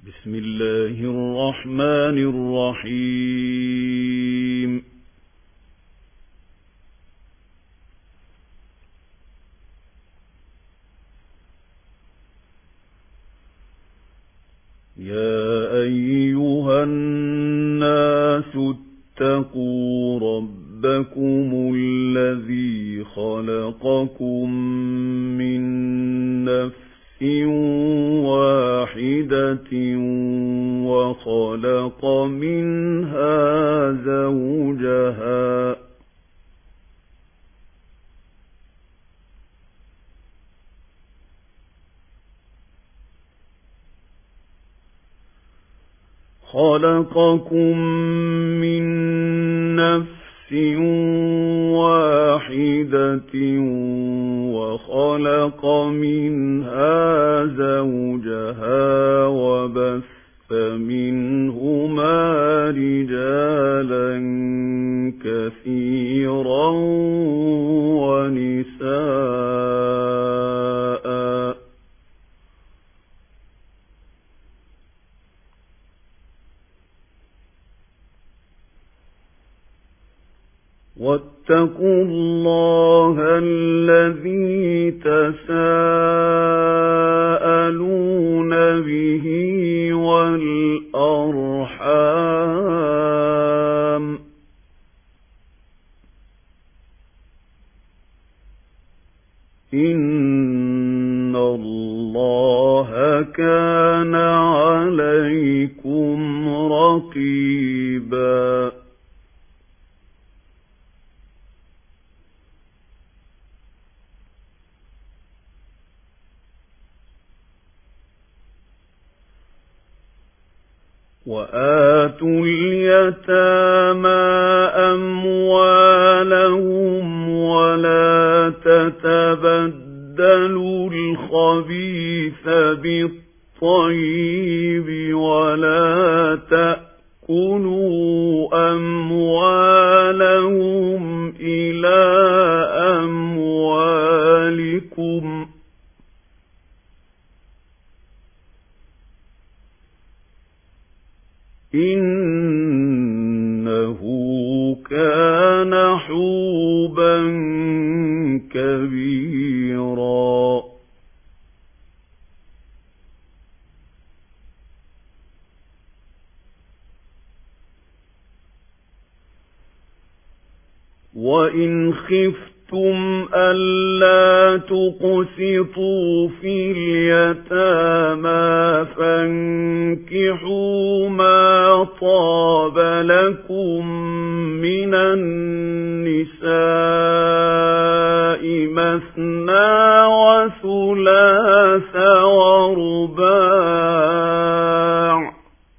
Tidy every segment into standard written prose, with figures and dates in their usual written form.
بسم الله الرحمن الرحيم. يا أيها الناس اتقوا ربكم الذي خلقكم من نفس واحدة وخلق منها زوجها خلقكم من نفس واحدة وخلق منها زوجها وبث منهما رجالا كثيرا ونساء واتقوا الله الذي تساءلون به والأرحام إن الله كان عليكم رقيبا. وآتوا اليتامى أموالهم ولا تتبدلوا الخبيث بالطيب ولا تأكلوا أموالهم إلى أموالكم إنه كان حوبا كبيرا. وإن خفتم ألا تقسطوا في اليتامى فانكحوا ما طاب لكم من النساء مثنى وثلاث ورباع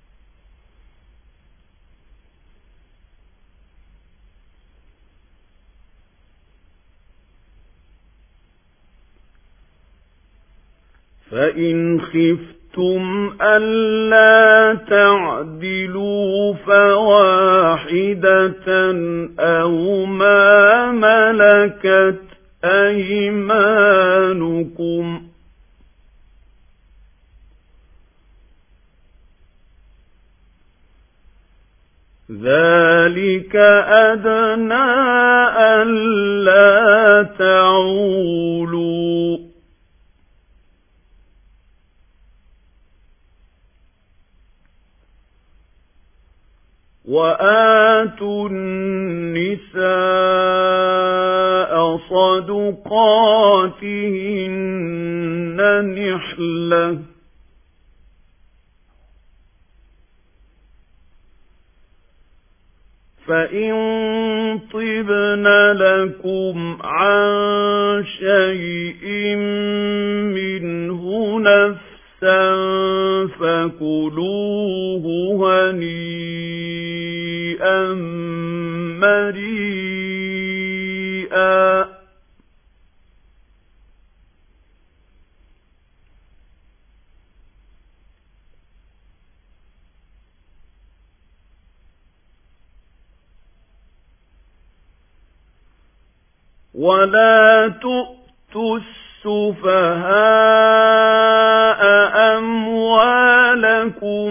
فإن خفتم ألا تعدلوا فواحدة أو ما ملكت أيمانكم ذلك أدنى ألا تعولوا وآتوا النساء صدقاتهن نحلة فإن طبن لكم عن شيء منه نفسا فكلوه هنيئا مريئا. ولا تؤتوا السفهاء أموالكم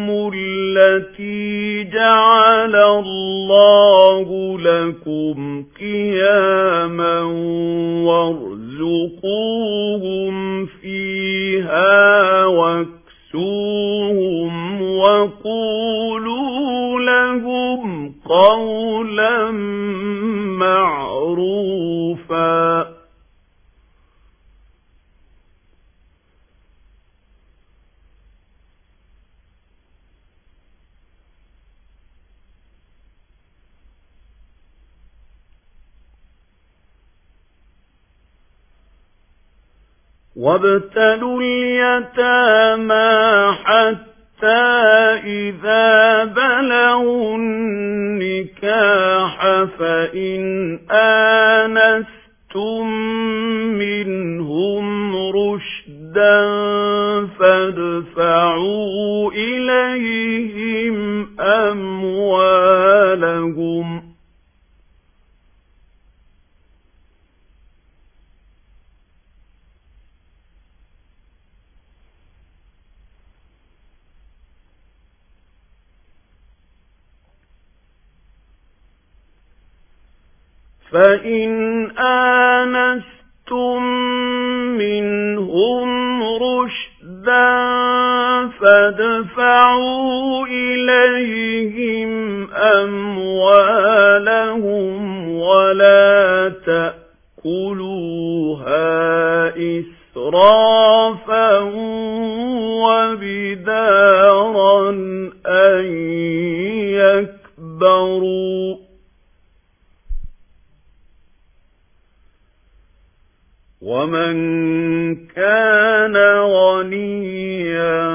وابتلوا اليتامى حتى إذا بلغوا النكاح فإن آنستم منهم رشدا فادفعوا إليهم أموالهم فإن آنستم منهم رشدا فادفعوا إليهم أموالهم ولا تأكلوها إسرافا وبدارا أن يكبروا ومن كان غنيا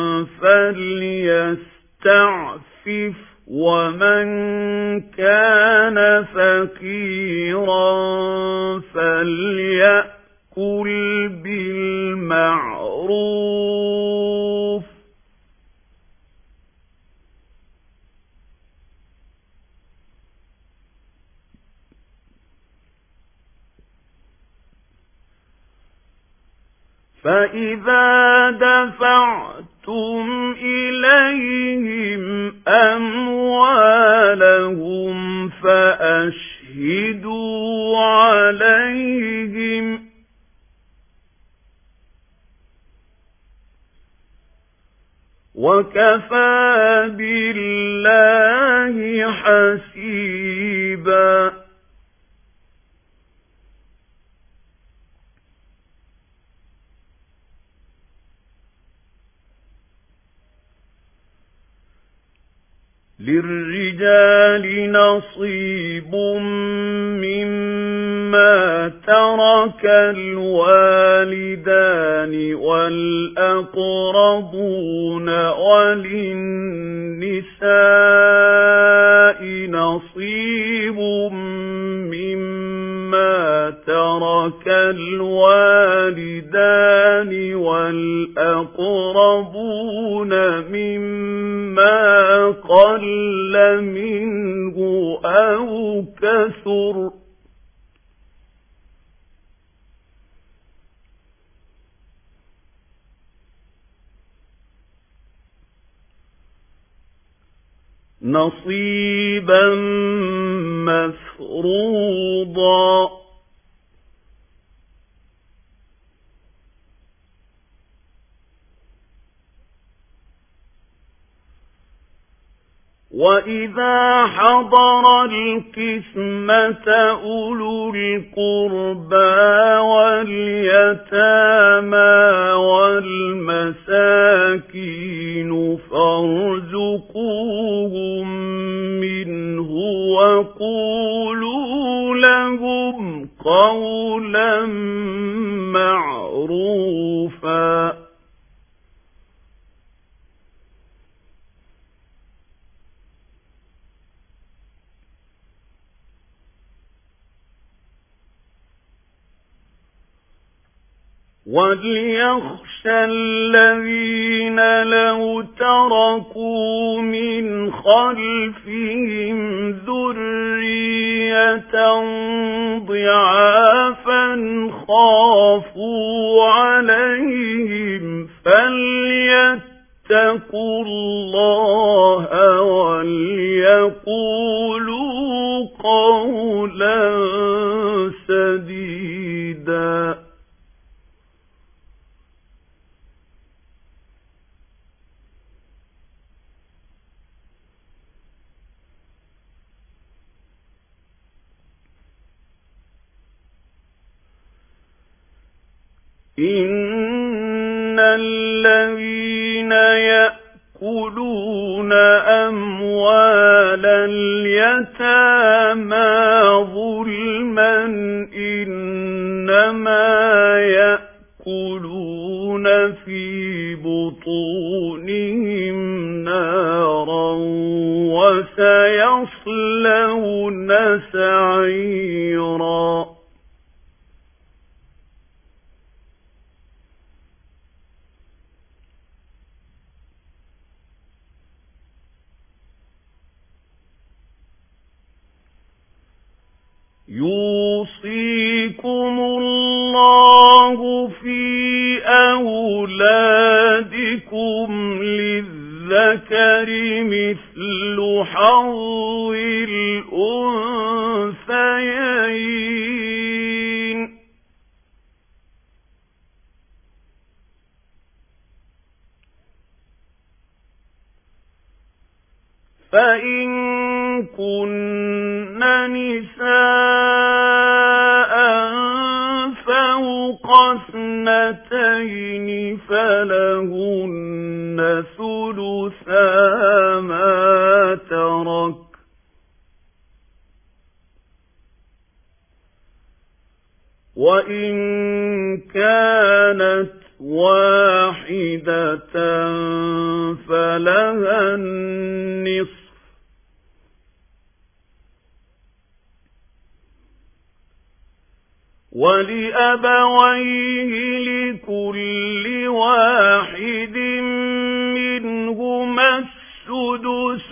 فليستعفف ومن كان فقيرا فليأكل بالمعروف فإذا دفعتم إليهم أموالهم فأشهدوا عليهم وكفى بالله حسيبا للرجال نصيب مما ترك الوالدان والأقربون وللنساء نصيب مما ترك الوالدان والأقربون مما قل منه أو كثر نصيبا مفروضا وَإِذَا حَضَرَ الْقِسْمَةَ أُولُو الْقُرْبَى وَالْيَتَامَى وَالْمَسَاكِينُ فَارْزُقُوهُم مِّنْهُ وَقُولُوا لَهُمْ قَوْلًا مَّعْرُوفًا وَلْيَخْشَى الَّذِينَ لَوْ تَرَكُوا مِنْ خَلْفِهِمْ ذُرِّيَّةً ضِعَافًا خَافُوا عَلَيْهِمْ فَلْيَتَّقُوا اللَّهَ وَلْيَقُولُوا قَوْلًا سَدِيدًا إِنَّ الَّذِينَ يَأْكُلُونَ أَمْوَالَ الْيَتَامَى ظُلْمًا إِنَّمَا يَأْكُلُونَ يجدون في بطونهم نارا وسيصلون سعيرا. يوصيكم الله في أولادكم للذكر مثل حظ الأنثيين. فإن كن نساء فوق 2 فلهن ثلثا ما ترك، وإن كانت واحدة فلها النصف، ولأبويه لكل واحد منهما السدس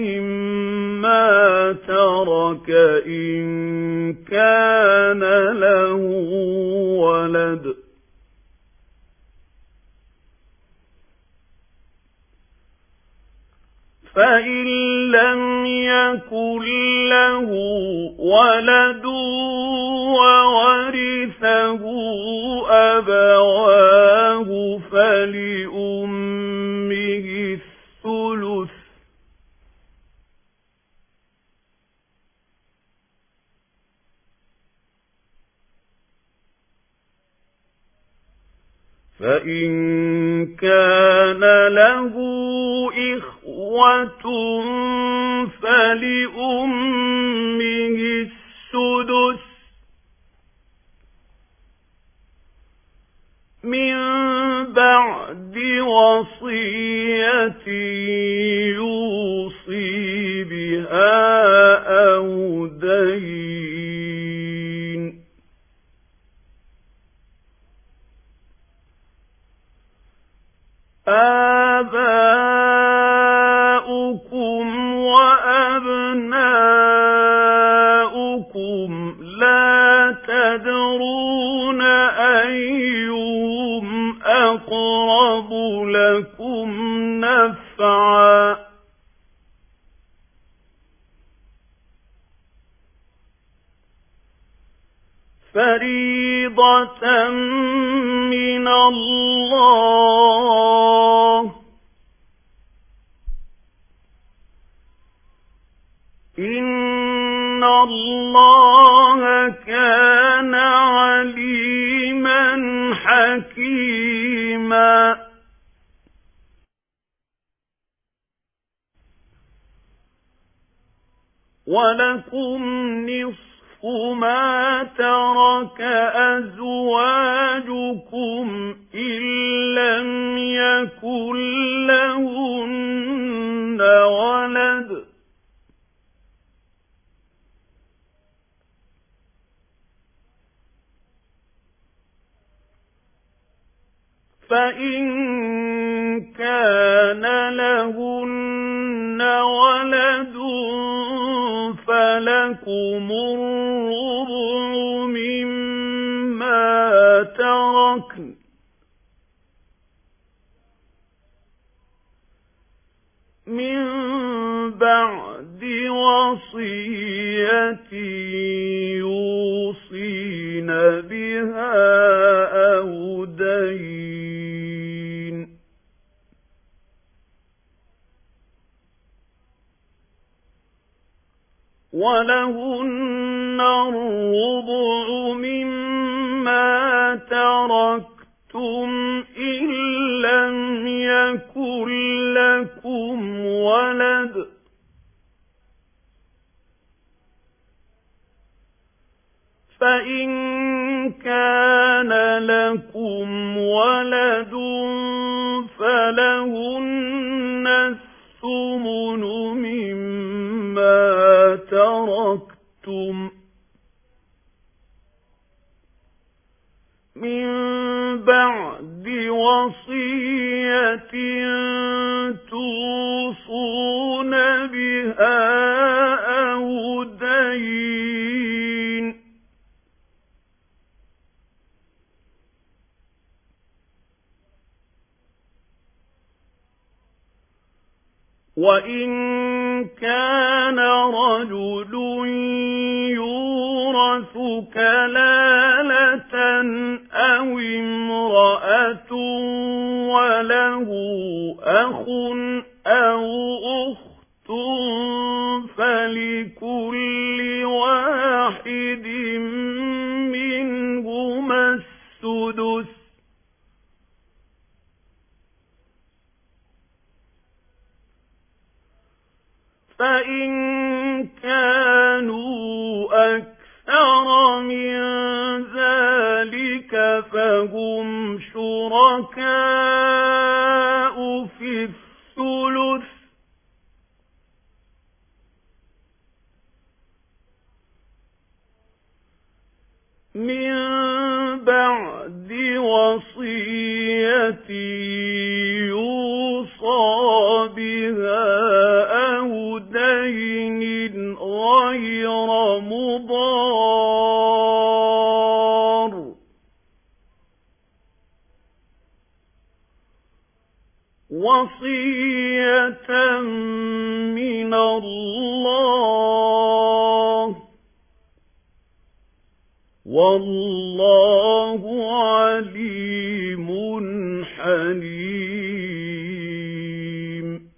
مما ترك إن كان له ولد، فإن لم يكن له ولد وورثه أبواه فلأمه الثلث، فإن كان له إخوة فلأمه السدس من بعد وصية يوصي بها أو دين. آباؤكم وأبناؤكم لا تدرون أيهم أقرب لكم نفعا فريضة من الله، إن الله كان عليما حكيما. ولكم نصف ما ترك أزواجكم إن لم يكن لهن ولد، فإن كان لهن ولد فلكم الربع مما تركن من بعد وصية يوصين بها أو دين. ولهن الربع مما تركتم إن لم يكن لكم ولد، فإن كان لكم ولد فلهن الثمن مما تركتم من بعد وصية توصون بها أو دين وإن كان رجل يورث كلالة أو امرأة وله أخ أو أخت فلكل واحد منهما السدس فإن كانوا أكثر من ذلك فهم شركاء في الثلث من بعد وصية يوصى بها أو دين غير مضار وصية من الله والله عليم حليم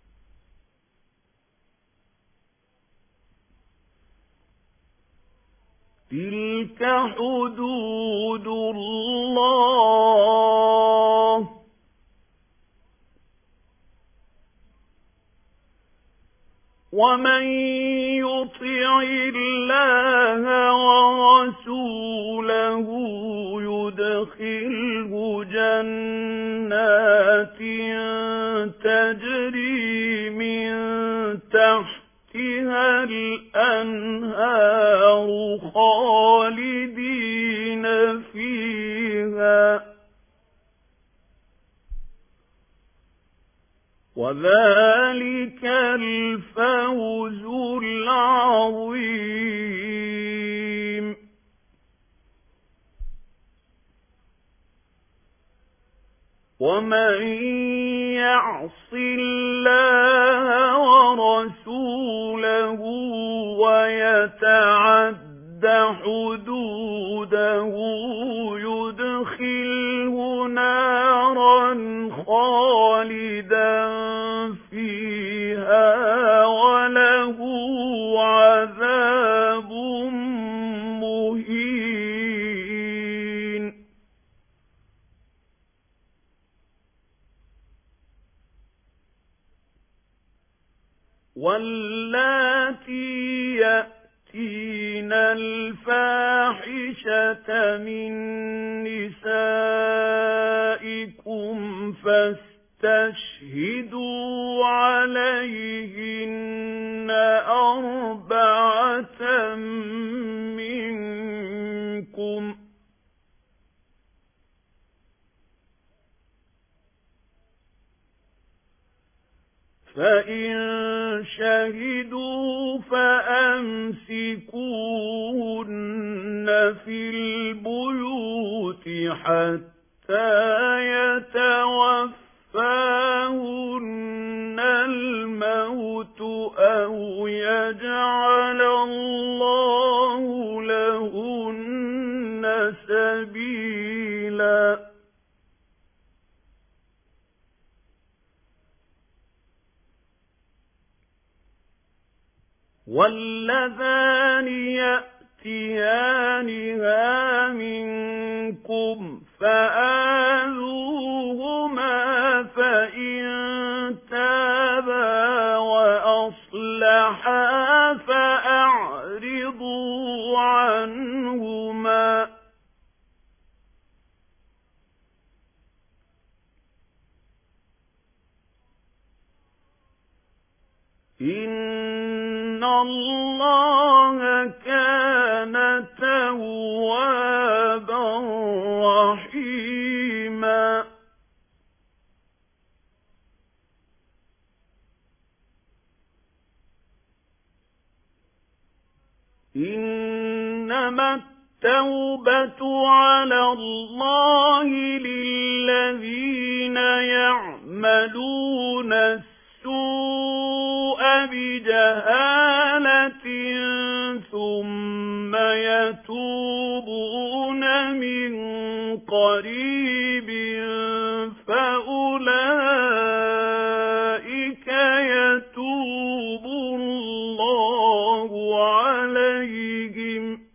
تلك حدود الله ومن يطع الله ورسوله يدخله جنات تجري من تحتها الأنهار خالدين فيها وذلك الفوز العظيم ومن يعص الله ورسوله ويتعد حدوده يدخله نارا خالدا فيها وله عذاب مهين واللاتي يأتين الفاحشة من نسائكم فاستشهدوا عليهن أربعة منكم فإن شهدوا فأمسكوهن في البيوت حتى يتوفاهن الموت أو يجعل الله لهن سبيلا واللذان يأتيانها منكم فآذوهما فإن تابا وأصلحا فأعرضوا عنه إِنَّ اللَّهَ كَانَ تَوَّابًا رَحِيمًا. إِنَّمَا التَّوْبَةُ عَلَى اللَّهِ لِلَّذِينَ يَعْمَلُونَ السُّوءَ بِجَهَالَةٍ ثُمَّ يَتُوبُونَ مِنْ قَرِيبٍ فَأُولَئِكَ يَتُوبُ اللَّهُ عَلَيْهِمْ.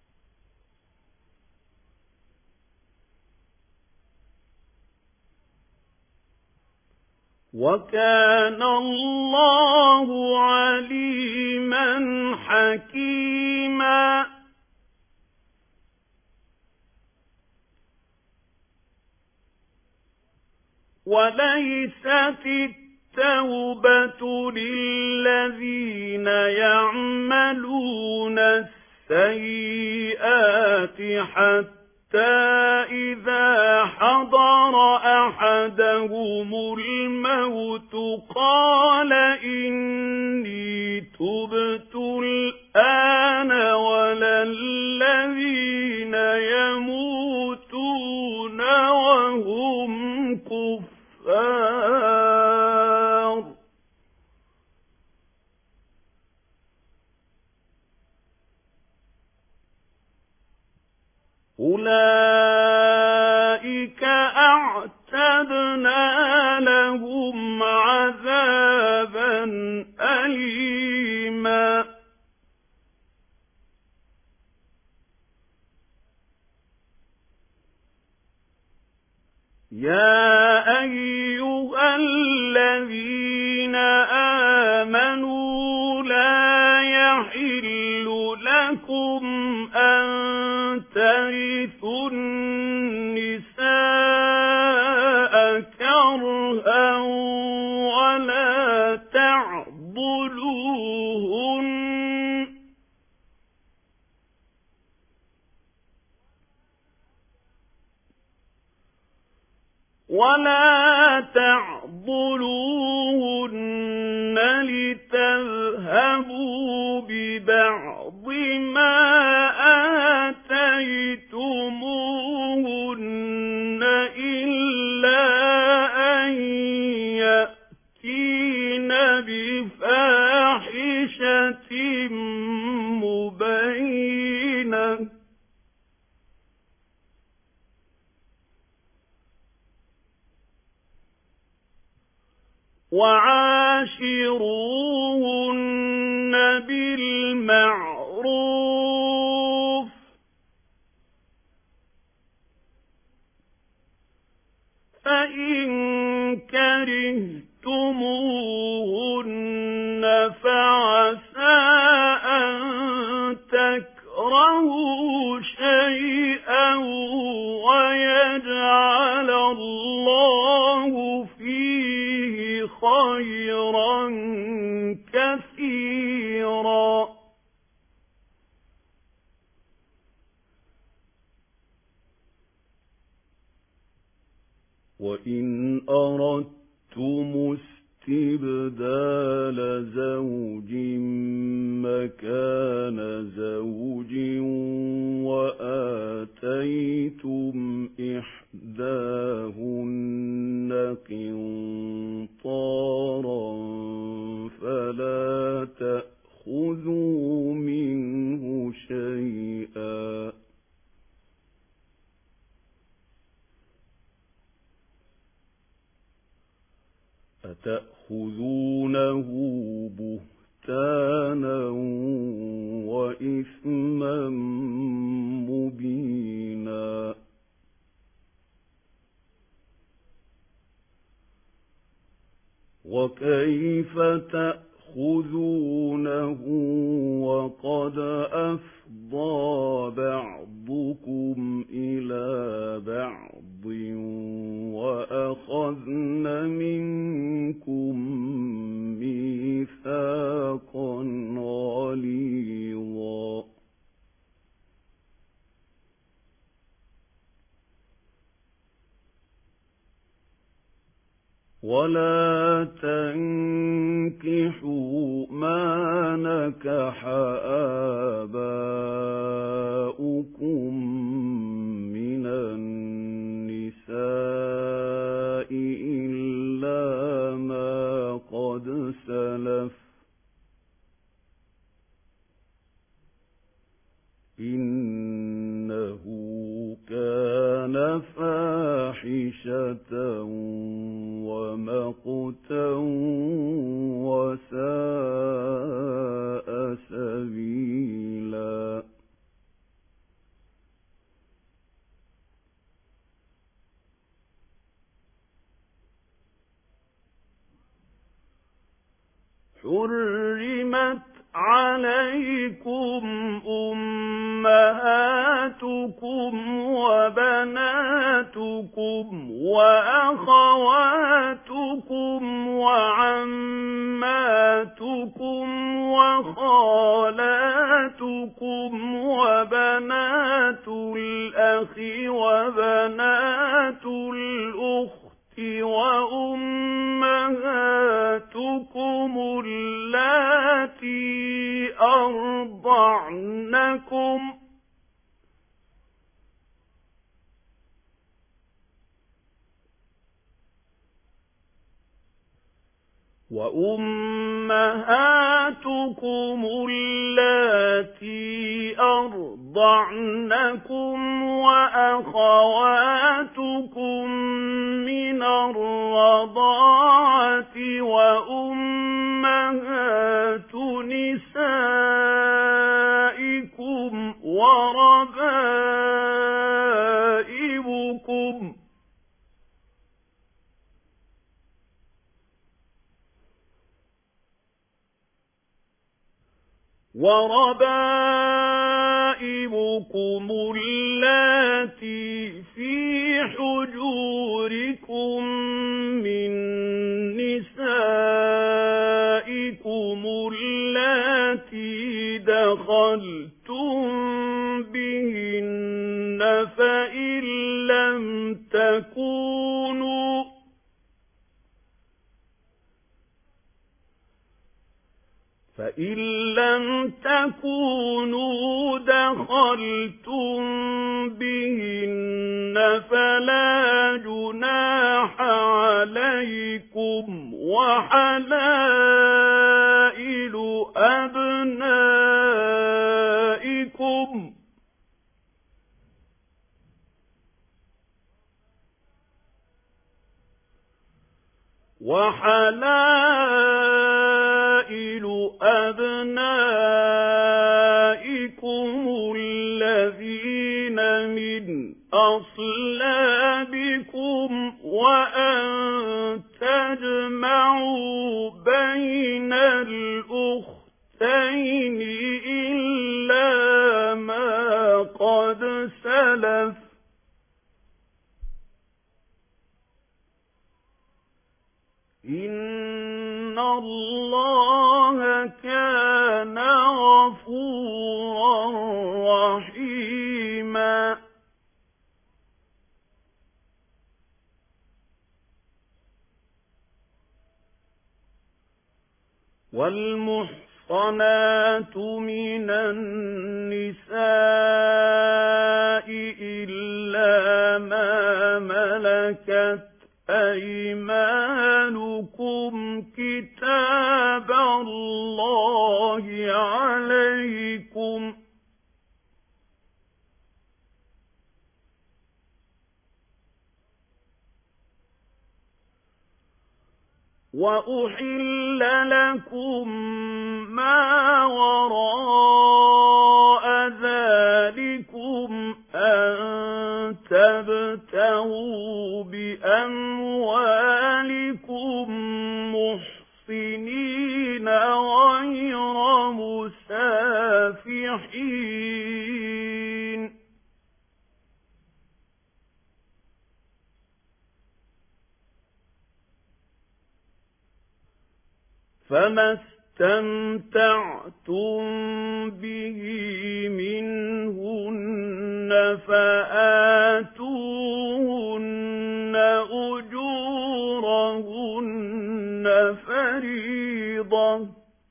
وَكَانَ اللَّهُ عَلِيمًا حَكِيمًا. وَلَيْسَتِ التَّوْبَةُ لِلَّذِينَ يَعْمَلُونَ السَّيِّئَاتِ حَتَّى إِذَا حَضَرَ أَحَدَهُمُ الْمَوْتُ قَالَ إِنِّي تُبْتُ الْآنَ وَلَا الَّذِينَ يَمُوتُونَ وَهُمْ كُفَّارٌ. أُولَئِكَ أَعْتَدْنَا لَهُمْ عَذَابًا أَلِيمًا. يَا أَيُّهَا الَّذِينَ آمَنُوا لَا يَحِلُّ لَكُمْ أَن تَرِثُوا النِّسَاءَ كَرْهًا ولا تعضلوهن لتذهبوا ببعض ما آتيتموهن إلا أن يأتين بفاحشة مبينة وعاشروهن بالمعروف فإن كرهتموهن فعسى أن تكرهوا شيئا ويجعل الله فيه خيرا كثيرا وإن أردتم استبدال زوج مكان زوج وآتيتم إحداهن قنطارا فلا تأخذوا منه شيئا أتأخذونه بهتانا وإثما مبينا وكيف تأخذونه وقد أفضى بعضكم إلى بعض وأخذن منكم ميثاقا ولا تنكحوا ما نكح آباؤكم من النساء إلا ما قد سلف إنه كان فاحشة ومقتا وساء سبيلا حرمت عليكم أمهاتكم وبناتكم وأخواتكم وعماتكم وخالاتكم وبنات الأخ وبنات الأخت وأمهاتكم اللاتي أرضعنكم وأمهاتكم اللاتي أرضعنكم وأخواتكم من الرضاعة وأمهات نسائكم وربائبكم اللاتي في حجوركم من نسائكم اللاتي دخلتم بهن فإن لم تكونوا دخلتم بهن فلا جناح عليكم وحلائل أبنائكم الذين من أصلابكم وأن تجمعوا بين الأختين إلا ما قد سلف إن الله كان غفورا رحيما والمحصنات من النساء إلا ما ملكت أيمانكم كتاب الله عليكم وأحل لكم ما وراء ذلكم أن تبتغوا بأموالكم محصنين غير مسافحين فما استمتعتم به منهن فآتوهن أجورهن فريضة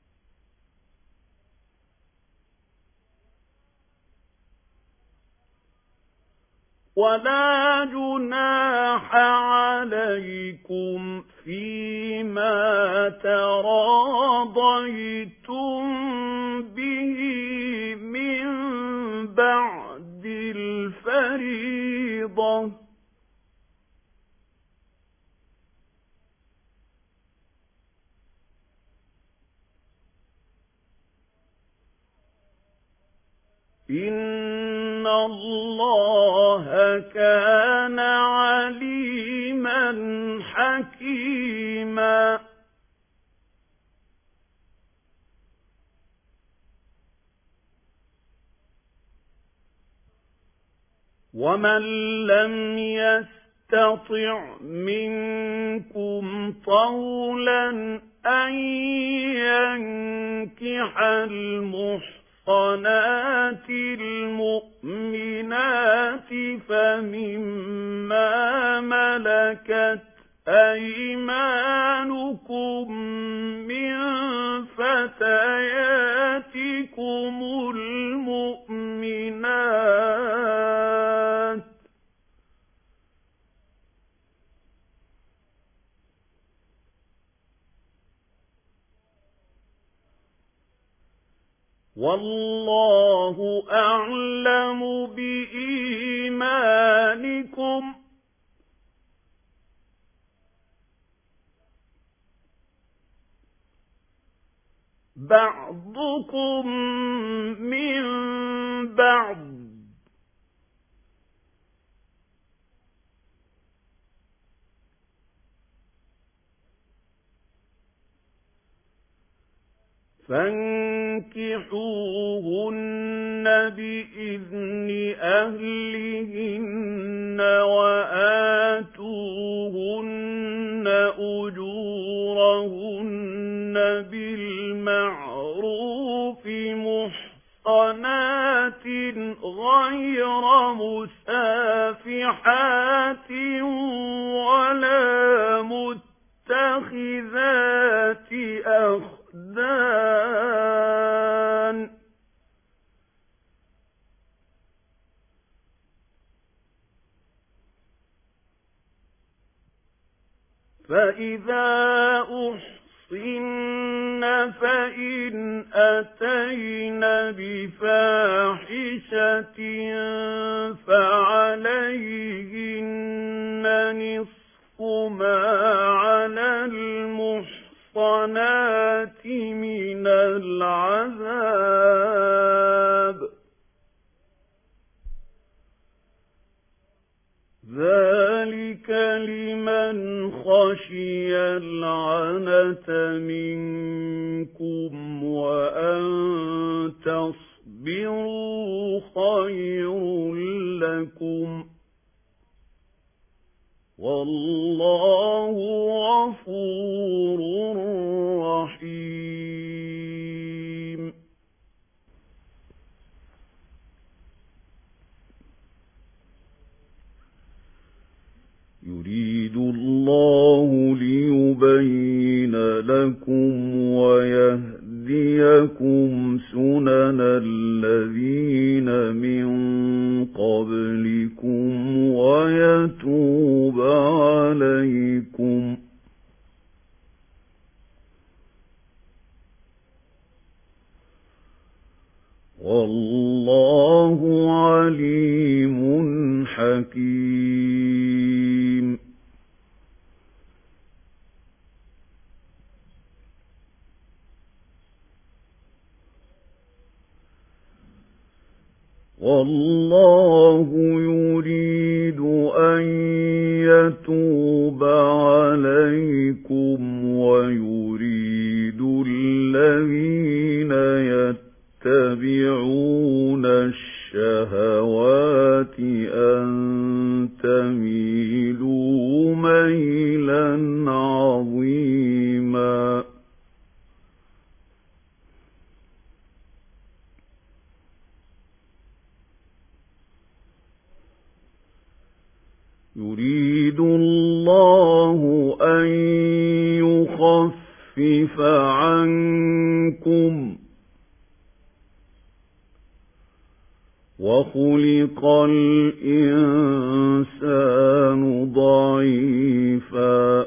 ولا جناح عليكم فيما تراضيتم به من بعد الفريضة إن الله كان عليما حكيما ومن لم يستطع منكم طولا أن ينكح المحصنات المؤمنات فمما ملكت أيمانكم من فتياتكم المؤمنات والله أعلم بإيمانكم بعضكم من بعض فانكحوهن بإذن أهلهن وآتوهن أجورهن بالمعروف محصنات غير مسافحات ولا متخذات أخدان فإذا أحصن فإن أتين بفاحشة فعليهن نصف ما على المحصنات من العذاب ذلك لمن خشي العنة منكم وأن تصبروا خير لكم والله غفور رحيم يريد الله ليبين لكم ويهديكم سنن الذين من قبلكم ويتوب عليكم والله عليم حكيم والله يريد أن يتوب عليكم ويريد الذين يتبعون الشهوات أن تميلوا ميلا عظيما يريد الله أن نخفف عنكم وخلق الإنسان ضعيفا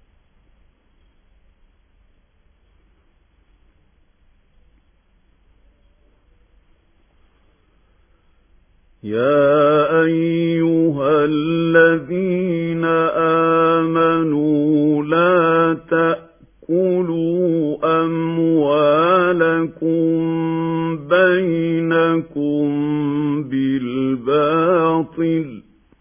يا أيها الذين آمنوا لا تأكلوا أموالكم بينكم بالباطل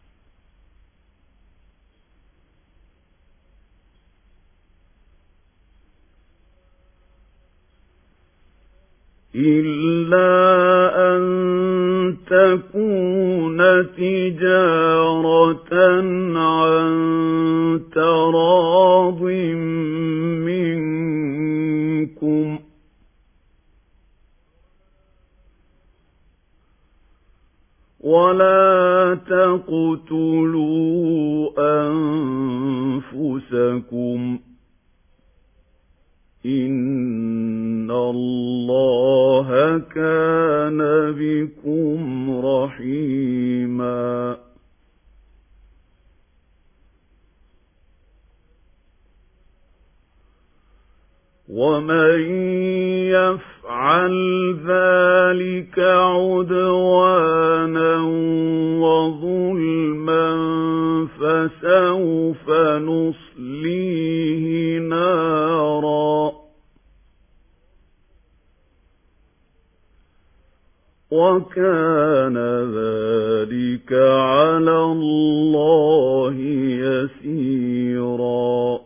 إلا أن تكون تجارة عن تراض منكم ولا تقتلوا أنفسكم إن الله كان بكم رحيما ومن يفعل ذلك عدوانا وظلما فسوف نصليه نارا وكان ذلك على الله يسيرا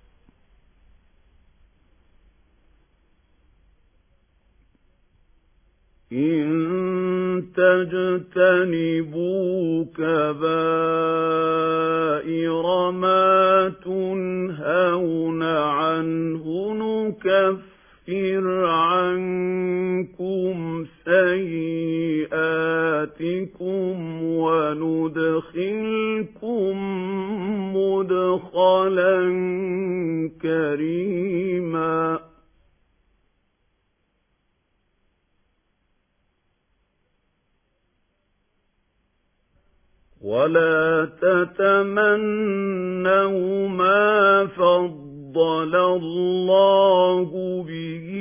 إن تجتنبوا كبائر ما تنهون عنه نكفر عنكم سيئاتكم وندخلكم مدخلا كريما ولا تتمنوا ما فضل الله به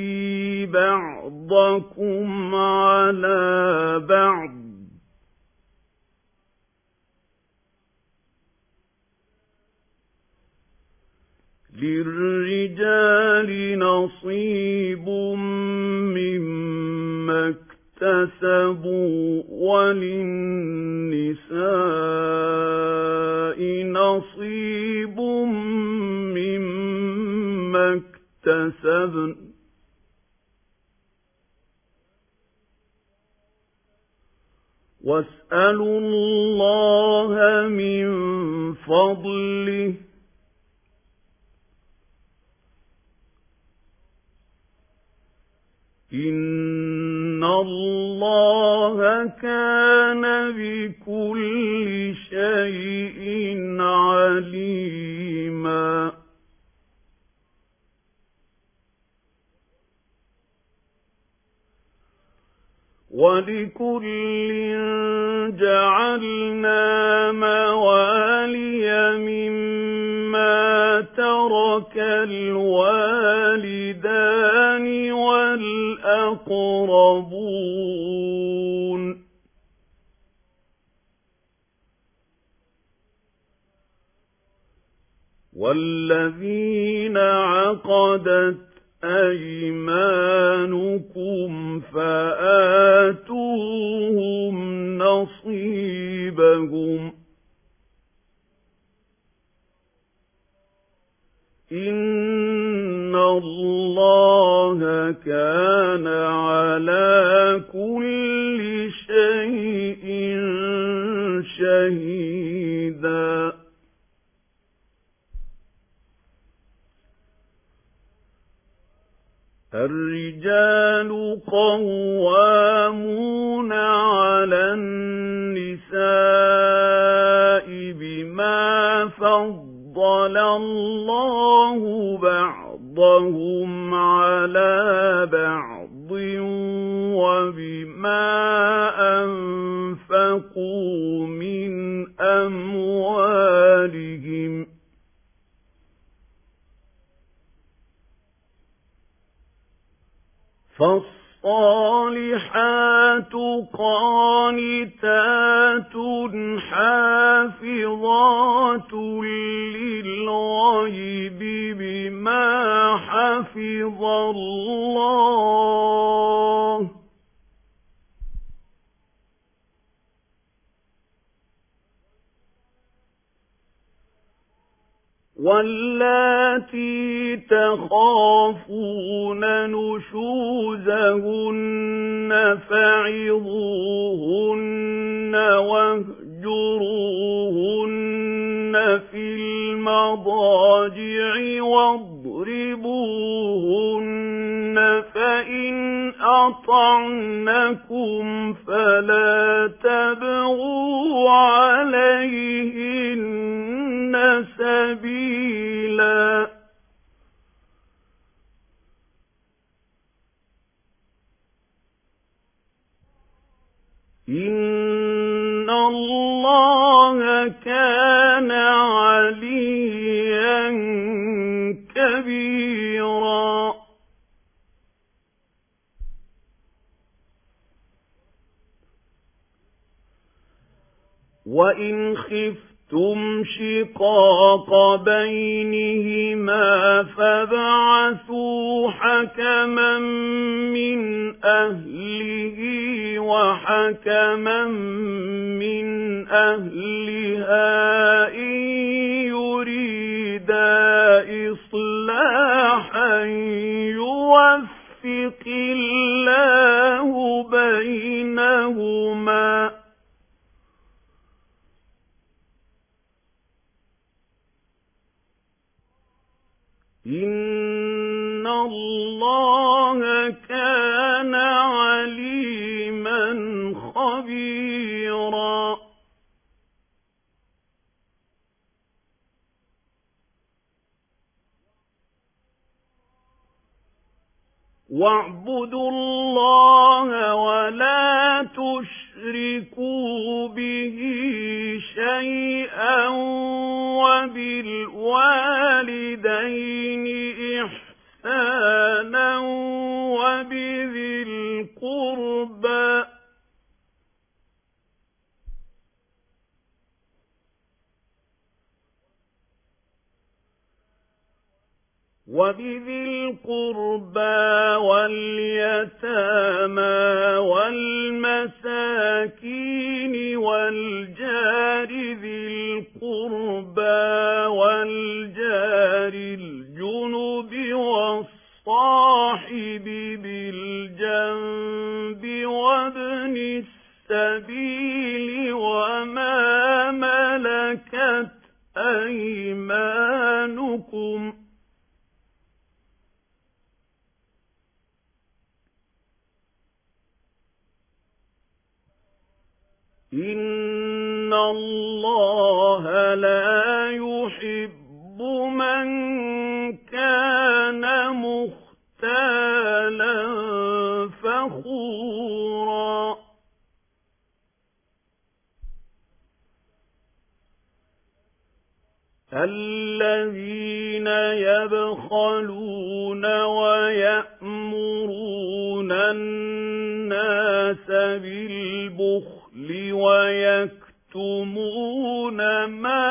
بعضكم على بعض للرجال نصيب مما اكتسبوا وللنساء نصيب مما اكتسبن واسألوا الله من فضله إن الله كان بكل شيء عليما ولكل جعلنا موالي مما ترك الوالدان والأقربون والذين عقدت أيمانكم فآتوهم نصيبهم إن الله كان على كل شيء شهيدا الرجال قوامون على النساء بما فضل فَضَّلَ اللَّهُ بَعْضَهُمْ عَلَى بَعْضٍ وَبِمَا أَنفَقُوا مِنْ أَمْوَالِهِمْ ۚ فالصالحات قانتات حافظات للغيب بما حفظ الله، واللاتي تخافون نشوزهن فعظوهن واهجروهن في المضاجع واضربوهن، فإن أطعنكم فلا تبغوا عليهن سبيلا، إن الله كان عليا كبيرا. وإن خفتم شقاق بينهما فابعثوا حكما من أهله وحكما من أهلها إن يريدا إصلاحا يوفق الله بينهما، إن الله كان عليما خبيرا. واعبدوا الله ولا تشركوا به شيئا وبالوالدين إحسانا وبذي القربى واليتامى والمساكين والجار ذي القربى والجار الجنب والصاحب بالجنب وابن السبيل وما ملكت أيمانكم، إن الله لا يحب من كان مختالا فخورا. الذين يبخلون ويأمرون الناس بالبخل ويكتمون ما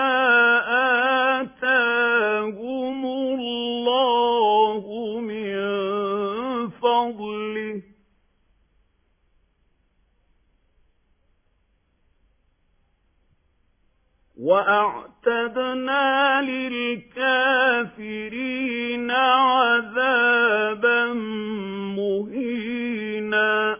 آتاهم الله من فضله، وأعتدنا للكافرين عذابا مهينا.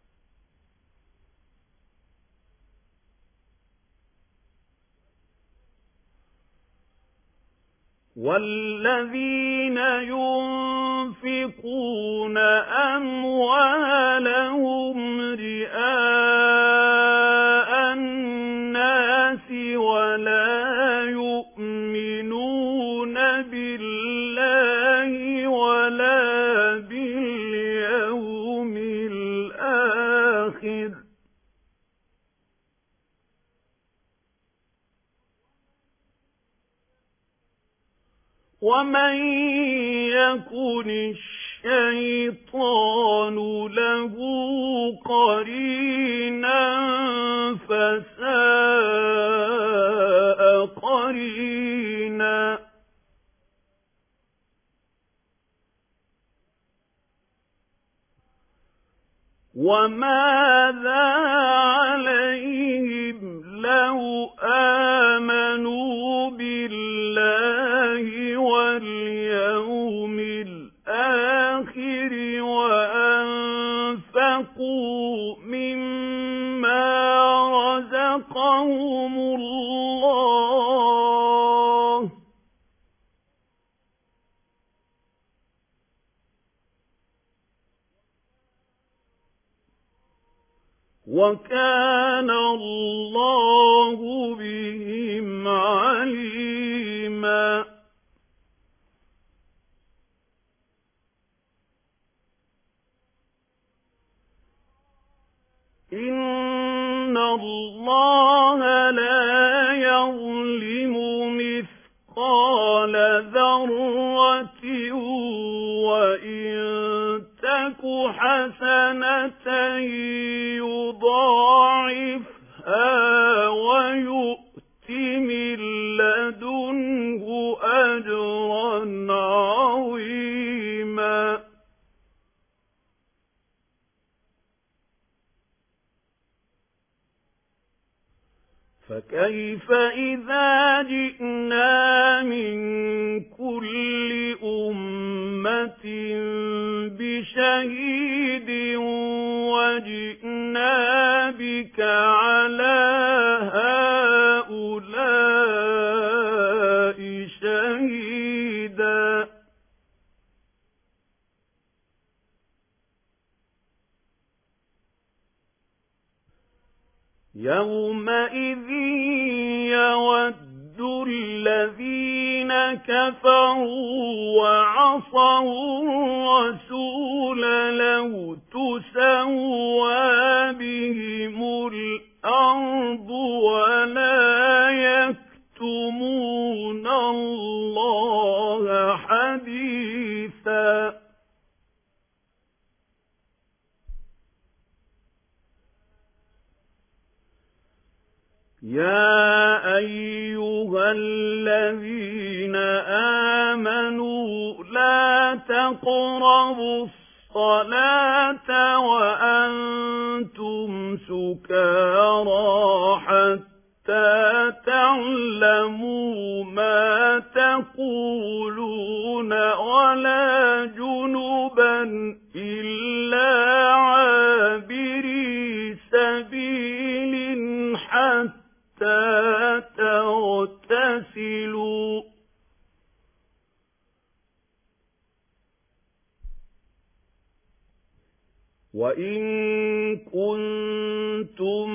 والذين ينفقون أموالهم رئاء الناس ولا يؤمنون ومن يكن الشيطان له قرينا فساء قرينا وماذا عليهم لو آمنوا بالله واليوم الآخر وأنفقوا مما رزقهم الله وكان الله بهم عليما إن الله لا يظلم مثقال ذرة وإن تك حسنة يضاعفها ويؤت من لدنه أجرا عظيما فكيف إذا جئنا من كل أمة بشهيد وجئنا بك على هؤلاء شهيدا يومئذ يود الذين كفروا وعصوا الرسول لو تسوى بهم الأرض ولا يكتمون الله حديثا يا أيها الذين آمنوا لا تقربوا الصلاة وأنتم سكارى حتى تعلموا ما تقولون ولا جنبا إلا عابري سبيل حتى تغتسلوا وإن كنتم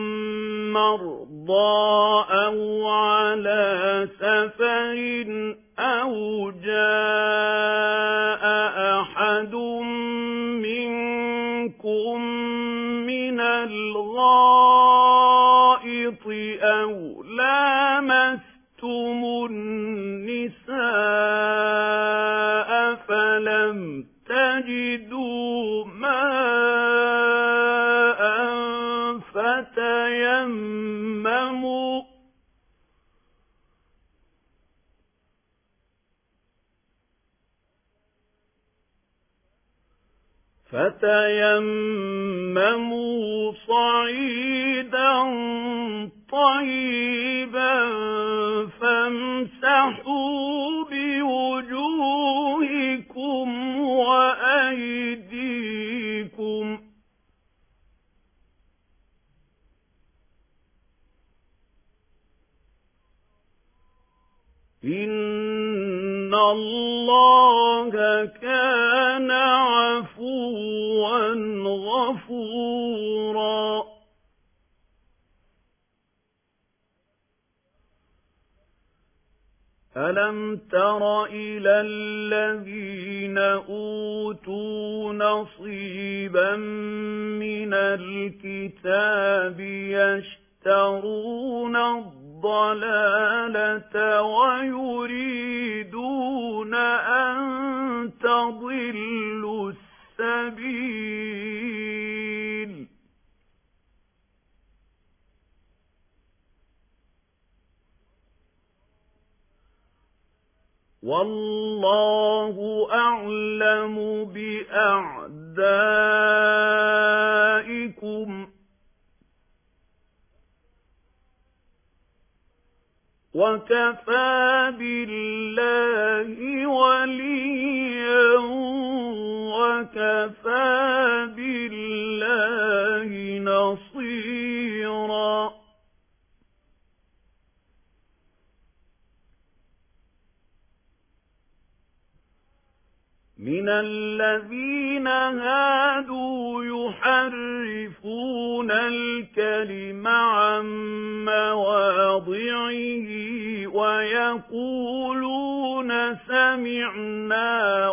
مرضى أو على سفر أو جاء أحد منكم من الغائط أو لامستم النساء فلم تجدوا ماء فتيمموا صعيدا طيبا فامسحوا بوجوهكم وأيديكم إن الله كان عفوا غفورا ألم تر إلى الذين أوتوا نصيبا من الكتاب يشترون الضلالة ويريدون الله أعلم بأعدائكم وكفى بالله وليا وكفى بالله نصيرا من الذين هادوا يحرفون الكلم عن مواضعه ويقولون سمعنا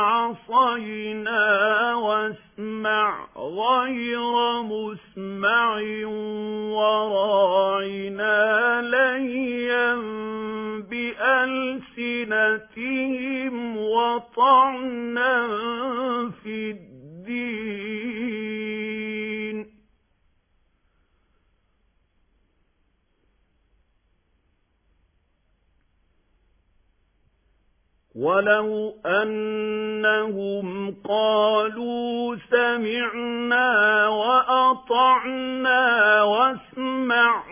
وعصينا واسمع غير مسمع وراعنا ليا بألسنتهم وطعنا في الدين ولو أنهم قالوا سمعنا وأطعنا واسمع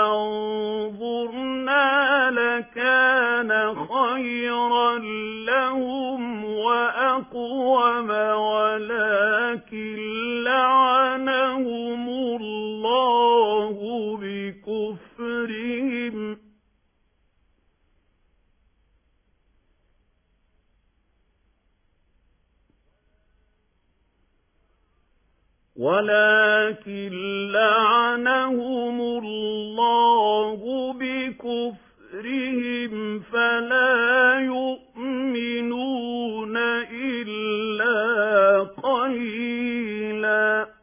وانظرنا لكان خيرا لهم وأقوم ولكن لعنهم الله بكفرهم فلا يؤمنون إلا قليلا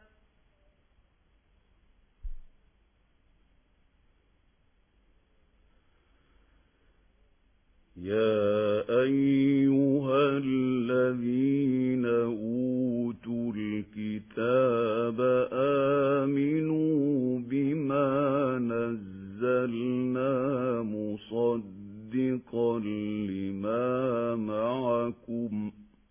يا أيها الذين أوتوا الكتاب آمنوا بما نزلنا مصدقا لما معكم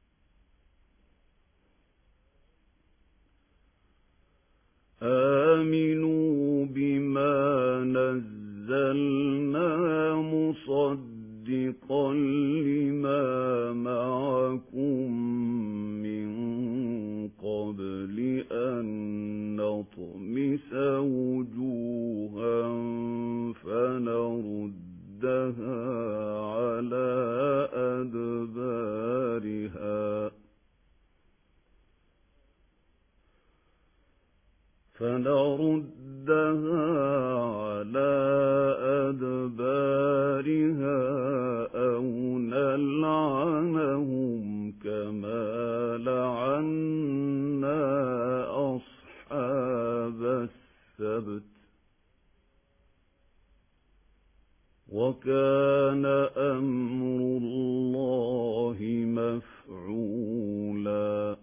آمنوا بما نزلنا مصدقا لما معكم من قبل أن نطمس وجوها فنردها على أدبارها أو نلعنهم كما لعنا أصحاب السبت وكان أمر الله مفعولا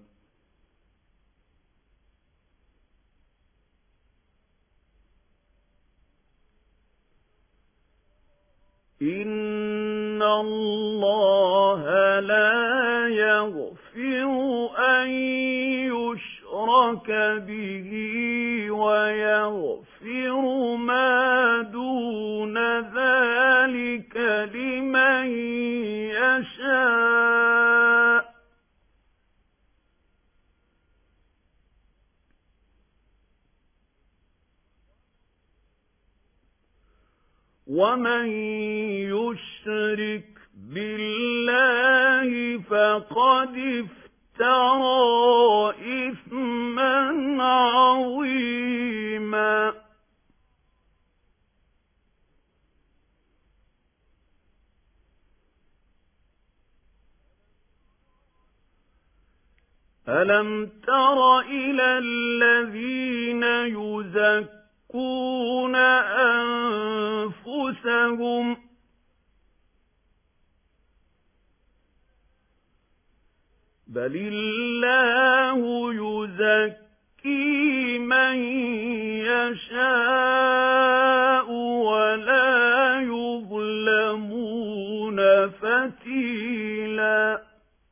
إن الله لا يغفر أن يشرك به ويغفر ما دون ذلك لمن يشاء ومن يشرك بالله فقد افترى إثما عظيما ألم تر إلى الذين يزكون أنفسهم بل الله يزكي من يشاء ولا يظلمون فتيلا سبيلا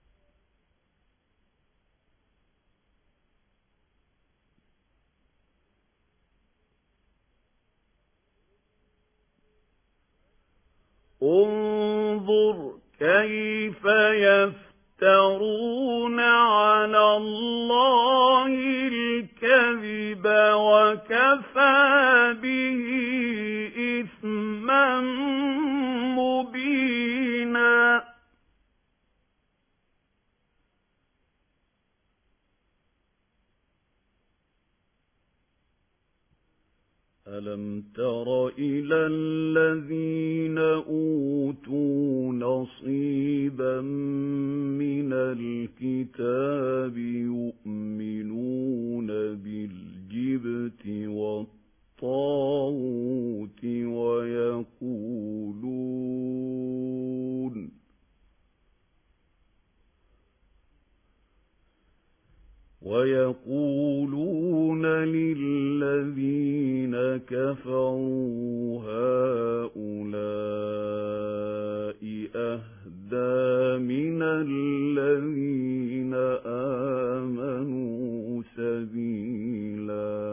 انظر كيف يفترون على الله الكذب وكفى به إثما مبينا ألم تر إلى الذين أوتوا نصيبا من الكتاب يؤمنون بالجبت والطاغوت ويقولون للذين كفروا هؤلاء أهدى من الذين آمنوا سبيلا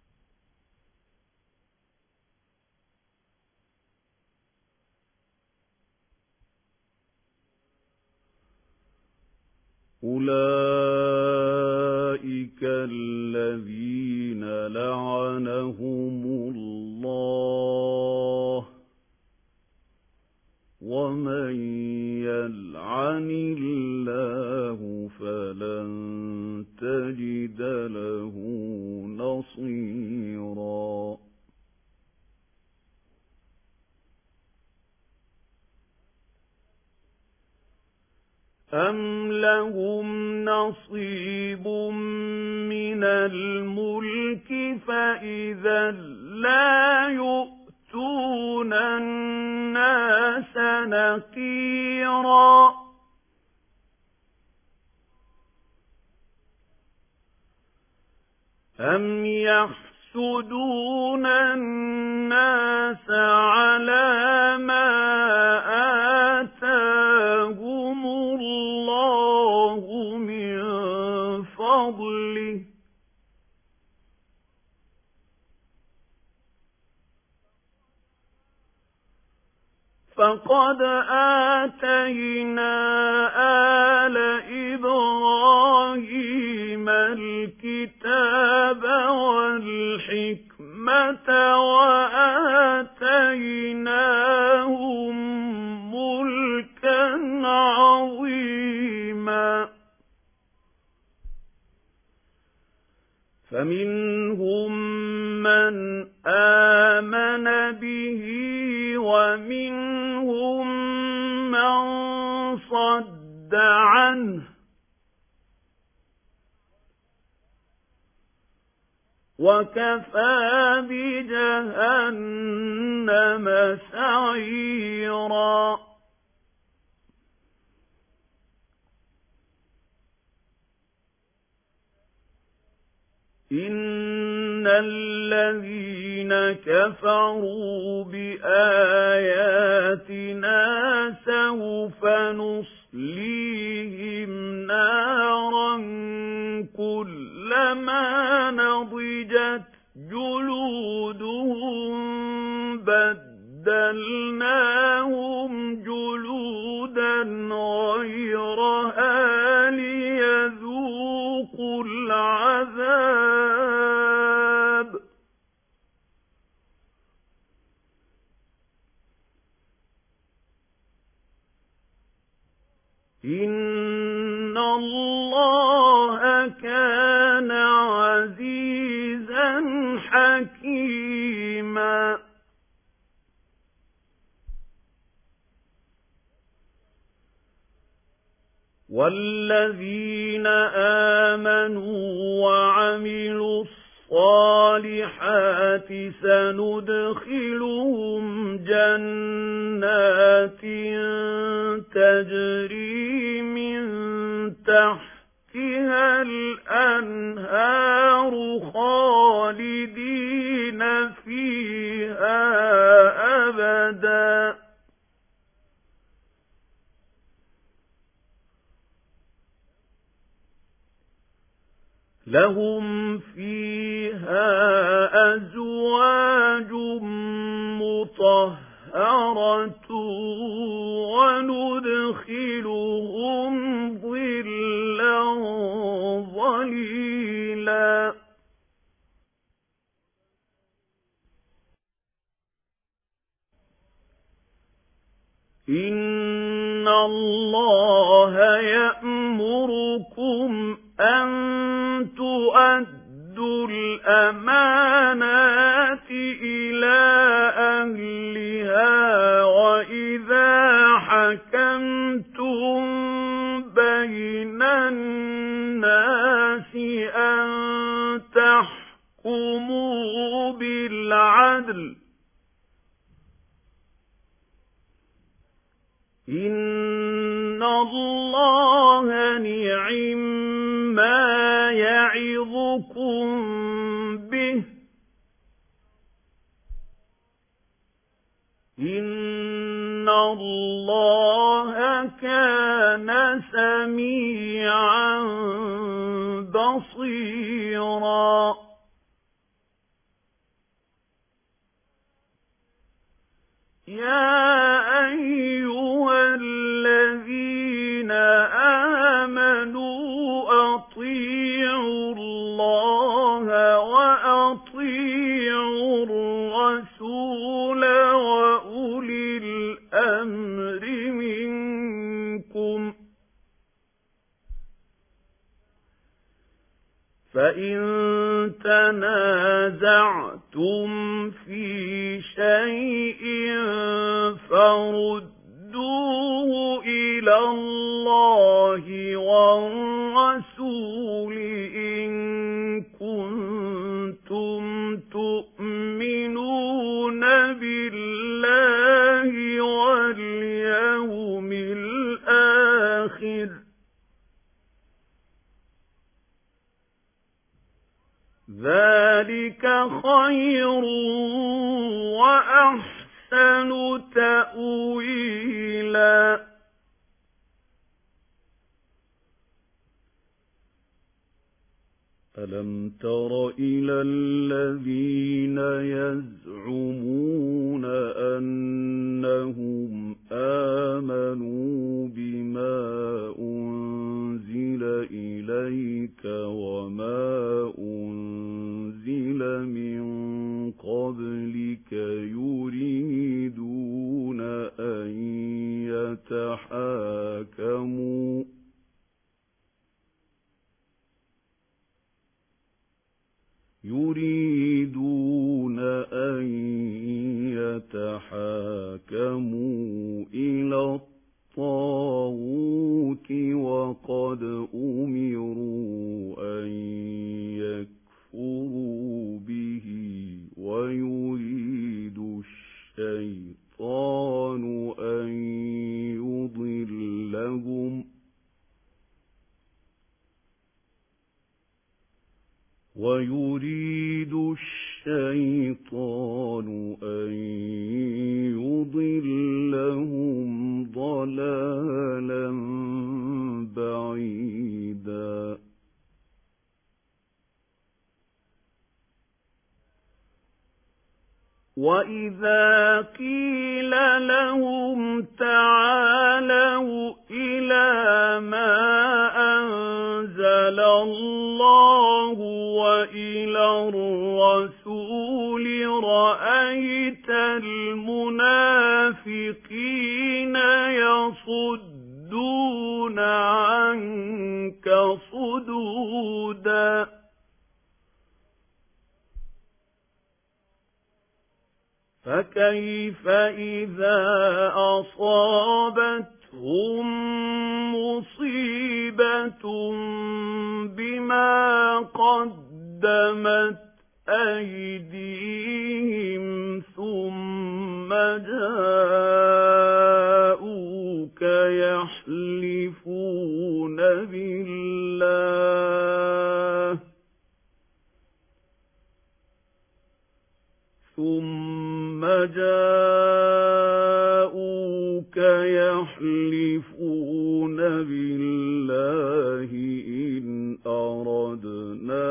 أولئك الذين لعنهم الله ومن يلعن الله فلن تجد له نصيرا أم لهم نصيب من الملك فإذا لا يؤتون الناس نقيرا أم يحسدون الناس على ما آتاهم الله من فضله فقد آتينا آل إبراهيم الكتاب والحكمة وآتيناهم ملكا عظيما فمنهم من آمن به ومنهم من صد عنه وكفى بجهنم سعيرا إن الذين كفروا بآياتنا سوف نصليهم نارا كلما نضجت جلودهم بدلناهم جلودا غيرها ليذوقوا العذاب إن الله كان عزيزا حكيما والذين آمنوا وعملوا الصالحات سندخلهم جنات تجري من تحتها الأنهار خالدين فيها أبدا لهم فيها أزواج مطهرة وندخلهم ظلا ظليلا إن الله يأمركم أن تؤدوا الأمانات إلى أهلها وإذا حكمتم بين الناس أن تحكموا بالعدل إن الله نعما يعظكم به إن الله كان سميعا بصيرا يا أيها الذين آمنوا أطيعوا الله وأطيعوا الرسول وأولي الأمر منكم فإن تنازعتم في شيء فردوه إلى الله والرسول إن كنتم تؤمنون بالله واليوم الآخر ذلك خير وأحسن تأويلا ألم تر إلى الذين يزعمون أنهم آمنوا بما أنزل إليك وما أنزل من قبلك يريدون أن يتحاكموا إلى الطاغوت وقد أمروا أن يكفروا به ويريد الشيطان أن يضلهم ضلالا بعيدا وَإِذَا قِيلَ لَهُمْ تَعَالَوْا إِلَى مَا أَنزَلَ اللَّهُ وَإِلَى الرَّسُولِ رَأَيْتَ الْمُنَافِقِينَ يَصُدُّونَ عَنكَ صُدُودًا فَكَيْفَ إِذَا أَصَابَتْهُم مُّصِيبَةٌ بِمَا قَدَّمَتْ أَيْدِيهِمْ ثُمَّ جَاءُوكَ يَحْلِفُونَ بالله إن أردنا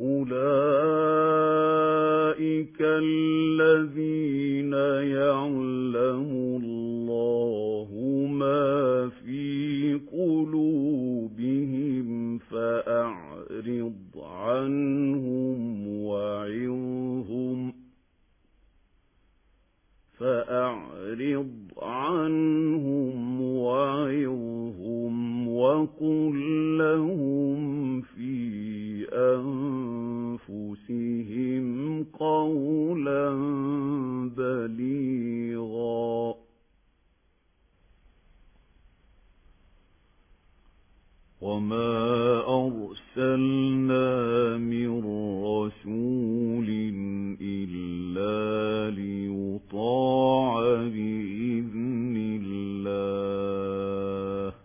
أولئك الذين يعلم الله ما في قلوبهم فأعرض عنهم وعظهم وقل لهم في أنفسهم قولا بليغا وما أرسلنا من رسول إلا ليطاع بإذن الله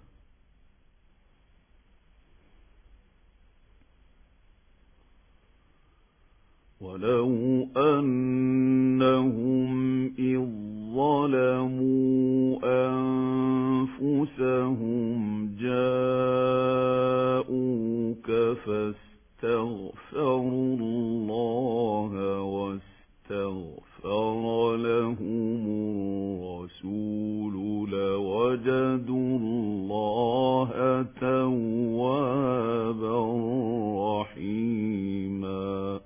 ولو أنهم إذ ظلموا أنفسهم جاءوك فاستغفروا الله واستغفر لهم الرسول لوجدوا الله توابا رحيما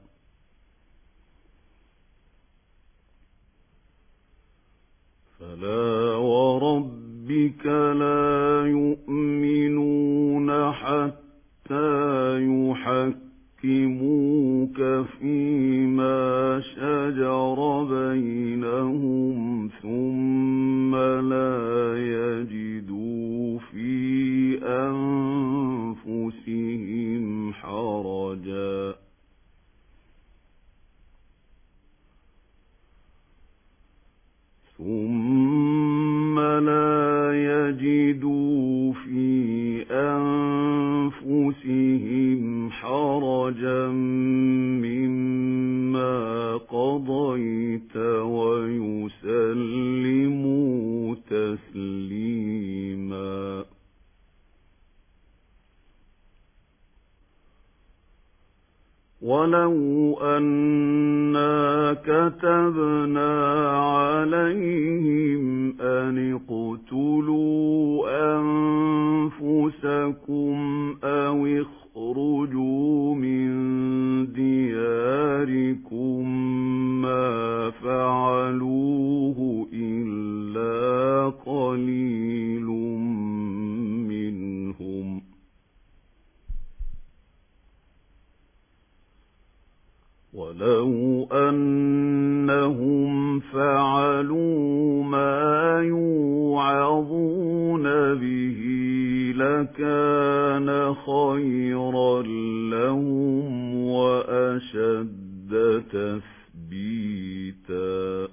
فلا وربك لا يؤمنون حتى يحكموك فيما شجر بينهم ثم لا يجدوا في أنفسهم حرجا مما قضيت ويسلموا تسليما ولو أنا كتبنا عليهم أن اقتلوا أنفسكم أو اخرجوا من دياركم ما فعلوه إلا قليل منهم ولو أنهم فعلوا ما يوعظون به لكان خيرا لهم وأشد تثبيتا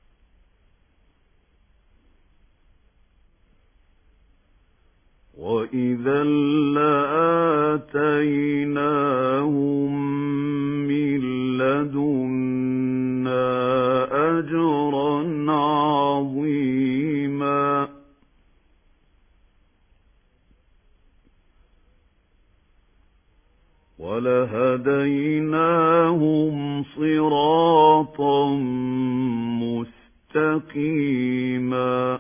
وإذا لآتيناهم من لدنا أجرا عظيما ولهديناهم صراطا مستقيما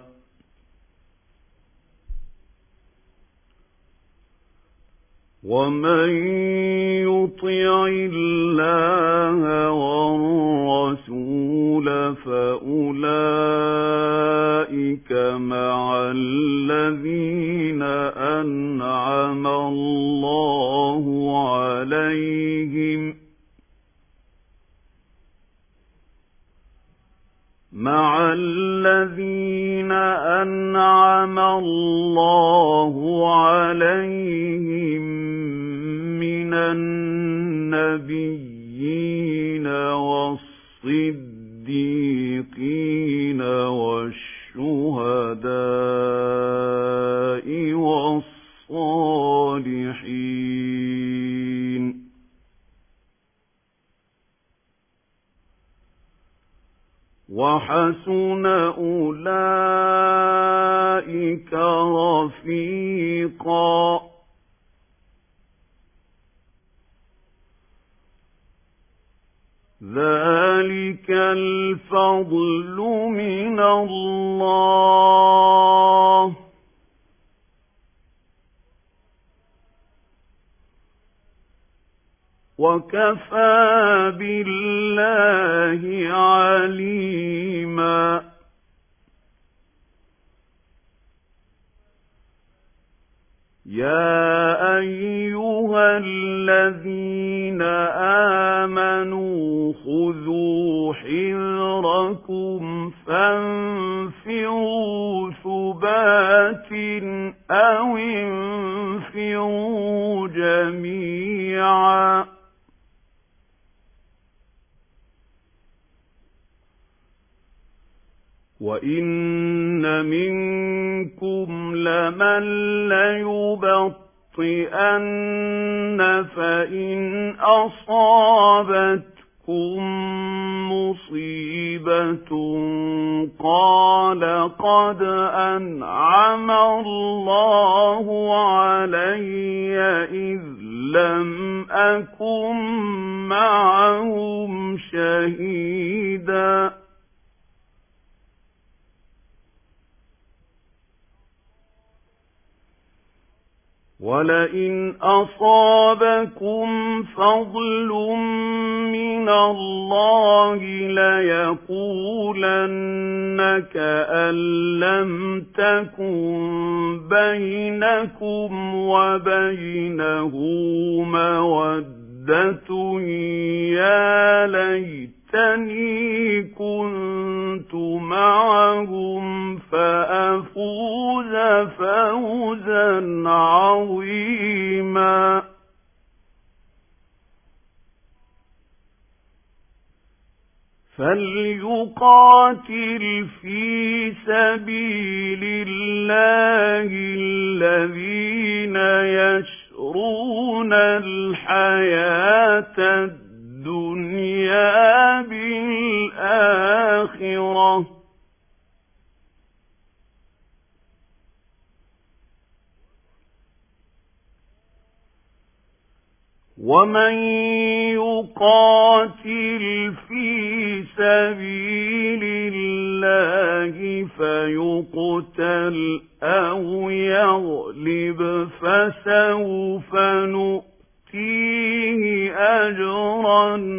ومن يطع الله والرسول فأولئك مع الذين أنعم الله عليهم من النبيين والصديقين والشهداء والصالحين وحسن أولئك رفيقا ذلك الفضل من الله وكفى بالله عليما يا أيها الذين آمنوا خذوا حذركم فانفروا ثبات أو انفروا جميعا وإن منكم لمن ليبطئن فإن أصابتكم مصيبة قال قد أنعم الله علي إذ لم أكن معهم شهيدا ولئن أصابكم فضل من الله ليقولن كأن لم تكن بينكم وبينه مودة يا ليتني كنت معهم فأفوز فوزا عظيما فليقاتل في سبيل الله الذين يشرون الحياة الدنيا بالآخرة ومن يقاتل في سبيل الله فيقتل أو يغلب فسوف نؤتيه أجرا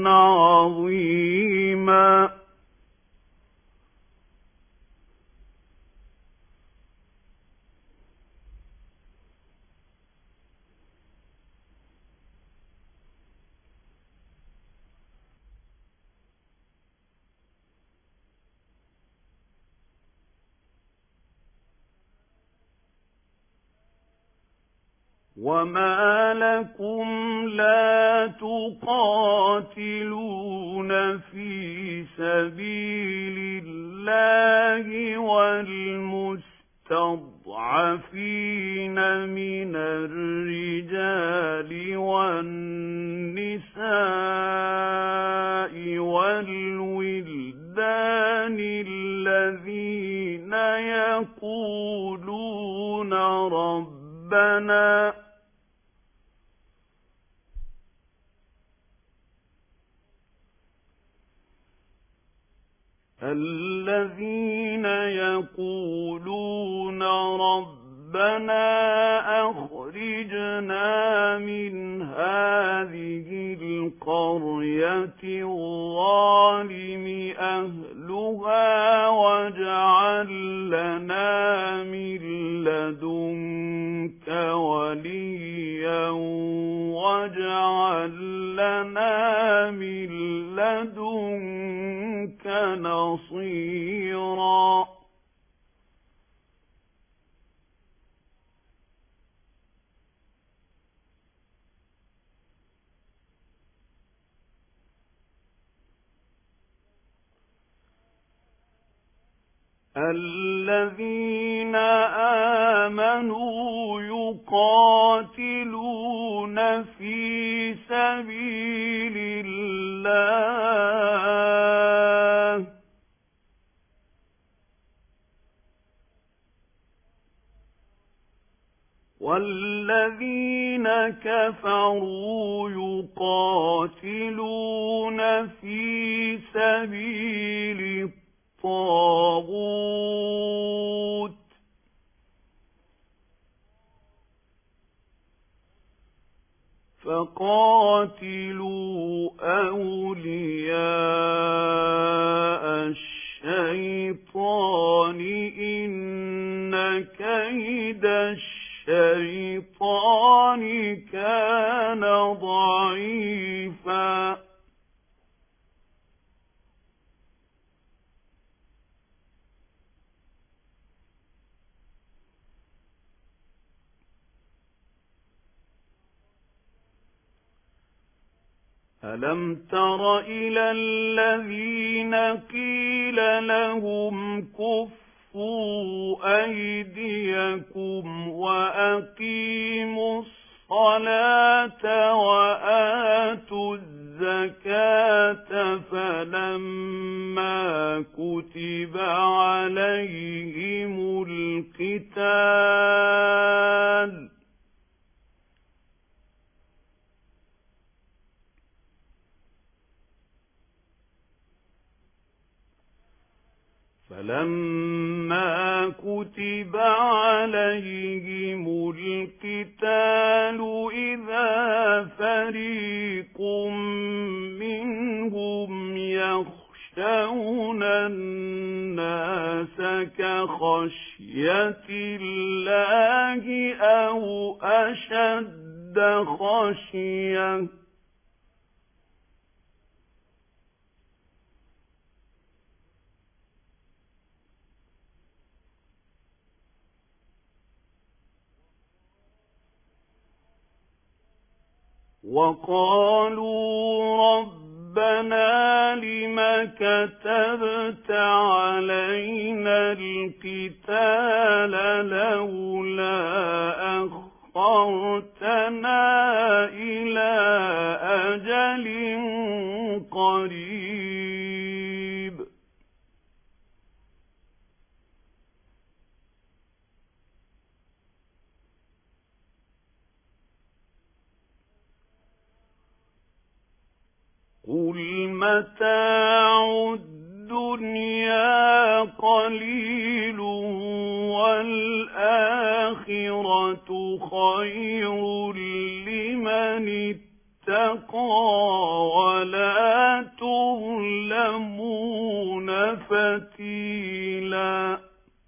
عظيما وما لكم لا تقاتلون في سبيل الله والمستضعفين من الرجال والنساء والولدان الذين يقولون ربنا أخرجنا من هذه القرية الظالم أهلها واجعل لنا من لدنك وليا واجعل لنا من لدنك نصيرا الذين آمنوا يقاتلون في سبيل الله والذين كفروا يقاتلون في قاتلوا أولياء الشيطان إن كيد الشيطان كان ضعيفا ألم تر إلى الذين قيل لهم كفوا أيديكم وأقيموا الصلاة وآتوا الزكاة فلما كتب عليهم القتال إذا فريق منهم يخشون الناس كخشية الله أو أشد خشية وقالوا ربنا لم كتبت علينا القتال لولا أخرتنا إلى أجل قريب قل متاع الدنيا قليل والآخرة خير لمن اتقى ولا تظلمون فتيلا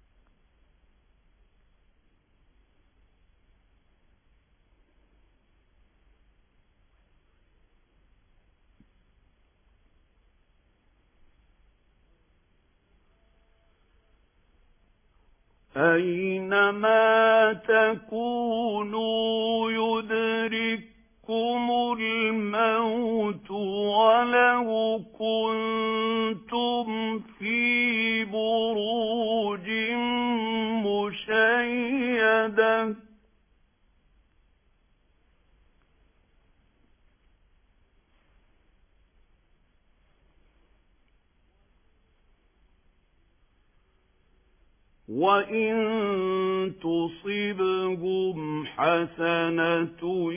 أينما تكونوا يدرككم الموت ولو كنتم في بروج مشيدة وإن تصبهم حسنة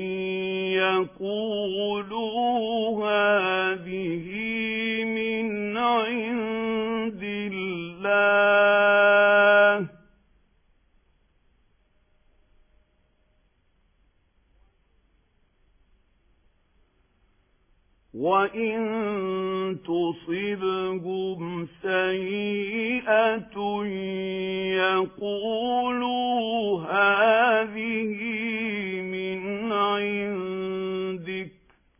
يقولوا هذه من عند الله وإن تصبهم سيئة يقولوا هذه من عندك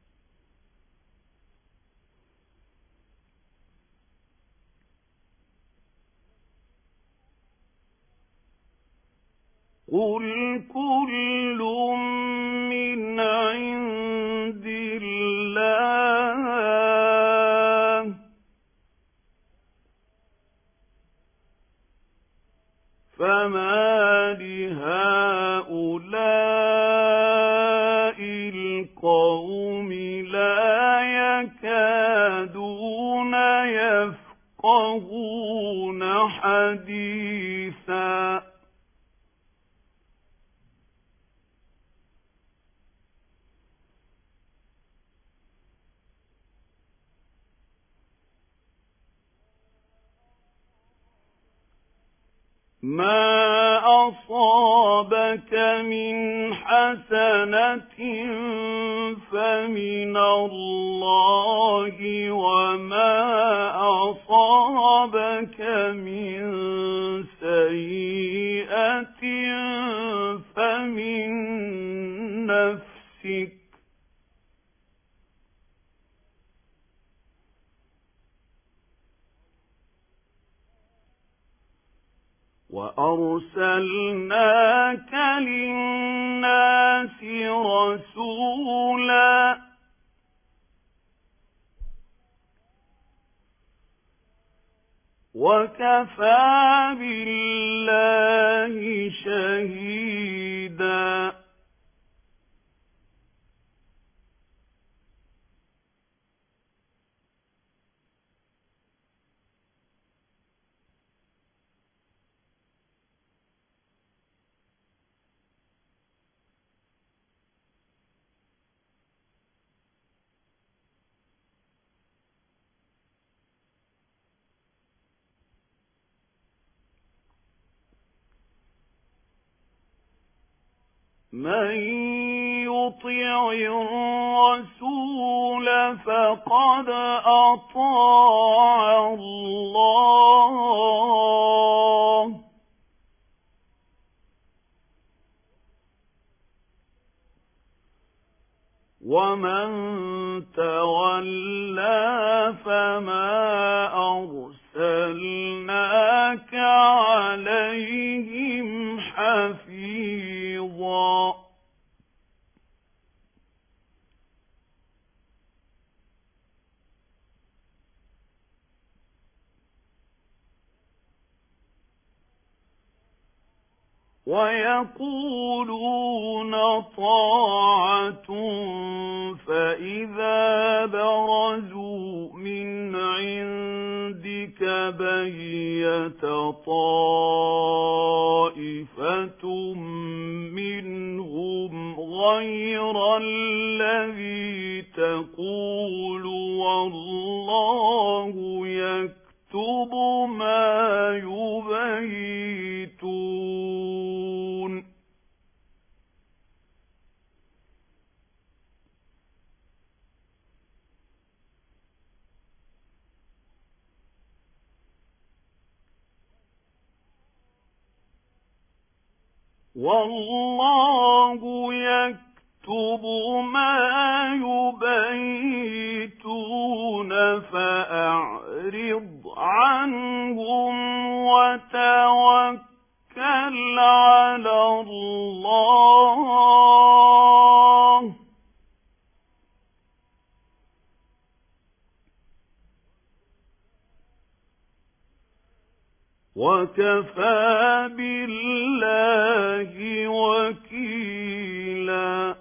قل كل من عند الله فما لهؤلاء القوم لا يكادون يفقهون حديثا ما أصابك من حسنة حسنة فمن الله وما أصابك من سيئة فمن نفسك وأرسلناك للناس رسولا وكفى بالله شهيدا من يطع الرسول فقد أطاع الله ومن تولى فما أرسلناك عليهم حفيظا ويقولون طاعة فإذا برزوا من عندك بيت طائفة منهم غير الذي تقول والله يكتب ما يبيتون والله يكتب ما يبيتون فأعرض عنهم وتوكل على الله وكفى بالله وكيلا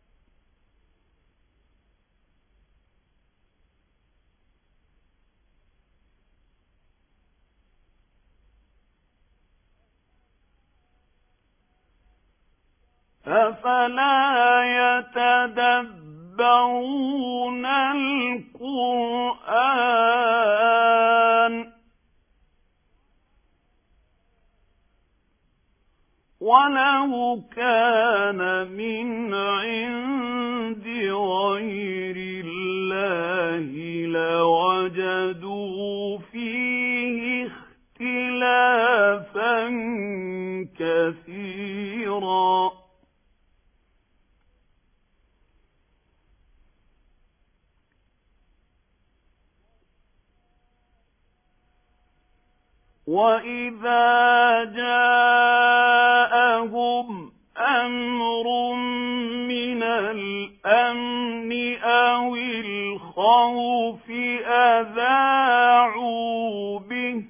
أفلا يتدبرون القرآن ولو كان من عند غير الله لوجدوا فيه اختلافا كثيرا وإذا جاءهم أمر من الأمن أو الخوف أذاعوا به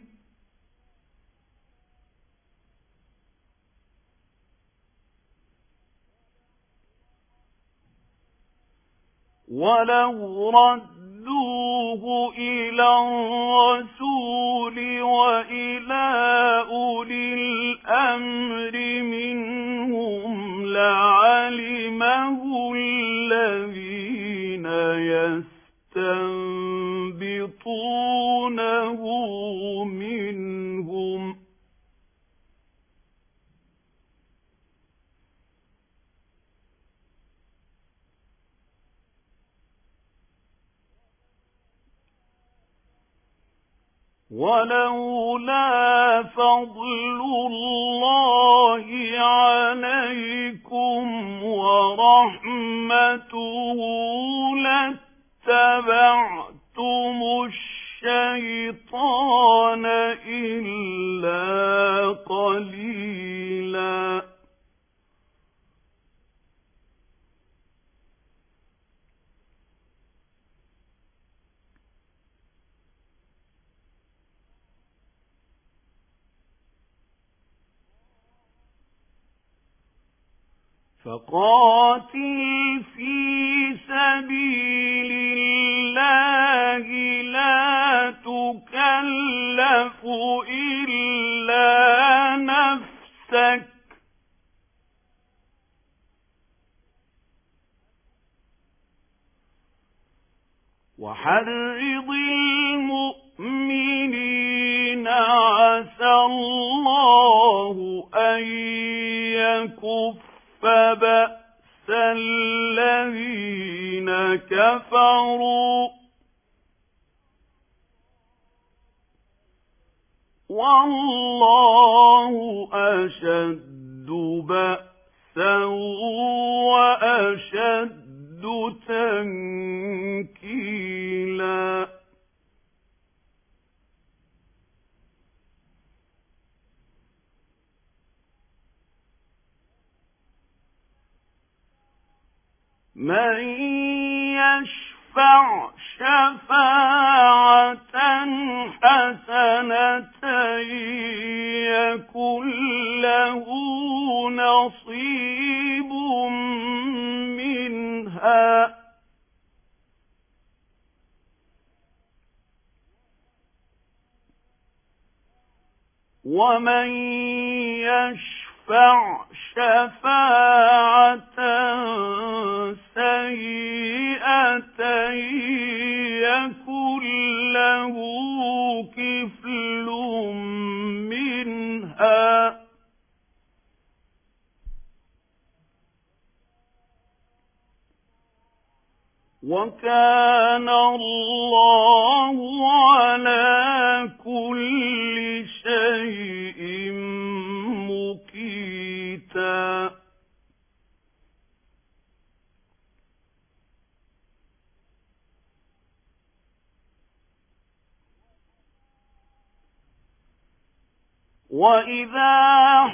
ولو ردوه إلى الرسول وإلى أولي الأمر منهم لعلمه الذين يستنبطونه منهم ولولا فضل الله عليكم ورحمته لاتبعتم الشيطان إلا قليلا. فقاتل في سبيل الله لا تكلف إلا نفسك وحرض المؤمنين عسى الله أن يكف فبأس الذين كفروا والله أشد بأسا وأشد تنكيلا. من يشفع شفاعة حسنة يكن له نصيب منها ومن يشفع شفاعة سيئة يكن له كفل منها وكان الله على كل شيء مقيتا. وإذا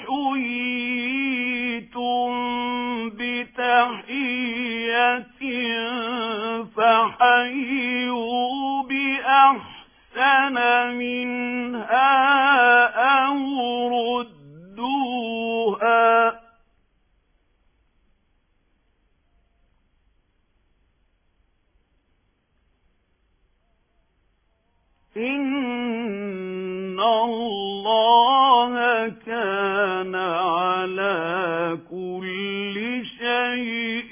حييتم بتحية فحيوا بأحسن منها أو ردوها إن الله كان على كل شيء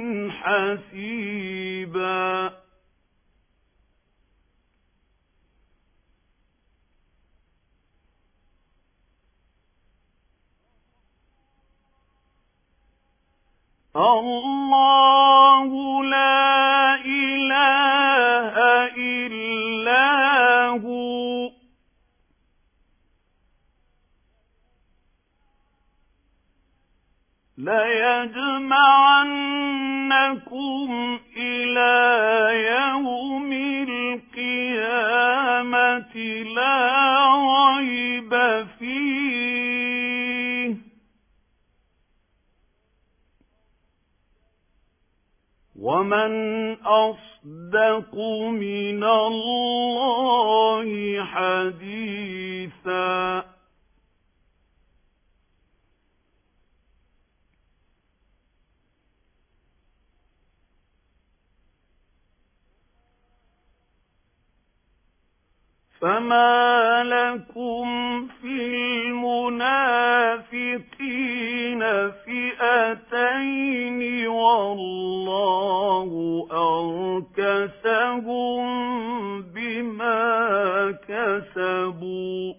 حسيبا. الله لا إله إلا هو ليجمعنكم إلى يوم القيامة لا ريب فيه ومن أصدق من الله حديثا. فما لكم في المنافقين فئتين والله أركسهم بما كسبوا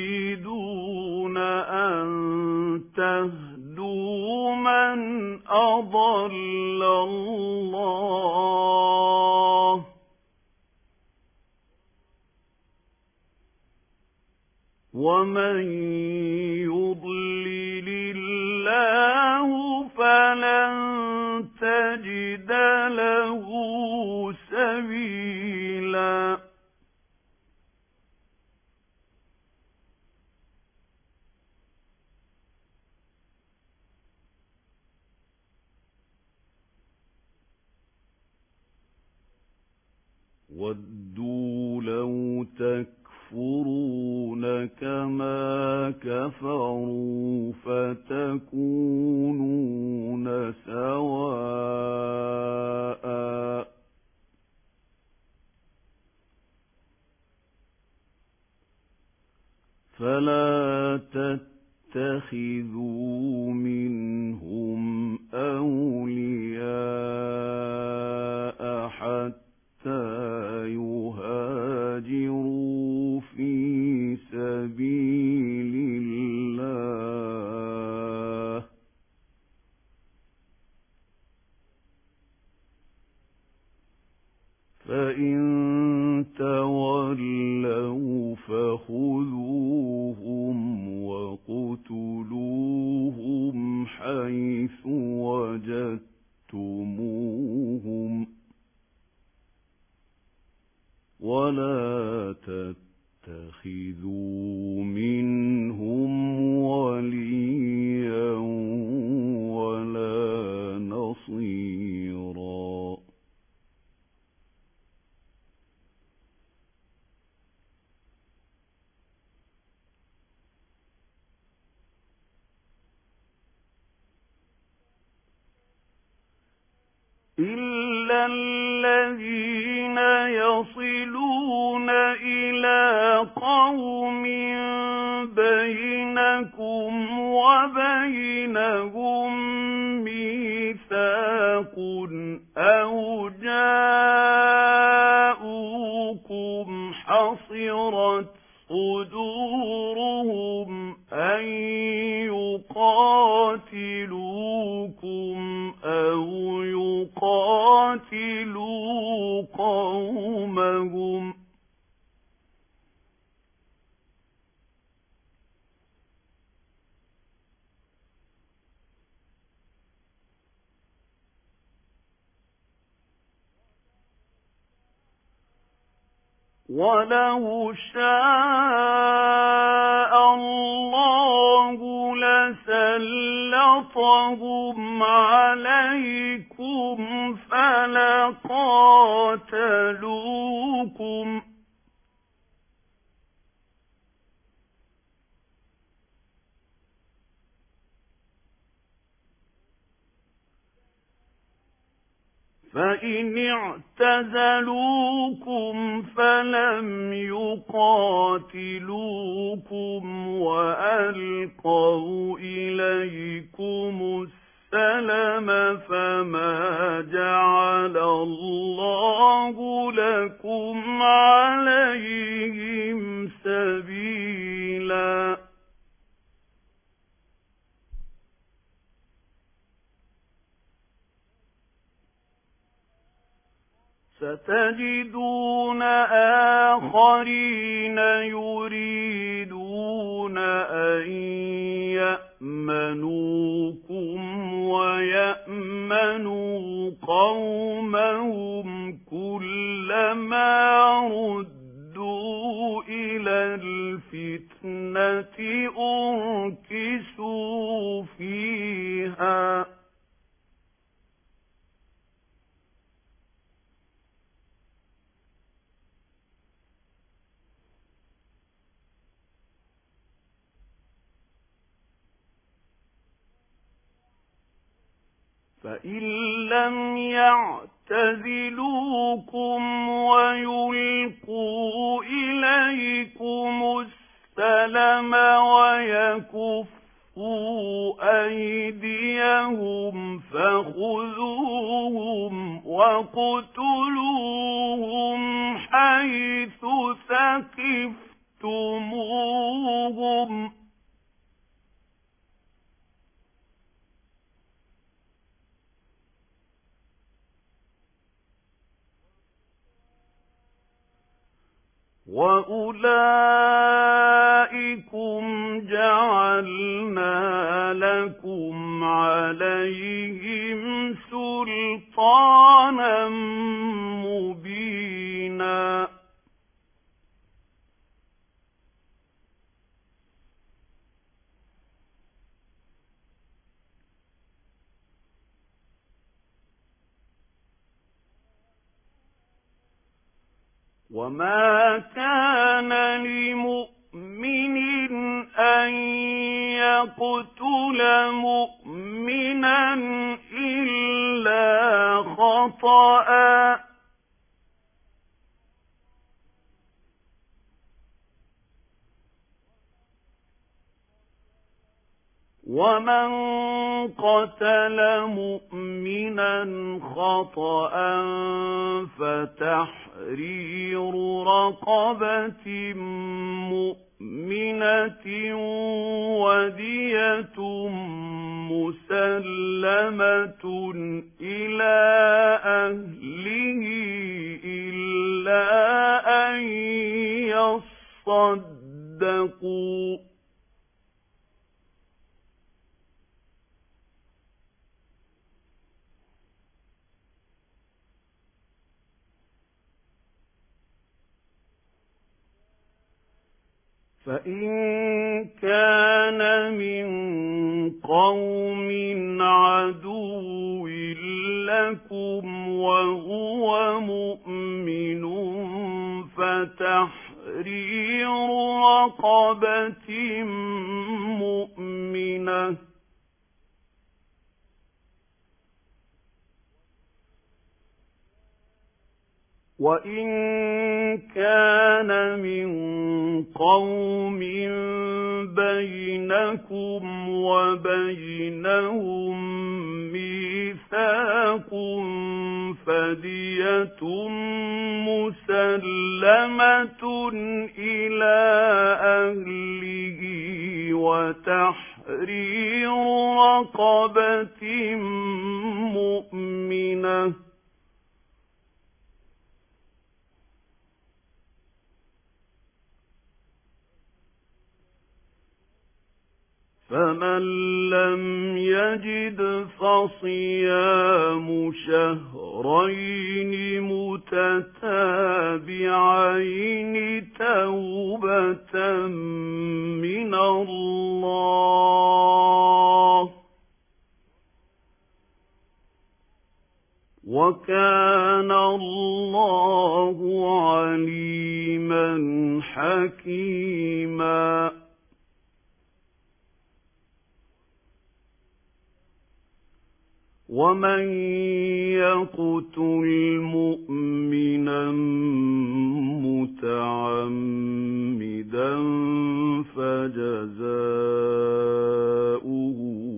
أتريدون أن تهدوا من أضل الله ومن يضلل الله فلن تجد له سبيلا وَدُّوا لَوْ تَكْفُرُونَ كَمَا كَفَرُوا فَتَكُونُونَ سَوَاءً فَلَا تَتَّخِذُوا مِنْهُمْ أَوْلِيَاءَ حَتَّى يُهَاجِرُوا فِي سَبِيلِ اللَّهِ فَإِن تَوَلَّوْا فَخُذُوهُمْ وَاقْتُلُوهُمْ حَيْثُ وَجَدتُّمُوهُمْ وَلَا تَتَّخِذُوا مِنْهُمْ وَلِيًّا وَلَا نَصِيرًا إِلَّا الَّذِينَ يَصِلُونَ إِلَى قَوْمٍ بَيْنَكُمْ وَبَيْنَهُم مِّيثَاقٌ أَوْ جَاءُوكُمْ حَصِرَتْ صُدُورُهُمْ أَن يُقَاتِلُوكُمْ أَوْ يُقَاتِلُوا قَوْمَهُمْ وَلَوْ شَاءَ اللَّهُ لَسَلَّطَهُمْ عَلَيْكُمْ فَلَقَاتَلُوكُمْ فَإِنِ اعْتَزَلُوكُمْ فَلَمْ يُقَاتِلُوكُمْ وَأَلْقَوْا إِلَيْكُمُ السَّلَمَ فَمَا جَعَلَ اللَّهُ لَكُمْ عَلَيْهِمْ سَبِيلًا ستجدون آخرين يريدون أن يأمنوكم ويأمنوا قومهم كلما ردوا إلى الفتنة أركسوا فيها فَإِن لَّمْ يَعْتَزِلُوكُمْ وَيُلْقُوا إِلَيْكُمُ السَّلَمَ وَيَكُفُّوا أَيْدِيَهُمْ فَخُذُوهُمْ وَاقْتُلُوهُمْ حَيْثُ ثَقِفْتُمُوهُمْ وَأُولَئِكُمْ جَعَلْنَا لَكُمْ عَلَيْهِمْ سُلْطَانًا مُبِينًا وَمَا كَانَ لِمُؤْمِنٍ أَن يَقْتُلَ مُؤْمِنًا إِلَّا خَطَأً وَمَنْ قَتَلَ مُؤْمِنًا خَطَأً فَتَحْرِيرُ رَقَبَةٍ مُؤْمِنَةٍ وَدِيَةٌ مُسَلَّمَةٌ إِلَى أَهْلِهِ إِلَّا أَن يَصَّدَّقُوا فَإِن كَانَ مِن قَوْمٍ عَدُوٍّ لَكُمْ وَهُوَ مُؤْمِنٌ فَتَحْرِيرُ رَقَبَةٍ مُؤْمِنَةٍ وَإِن كَانَ مِن قَوْمٍ بَيْنَكُمْ وَبَيْنَهُم مِّيثَاقٌ فَدِيَةٌ مُسَلَّمَةٌ إِلَى أَهْلِهِ وَتَحْرِيرُ رَقَبَةٍ مُؤْمِنَةٍ فَمَن لَّمْ يَجِدْ فَصِيَامُ شَهْرَيْنِ مُتَتَابِعَيْنِ تَوْبَةً مِّنَ اللَّهِ ۗ وَكَانَ اللَّهُ عَلِيمًا حَكِيمًا وَمَن يَقْتُلْ مُؤْمِنًا مُتَعَمِّدًا فَجَزَاؤُهُ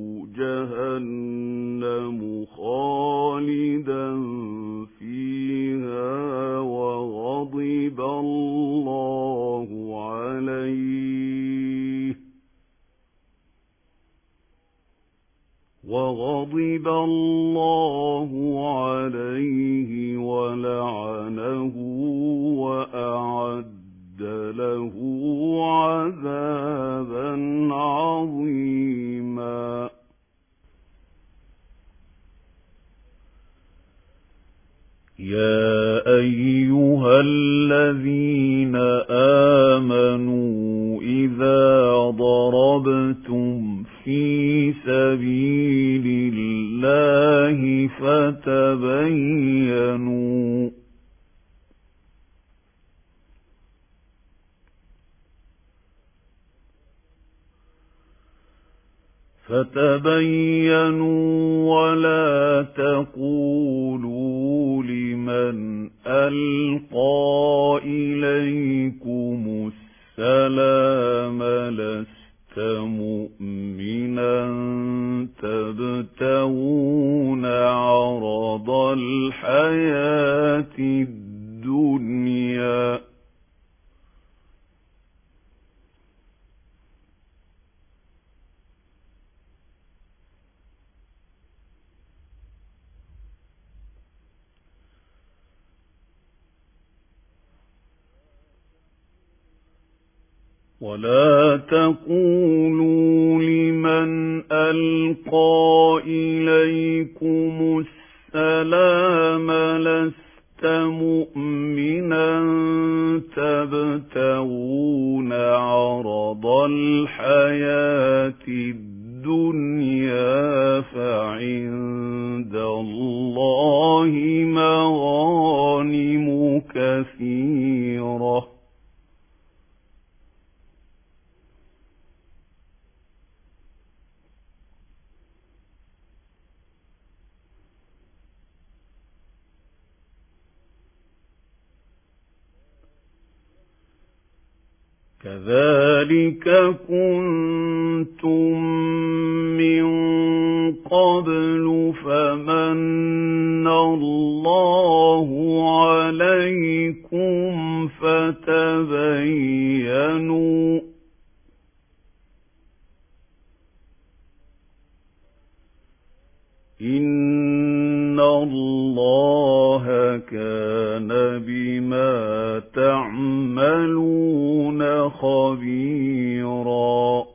جَهَنَّمُ خَالِدًا فِيهَا وَغَضِبَ اللَّهُ عَلَيْهِ وَلَعَنَهُ وَأَعَدَّ لَهُ عَذَابًا عَظِيمًا يَا أَيُّهَا الَّذِينَ آمَنُوا إِذَا ضَرَبْتُمْ فِي سَبِيلِ اللَّهِ فَتَبَيَّنُوا وَلَا تَقُولُوا لِمَنْ أَلْقَى إِلَيْكُمُ السَّلَامَ لَسْتَ مُؤْمِنًا تَبْتَغُونَ عَرَضَ الْحَيَاةِ الدُّنْيَا ولا تقولوا لمن ألقى إليكم السلام لست مؤمنا تبتغون عرض الحياة الدنيا فعند الله مغانم كثيرة كذلك كنتم من قبل فمن الله عليكم فتبينوا إن الله كان بما تعملون خبيرا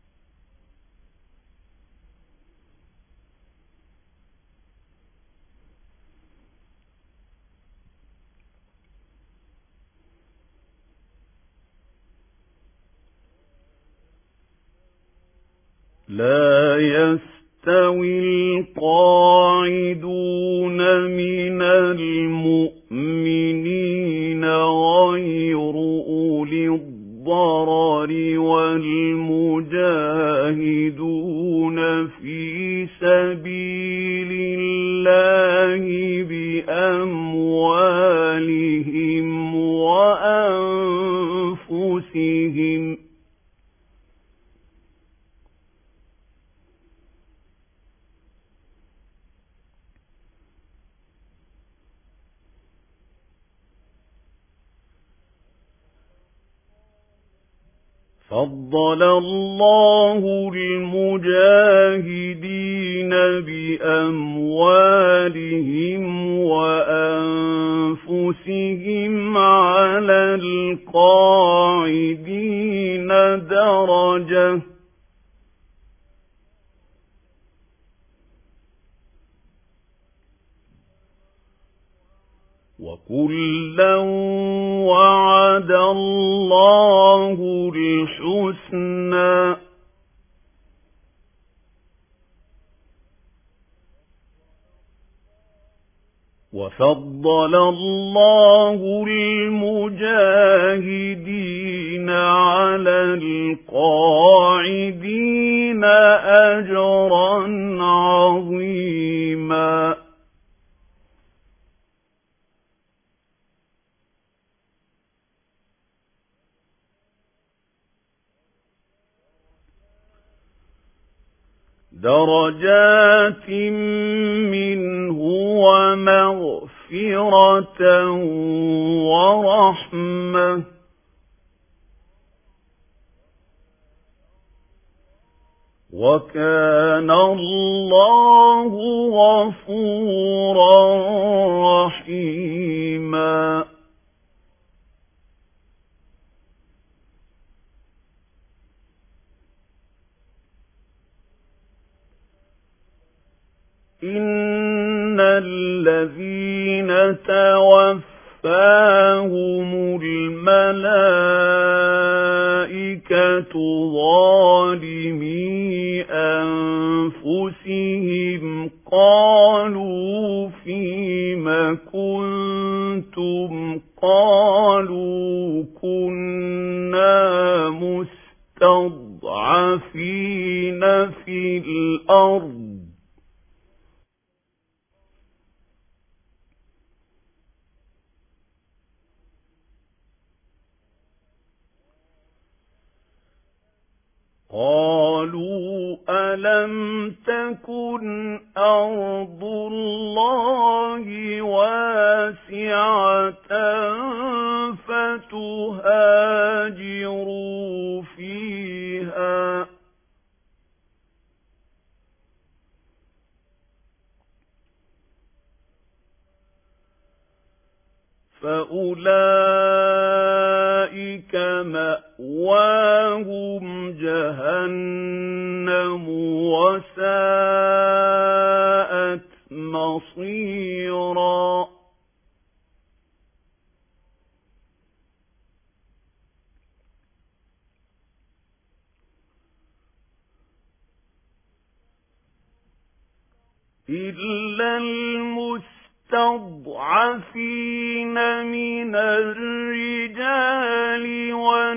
لا يستوي القاعدون من المؤمنين غير أولي الضرر والمجاهدون في سبيل الله بأموالهم وأنفسهم فضل الله المجاهدين بأموالهم وأنفسهم على القاعدين درجة وكلا وعد الله الحسنى وفضل الله المجاهدين على القاعدين أجرا عظيما درجات منه ومغفرة ورحمة وكان الله غفورا رحيما إن الذين توفاهم الملائكة ظالمي أنفسهم قالوا فيم كنتم قالوا كنا مستضعفين في الأرض قالوا ألم تكن أرض الله واسعة فتهاجروا فيها فأولئك فَأُولَئِكَ مَأْوَاهُمْ جَهَنَّمُ وَسَاءَتْ مَصِيرًا. إِلَّا الْمُسْتَضْعَفِينَ مِنَ الرِّجَالِ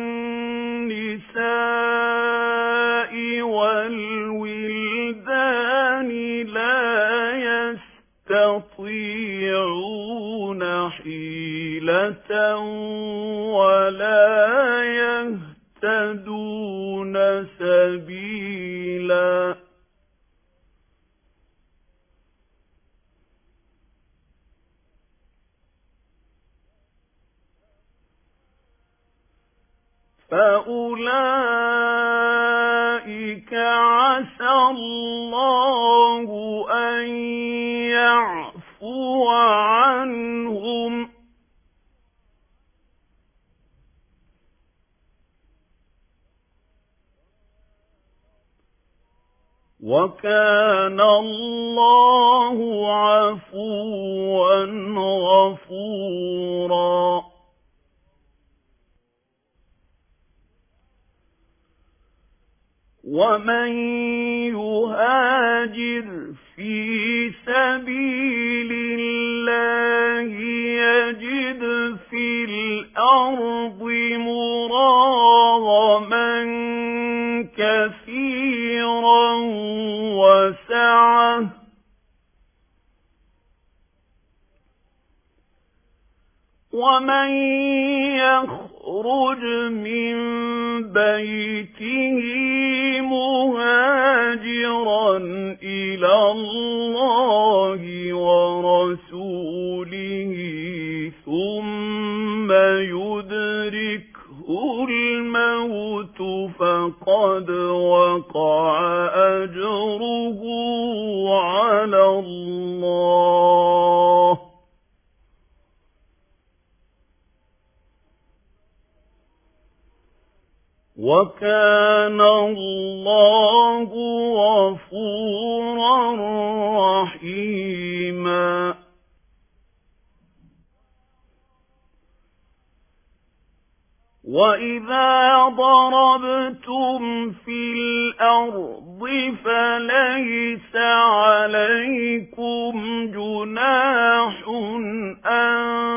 وَالنِّسَاءِ وَالْوِلْدَانِ لَا يَسْتَطِيعُونَ حِيلَةً وَلَا يَهْتَدُونَ سَبِيلًا. فَأُولَئِكَ عَسَى اللَّهُ أَن يَعْفُوَ عَنْهُمْ، وَكَانَ اللَّهُ عَفُوًّا غَفُورًا. وَمَن يُهَاجِرْ فِي سَبِيلِ اللَّهِ يَجِدْ فِي الْأَرْضِ مُرَاغَمًا كَثِيرًا وَسَعَةً، وَمَن يَخْرُجْ مِن بَيْتِهِ مُهَاجِرًا إِلَى اللَّهِ وَرَسُولِهِ ثُمَّ يُدْرِكْهُ الْمَوْتُ فَقَدْ وَقَعَ أَجْرُهُ عَلَى اللَّهِ، وَكَانَ اللَّهُ غَفُورًا رَّحِيمًا. وَإِذَا ضَرَبْتُمْ فِي الْأَرْضِ فَلَيْسَ عَلَيْكُمْ جُنَاحٌ أَن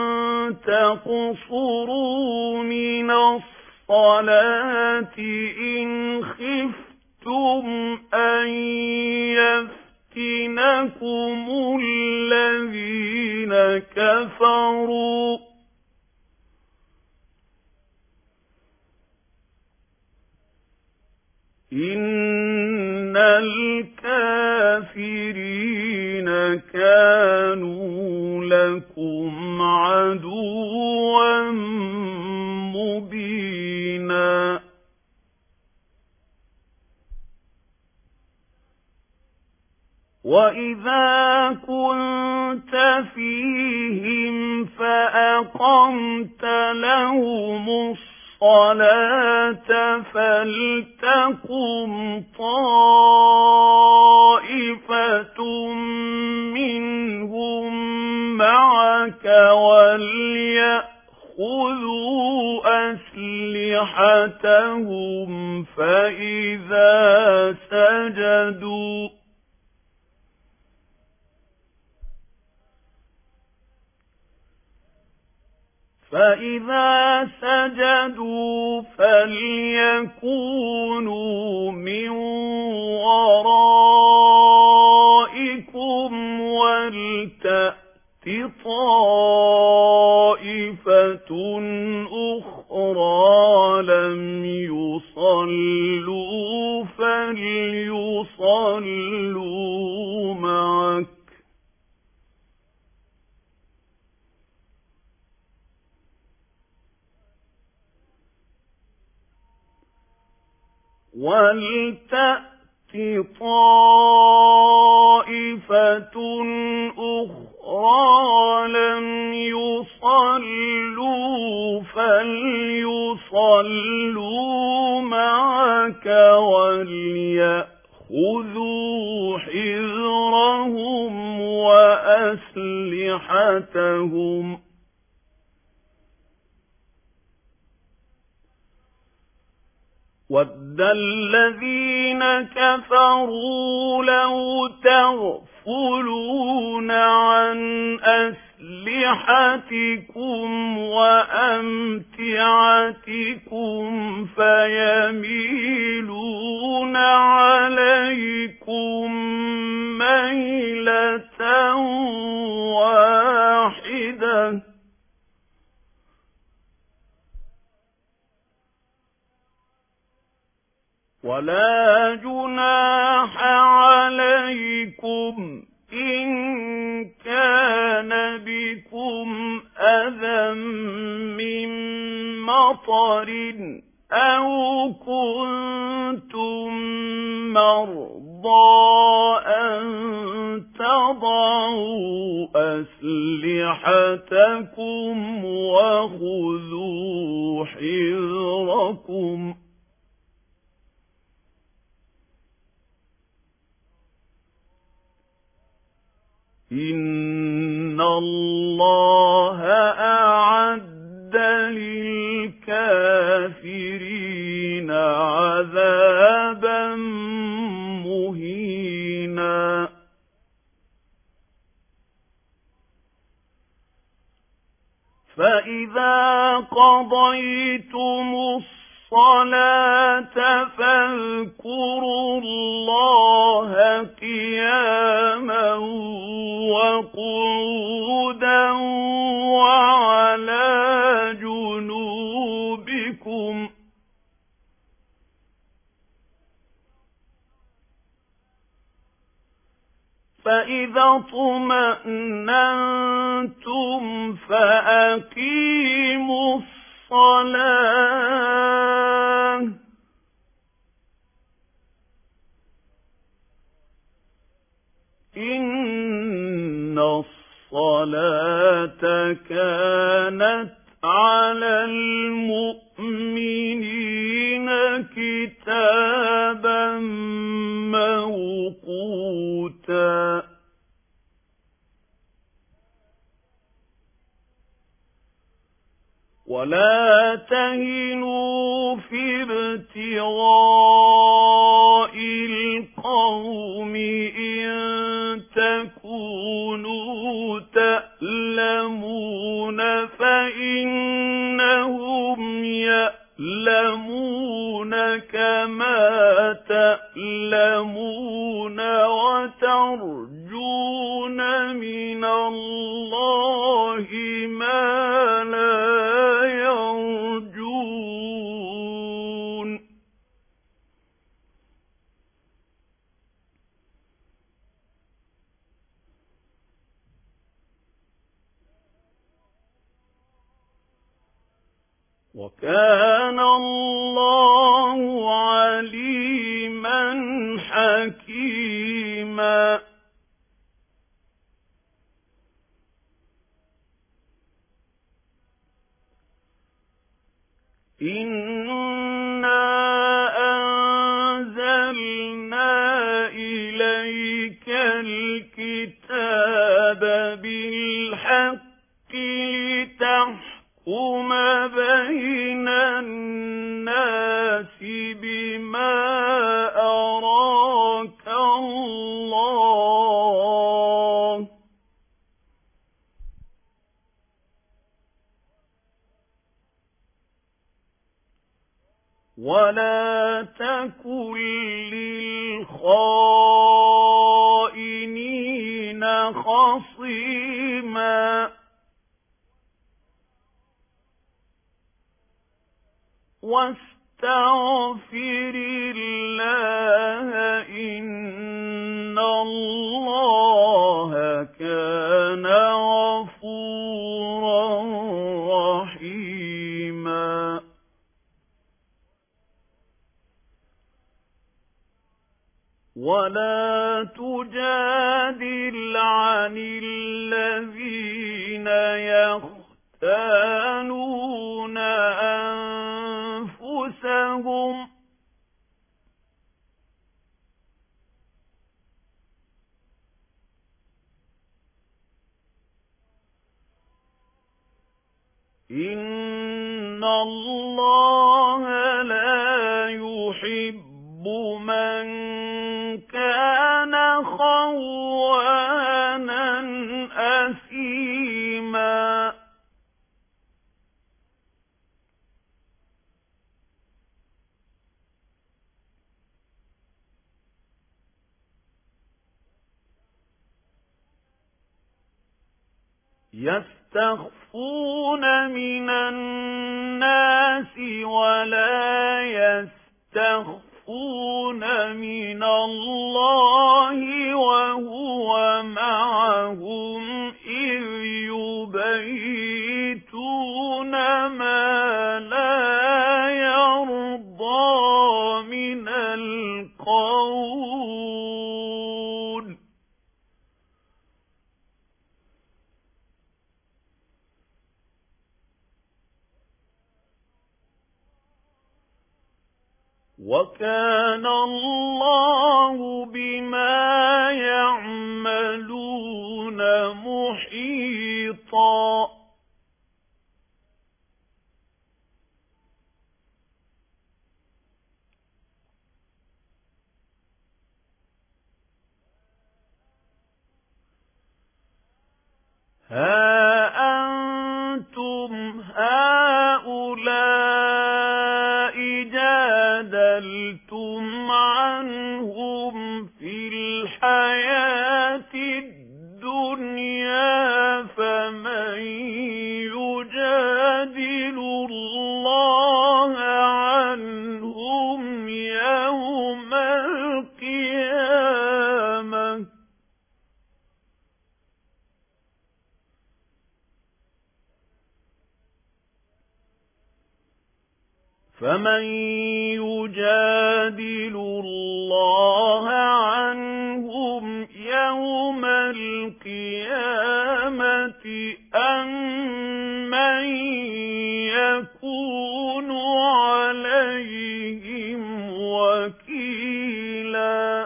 تَقْصُرُوا مِنَ الصَّلَاةِ إِنْ خِفْتُمْ أَن يَفْتِنَكُمُ الَّذِينَ كَفَرُوا، إِنَّ الْكَافِرِينَ كَانُوا لَكُمْ عَدُوًّا مُبِينًا. وَإِذَا كُنتَ فِيهِمْ فَأَقَمْتَ لَهُمُ الصَّلَاةَ فَلْتَقُمْ طَائِفَةٌ مِّنْهُم مَّعَكَ وَلْيَأْخُذُوا أَسْلِحَتَهُمْ فَإِذَا سَجَدُوا فَلْيَكُونُوا مِنْ وَرَائِكُمْ وَلْتَأْتِ طَائِفَةٌ أُخْرَى لَمْ يُصَلُّوا فَلْيُصَلُّوا مَعَكَ، وَلْتَأْتِ طَائِفَةٌ أُخْرَى لَمْ يُصَلُّوا فَلْيُصَلُّوا خُذُوا حِذْرَهُمْ وَأَسْلِحَتَهُمْ وَدَّ الَّذِينَ كَفَرُوا لَوْ تَغْفُلُونَ عَنْ أَسْلِحَتِكُمْ وَأَمْتِعَتِكُمْ فَيَمِيلُونَ عَلَيْكُمْ مَيْلَةً وَاحِدَةً وَلَا جُنَاحَ عَلَيْكُمْ إِن كَانَ بِكُمْ أَذًى مِّن مَّطَرٍ أَوْ كُنتُم مَّرْضَىٰ أَن تَضَعُوا أَسْلِحَتَكُمْ وَخُذُوا حِذْرَكُمْ إِنَّ اللَّهَ أَعَدَّ لِلْكَافِرِينَ عَذَابًا مُهِينًا فَإِذَا قَضَيْتُمُ الصَّلَاةَ فَاذْكُرُوا اللَّهَ قِيَامًا وَقُعُودًا وَعَلَى جُنُوبِكُمْ فَإِذَا اطْمَأْنَنْتُمْ فَأَقِيمُوا الصَّلَاةَ إِنَّ الصَّلَاةَ كَانَتْ عَلَى الْمُؤْمِنِينَ كِتَابًا مَّوْقُوتًا وَلَا تَهِنُوا فِي ابْتِغَاءِ الْقَوْمِ إِن تَكُونُوا تَأْلَمُونَ فَإِنَّهُمْ يَأْلَمُونَ كَمَا تَأْلَمُونَ وَتَرْجُونَ مِنَ اللَّهِ مَا لَا يَرْجُونَ وَكَانَ اللَّهُ عَلِيمًا حَكِيمًا إِنَّا أَنزَلْنَا إِلَيْكَ الْكِتَابَ بِالْحَقِّ لِتَحْكُمَ بَيْنَ النَّاسِ بِمَا أَرَاكَ اللَّهُ وَلَا تَكُن لِّلْخَائِنِينَ خَصِيمًا وَاسْتَغْفِرِ اللَّهَ إِنَّ اللَّهَ كَانَ غَفُورًا رَّحِيمًا وَلَا تُجَادِلْ عَنِ الَّذِينَ يَخْتَانُونَ أَنفُسَهُمْ إِنَّ اللَّهَ لَا يُحِبُّ مَن كَانَ خَوَّانًا أَثِيمًا يَسْتَخْفُونَ مِنَ النَّاسِ وَلَا يَسْتَخْفُونَ مِنَ اللَّهِ وَهُوَ مَعَهُمْ إِذْ يُبَيِّتُونَ مَا لَا يَرْضَىٰ مِنَ الْقَوْلِ وَكَانَ اللَّهُ بِمَا يَعْمَلُونَ مُحِيطًا ها أنتم هؤلاء جادلتم عنهم في الحياة الدنيا فمن يجادل الله عنهم يوم القيامة فمن يجادل الله عنهم يوم القيامة أم من يكون عليهم وكيلا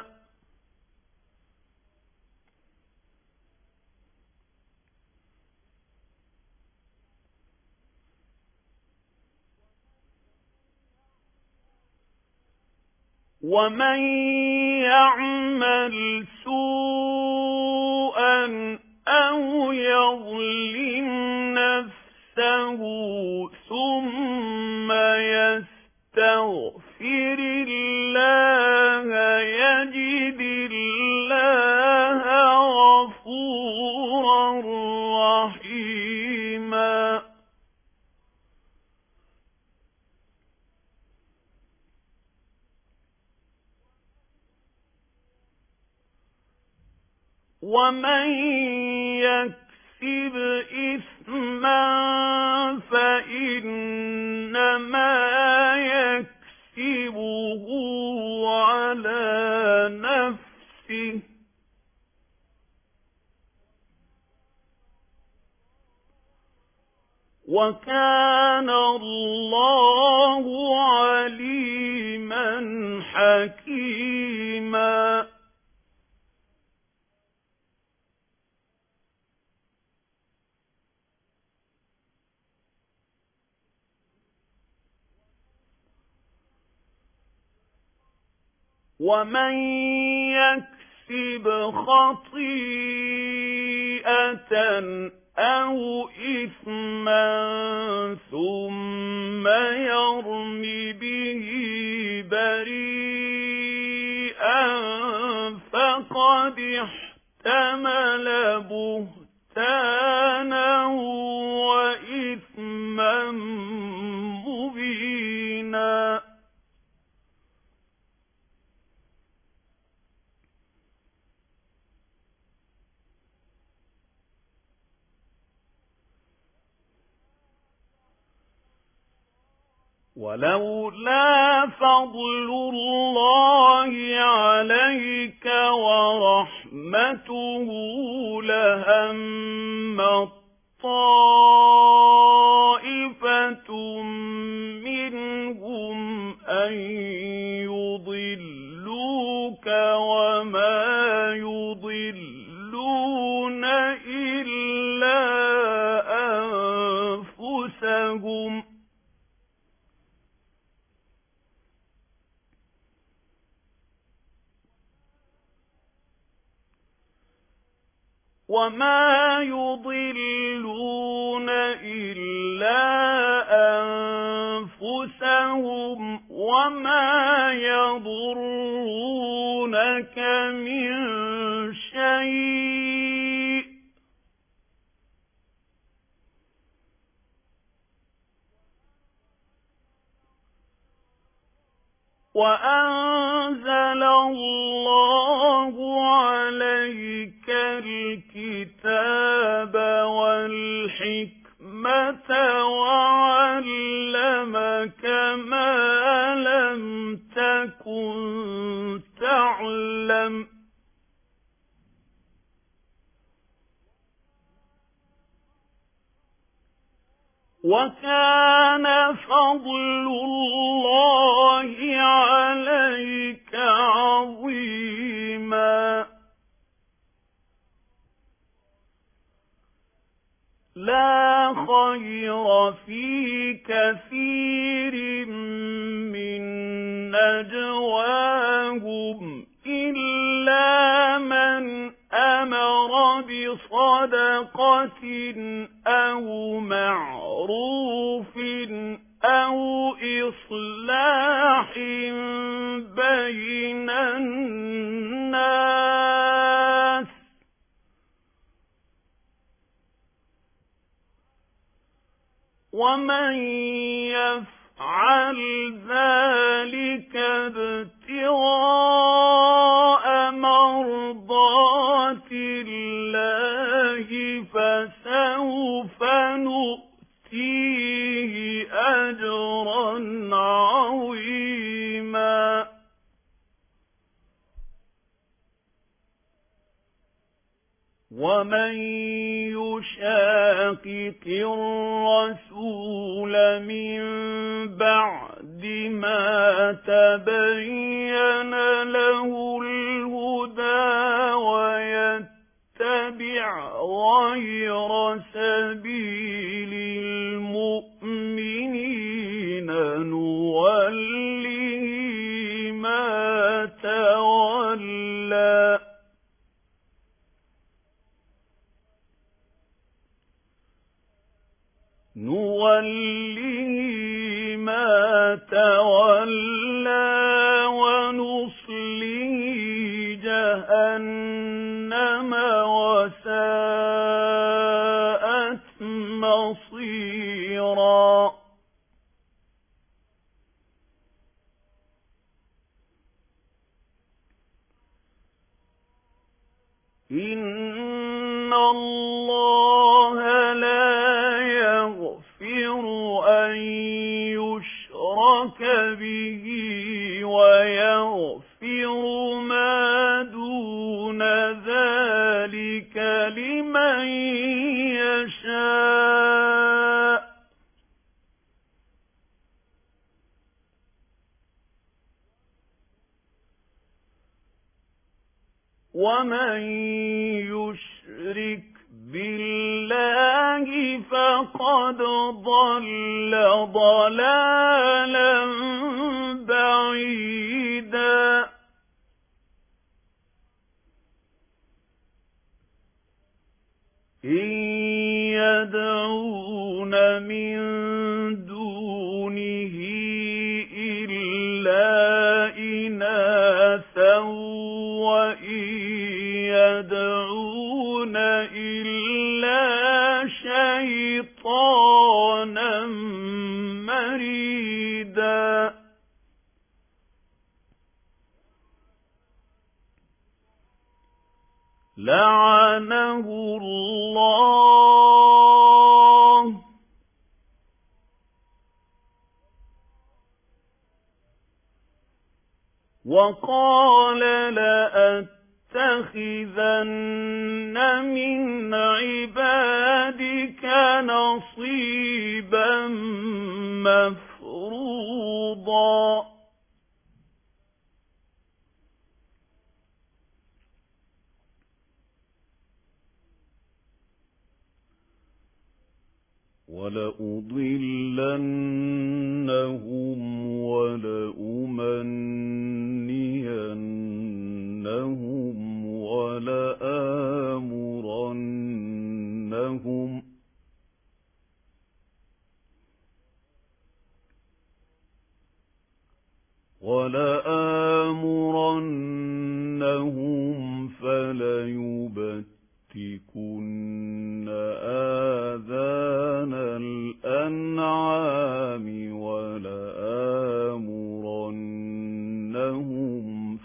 ومن يعمل سوءا أو يظلم نفسه ثم يستغفر الله يجد الله غفورا رحيما ومن يكسب إثما فإنما يكسبه على نفسه وكان الله عليما حكيما ومن يكسب خطيئة أو إثما ثم يرم به بريئا فقد احتمل بهتانا وإثما مبينا ولولا فضل الله عليك ورحمته لهم طائفة منهم أن يضلوك وما يضلون إلا أنفسهم وما يضلون إلا أنفسهم وما يضرونك من شيء وأنزل الله عليك الكتاب والحكمة وعلمك ما لم تكن تعلم وكان فضل الله عليك عظيما لا خير في كثير من نجواهم إلا من أمر بصدقة أو معروف أو إصلاح بين الناس ومن يفعل ذلك ابتغاء مرضات الله فسوف نؤتيه أجرا عظيما ومن يشاقق الرسول من بعد ما تبين له الهدى ويتبع غير سبيل المؤمنين نوله ما تولى ونصله جهنم وساءت مصيرا إن الله لا يغفر أن يشرك به ويغفر ما دون ذلك لمن يشاء ومن يشرك بالله فقد ضل ضلالا بعيدا إن يدعون من دونه إلا إناثا وإن يدعون إلا شيطانا مريدا لعنه الله وقال لأتخذن من عبادك نصيبا مفروضا ولأضلنهم ولأمنينهم ولآمرنهم فليبتكن آذان الأنعام ولآمرنهم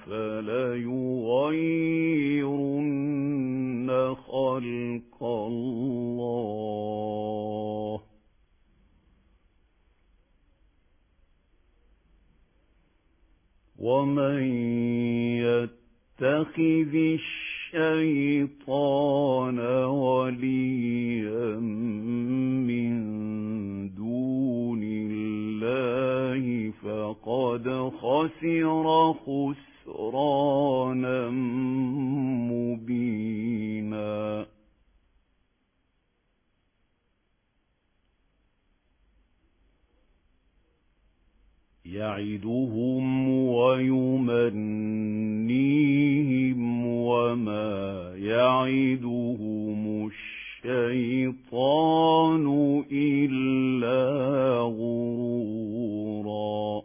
فليغيرن خلق الله ومن يتخذ الشيطان وليا من دون الله فقد خسر خسرانا مبينا يعدهم ويمنيهم وما يعدهم الشيطان إلا غرورا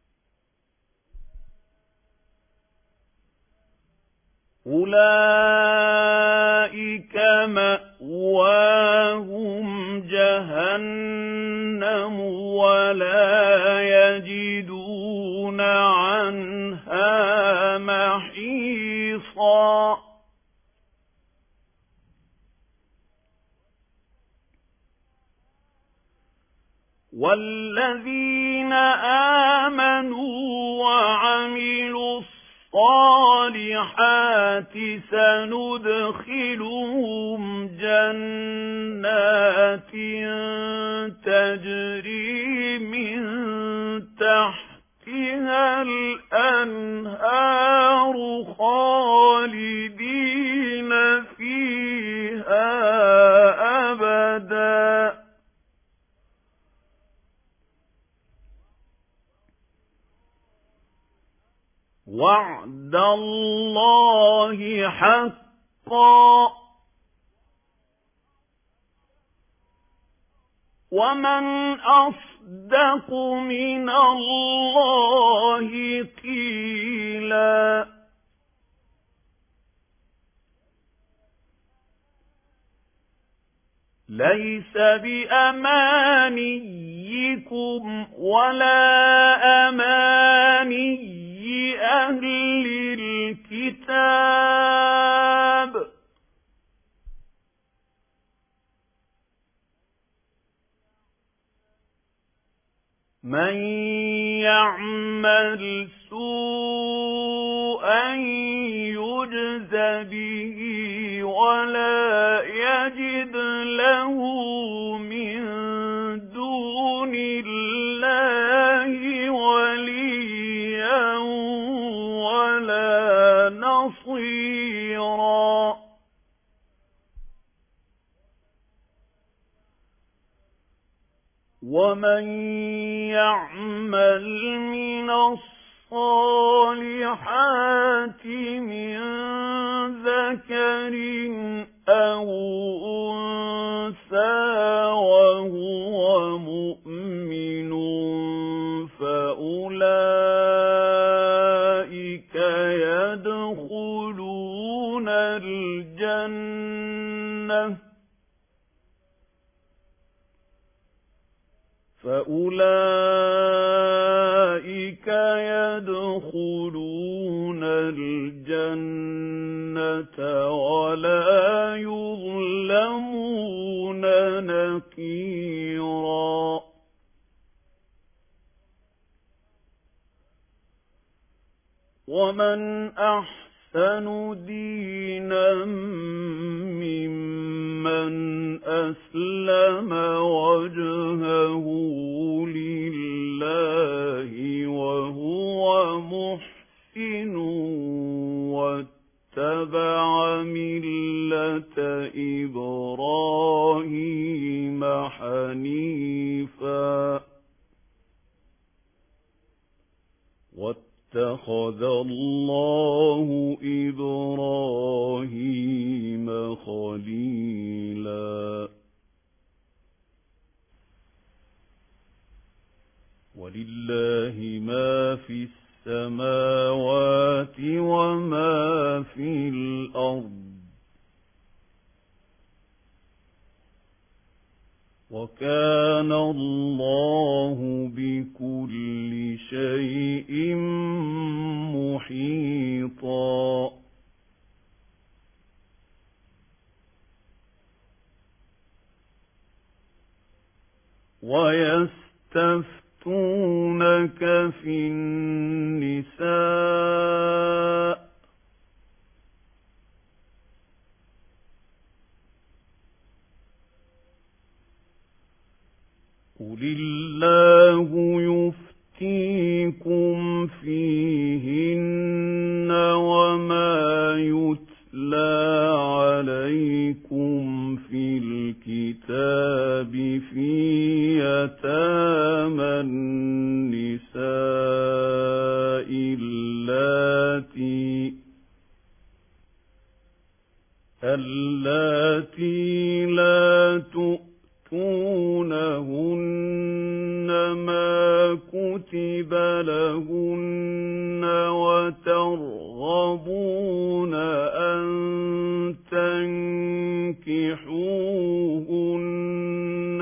أولئك مأواهم جهنم ولا يجدون عنها محيصا والذين آمنوا وعملوا الصالحات سندخلهم جنات تجري من تحتها الأنهار خالدين فيها أبدا وعد الله حقا ومن أصدق من الله قيلا ليس بأمانيكم ولا أماني أهل الكتاب من يعمل سوءا يجز به ولا يجد له من دون الله وليا ولا نصيرا ومن يعمل من الصالحات من ذكر أو أنثى وهو مؤمن فأولئك يدخلون الجنة ولا يظلمون نقيرا ومن أحسن دينا ممن أسلم وجهه لله وهو محسن واتبع ملة إبراهيم حنيفا واتخذ الله إبراهيم خليلا ولله ما في السماوات وما في الأرض وكان الله بكل شيء محيطا ويستفتونك في النساء قل الله يفتيكم فيهن وما يتلى عليكم في الكتاب في يتامى النساء اللاتي لا تؤتونهن ما كتب لهن وترغبون أن تنكحوهن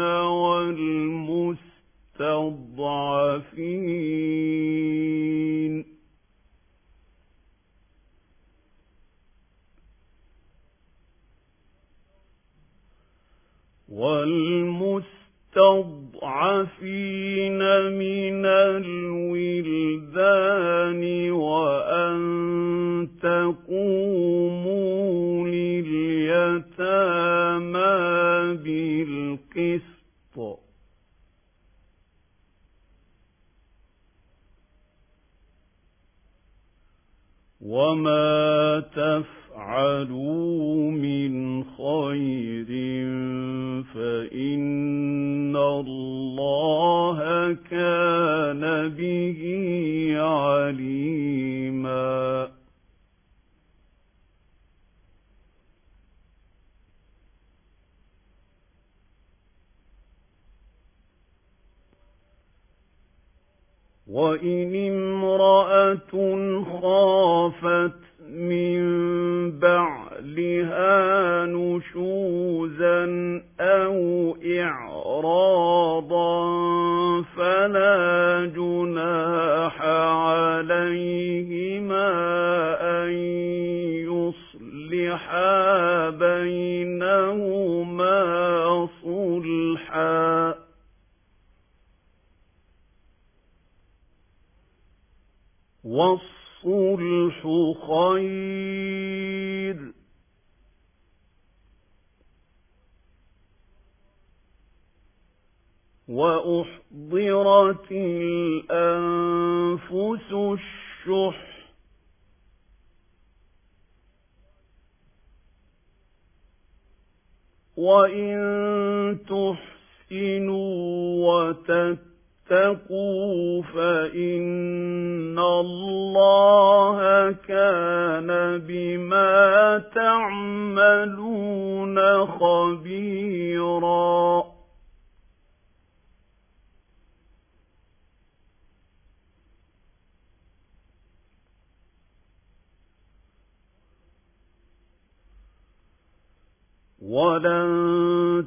والمستضعفين من الولدان وأن تقوموا لليتامى بالقسط وما تفعلوا من خير فإن الله كان به عليما وإن امرأة خافت من بعلها نشوزا أو إعراضا فلا جناح عليهما أن يصلحا بينهما صلحا والصلح خير وأحضرت الأنفس الشح وإن تحسنوا وتتقوا فإن الله كان بما تعملون خبيرا ولن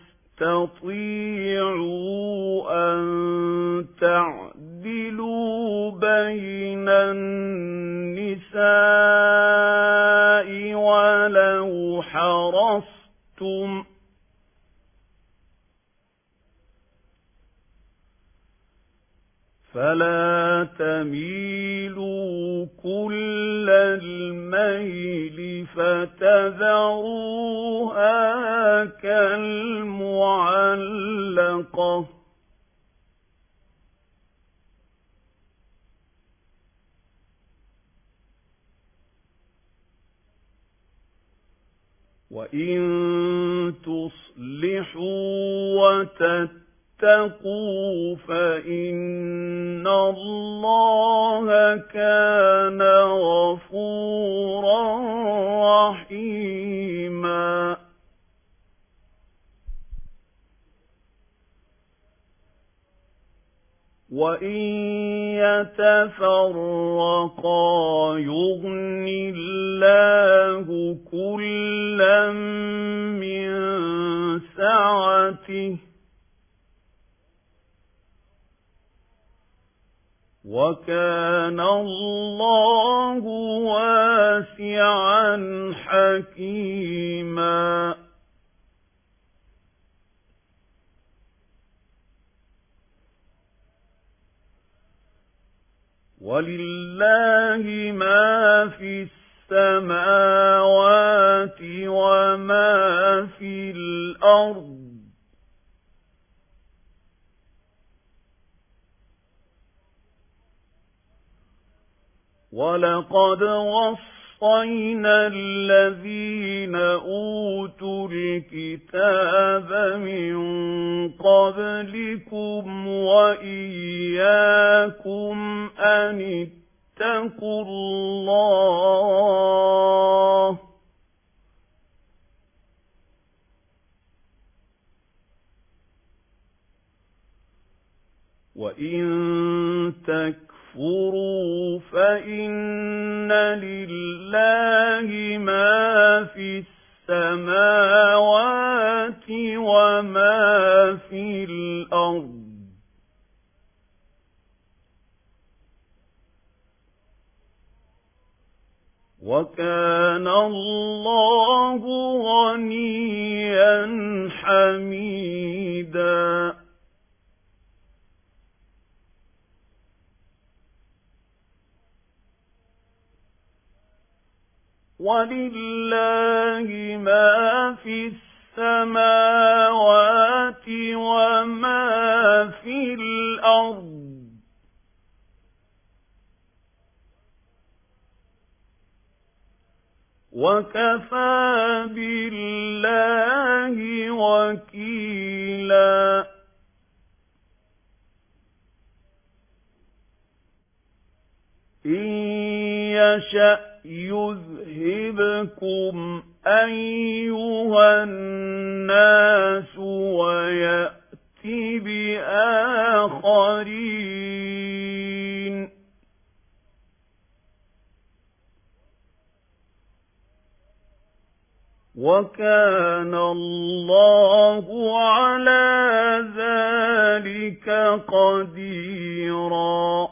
تستطيعوا أن تعدلوا بين النساء ولو حرصتم فلا تميلوا كل الميل فتذروها كالمعلقة وإن تصلحوا وتتقوا فإن الله كان غفورا رحيما وإن يتفرقا يغن الله كلا من سعته وَكَانَ اللَّهُ وَاسِعًا حَكِيمًا. وَلِلَّهِ مَا فِي السَّمَاوَاتِ وَمَا فِي الْأَرْضِ. وَلَقَدْ وَصَّيْنَا الَّذِينَ أُوتُوا الْكِتَابَ مِنْ قَبْلِكُمْ وَإِيَّاكُمْ أَنِ اتَّقُوا اللَّهَ وَإِنْ تَكْفُرُوا فَإِنَّ لِلَّهِ مَا فِي السَّمَاوَاتِ وَمَا فِي الْأَرْضِ. وَكَانَ اللَّهُ غَنِيًّا حَمِيدًا. وَلِلَّهِ مَا فِي السَّمَاوَاتِ وَمَا فِي الْأَرْضِ. وَكَفَى بِاللَّهِ وَكِيلًا. إِنْ يَشَأْ يُذْهِبْكُمْ أَيُّهَا النَّاسُ وَيَأْتِ بِآخَرِينَ. وَكَانَ اللَّهُ عَلَى ذَلِكَ قَدِيرًا.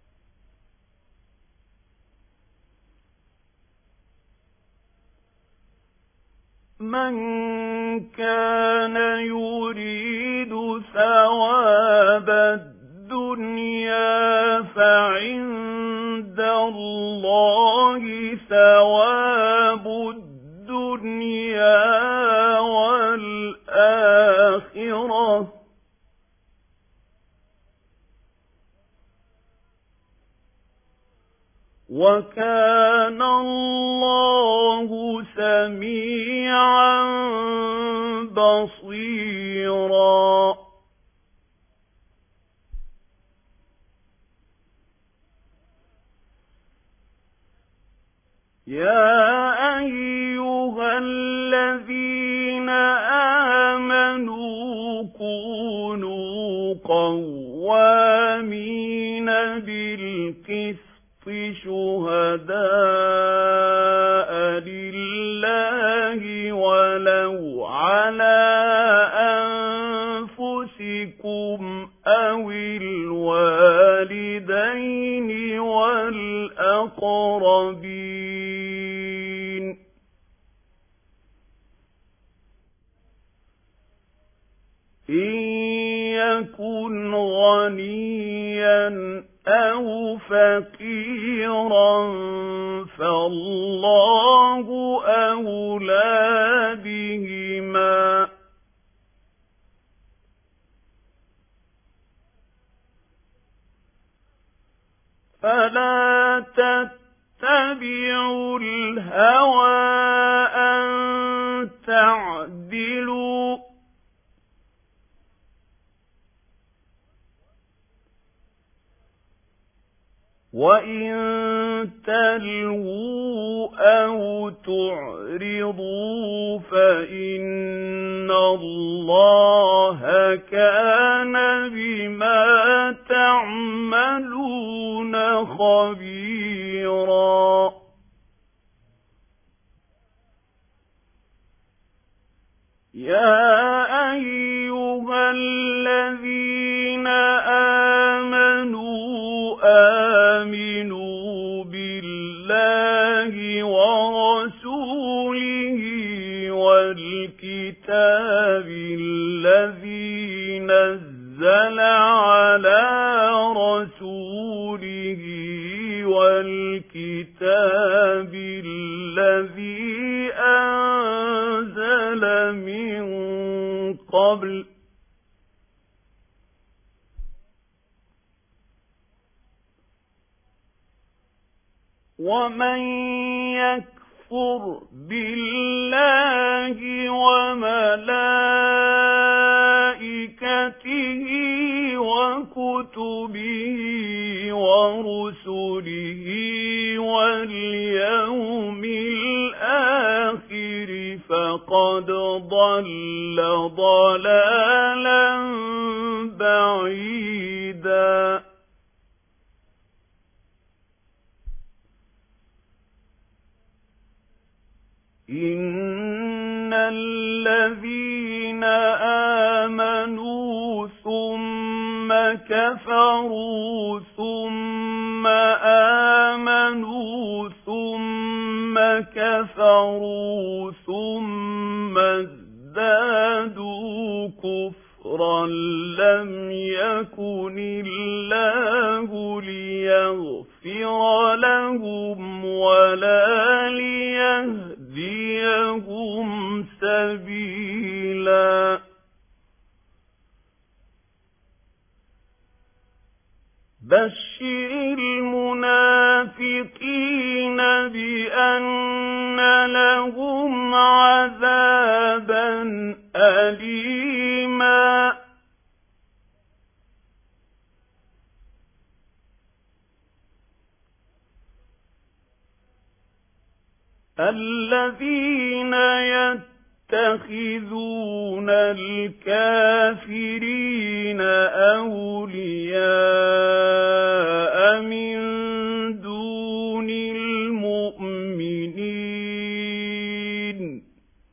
مَنْ كَانَ يُرِيدُ ثَوَابَ الدُّنْيَا فَعِندَ اللَّهِ ثَوَابُ الدُّنْيَا وَالْآخِرَةِ. وَكَانَ اللَّهُ سَمِيعًا بَصِيرًا. يَا أَيُّهَا الَّذِينَ آمَنُوا كُونُوا قَوَّامِينَ بِالْقِسْطِ شُهَدَاءَ لِلَّهِ وَلَوْ عَلَى أَنفُسِكُمْ أَوِ الْوَالِدَيْنِ وَالْأَقْرَبِينَ. إِنْ يَكُنْ غَنِيًّا أَوْ فَقِيرًا فَاللَّهُ أَوْلَى بِهِمَا. فَلَا تَتَّبِعُوا الْهَوَىٰ أَن تَعْدِلُوا وَإِن تَلْوُوا أَوْ تُعْرِضُوا فَإِنَّ اللَّهَ كَانَ بِمَا تَعْمَلُونَ خَبِيرًا. يَا أَيُّهَا الَّذِينَ آمَنُوا والكتاب الذي نزل على رسوله والكتاب الذي أنزل من قبل ومن يكفر بالله وملائكته وكتبه ورسله واليوم الآخر فقد ضل ضلالا بعيدا إن الذين آمنوا ثم كفروا ثم آمنوا ثم كفروا ثم ازدادوا كفرا لم يكن الله ليغفر لهم ولا ليهديهم سبيلا بشر المنافقين بأن لهم عذابا أليما الذين يتخذون الكافرين أولياء من دون المؤمنين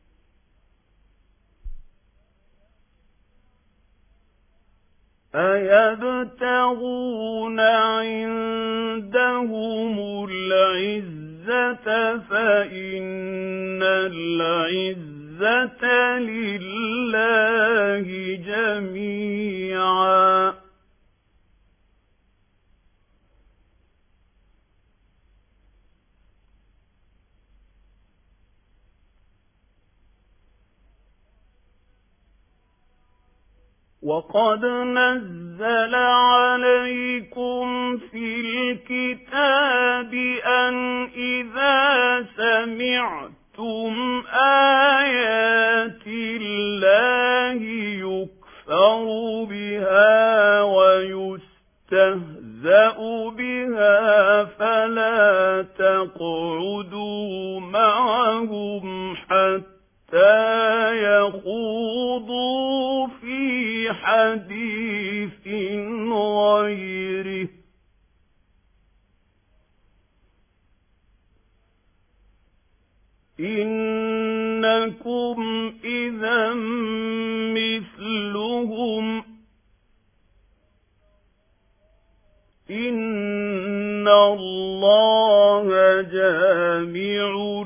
أيبتغون عندهم العزة فإن العزة لله جميعا وقد نزل عليكم في الكتاب أن إذا سمعتم آيات الله يكفر بها ويستهزأ بها فلا تقعدوا معهم حتى يخوضوا في حديث غيره إنكم إذا مثلهم إن الله جامع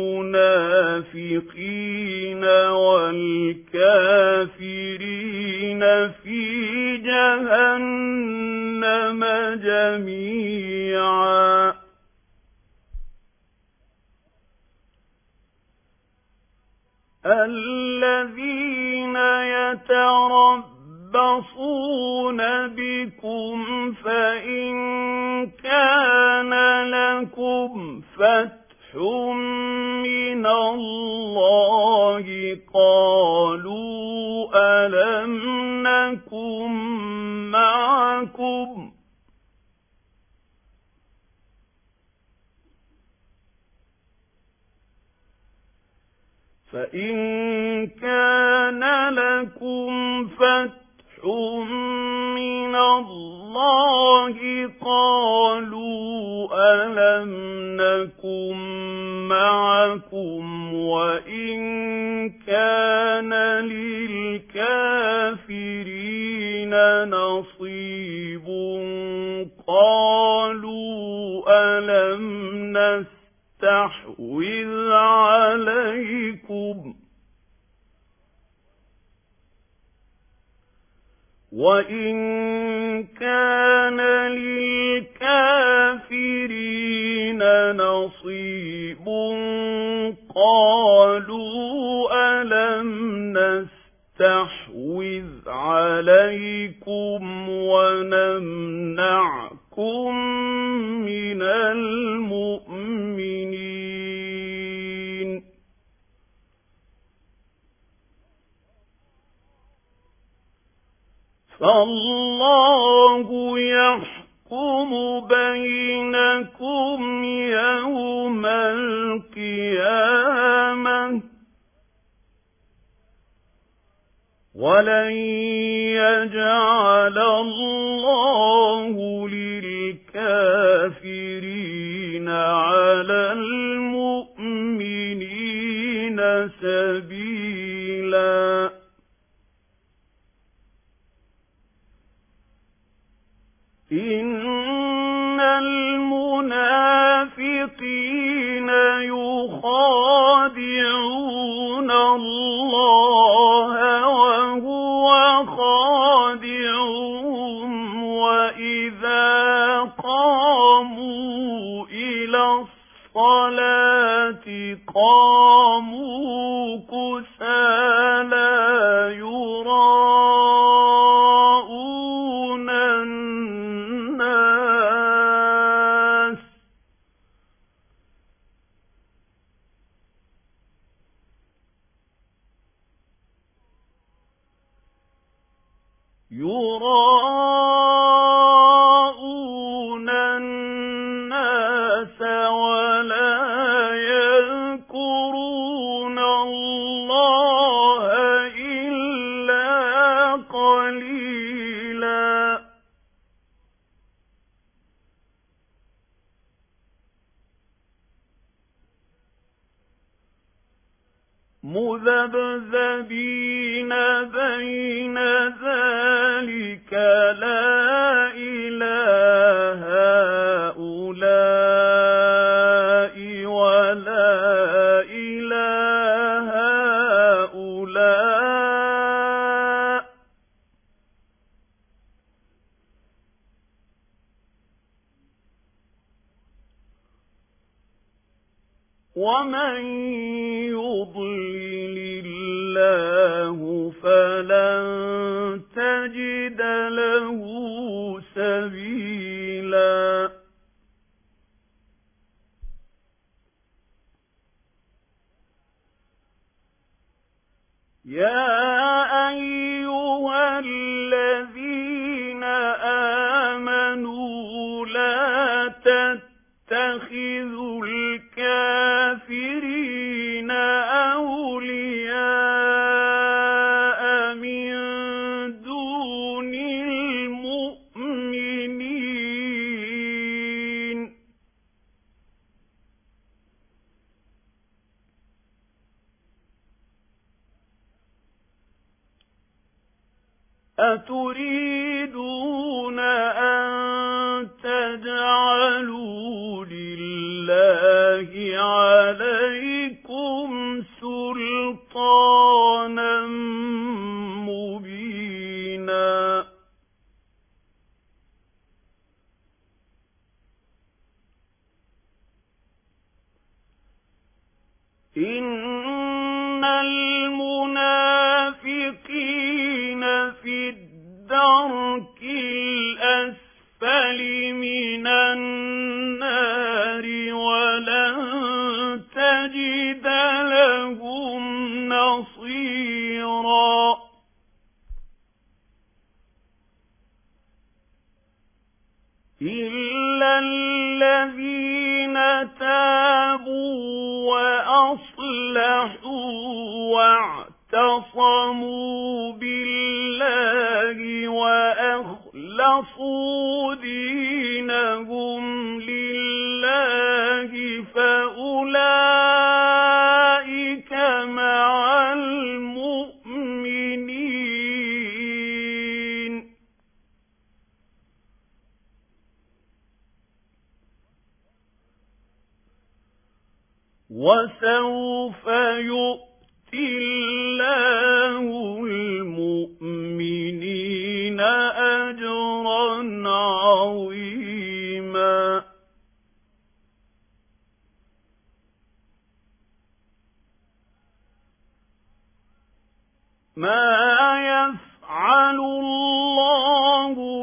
المنافقين والكافرين في جهنم جميعا الذين يتربصون بكم فإن كان لكم فتح من الله قالوا ألم نكن معكم فإن كان لكم فتح من الله قالوا ألم نكن معكم وإن كان للكافرين نصيب قالوا ألم نستحوذ عليكم وإن كان للكافرين نصيب قالوا ألم نستحوذ عليكم ونمنعكم من المؤمنين فالله يحكم بينكم يوم القيامة ولن يجعل الله للكافرين على المؤمنين سبيلا إن المنافقين يخادعون الله وهو خادعهم وإذا قاموا إلى الصلاة قاموا كسالى يراءون الناس ولا يذكرون الله إلا قليلا مذبذبين بين ذلك لا إله هؤلاء ولا إله هؤلاء ومن يضلل الله فلن تجد له سبيلا يا أيها الذين آمنوا لا تتخذوا الكافرين أولياء من دون المؤمنين أتريدون أن تجعلوا لله عليكم سلطانا مبينا إن المنافقين في الدرك الأسفل من النار ولن تجد لهم نصيرا إلا الذين تابوا وأصلحوا واعتصموا بالله وأخلصوا دينهم لله فأولئك مع المؤمنين وسوف يؤتي الله المؤمنين ما يفعل الله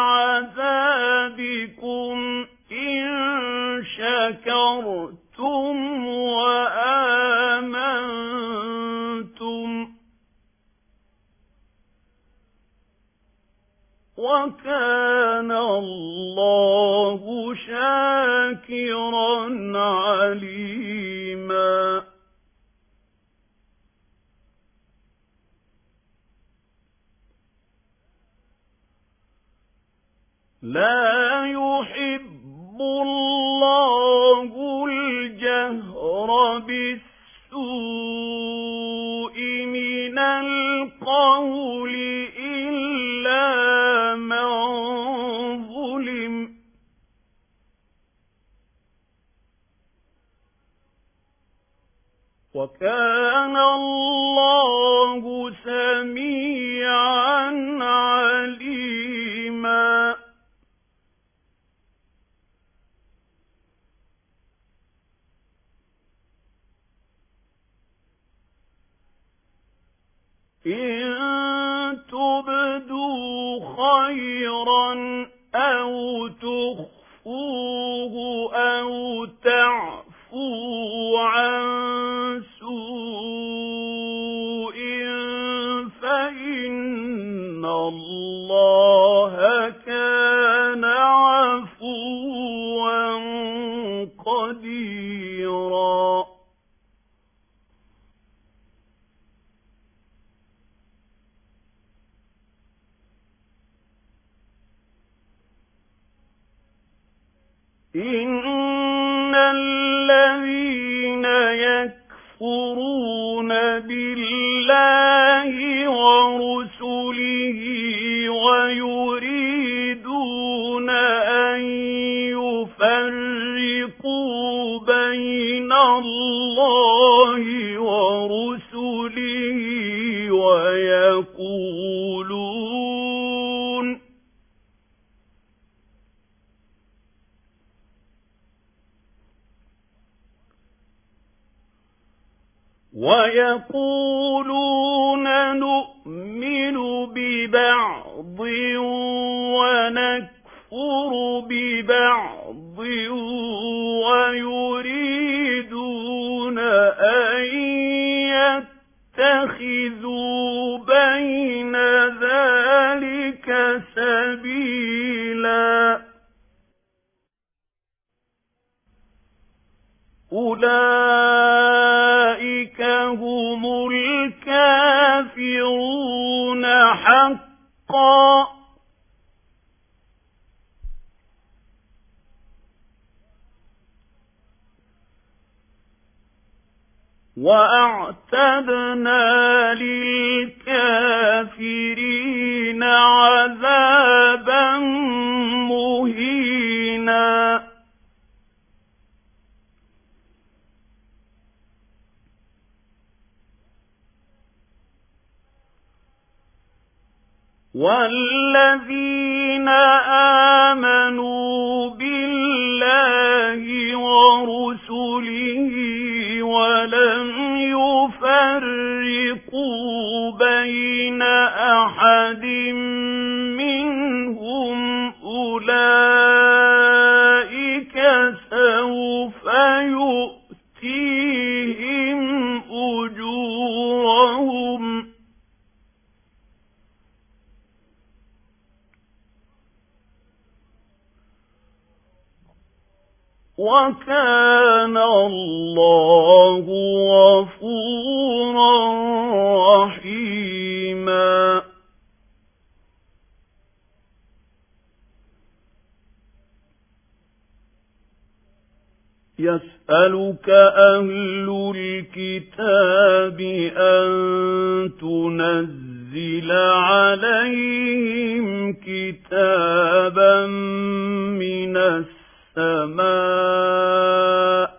بعذابكم إن شكرتم وآمنتم وكان الله شاكرا عليما لا يحب الله الجهر بالسوء من القول إلا من ظلم وكان الله سميعا عليما إن تبدوا خيرا أو تخفوه أو تعفوا عن سوء فإن الله كان عفوا قديرا إن الذين يكفرون بالله ورسله ويريدون أن يفرقوا بين الله ورسله ويقولون نؤمن ببعض ونكفر ببعض ويريدون أن يتخذوا بين ذلك سبيلا أولئك هم الكافرون حقا وأعتدنا للكافرين عذابا مهينا والذين آمنوا بالله ورسله ولم يفرقوا بين أحد منهم أولئك سوف يؤتيهم أجورهم وكان الله غفورا رحيما يسألك أهل الكتاب أن تنزل عليهم كتابا من السماء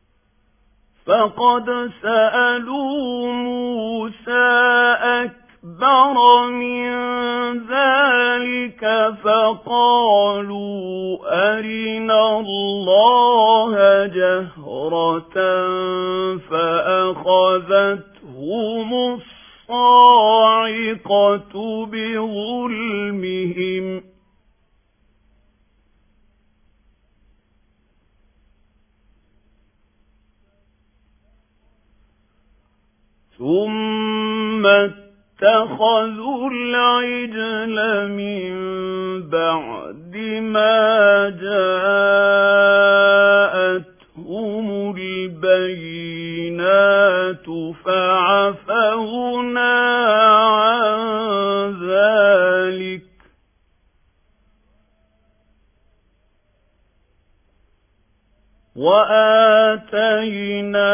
فقد سألوا موسى أكبر أكبر من ذلك فقالوا أرنا الله جهرة فأخذتهم الصاعقة بظلمهم ثم اتخذوا العجل من بعد ما جاءتهم البينات فعفونا عن ذلك وآتينا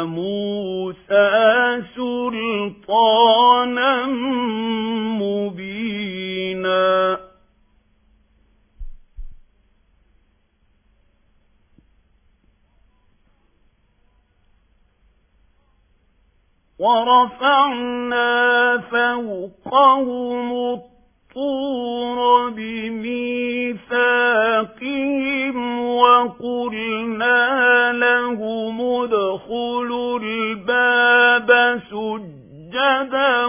موسى سلطانا مبينا ورفعنا فوقهم الطور بميثاقهم وقلنا لهم ادخلوا الباب سجدا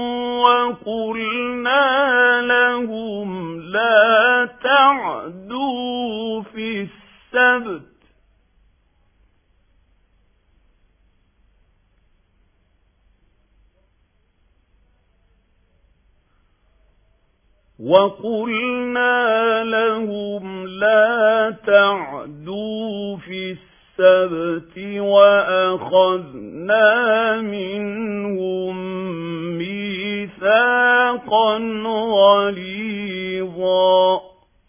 وقلنا لهم لا تعدوا في السبت وأخذنا منهم ميثاقا غليظا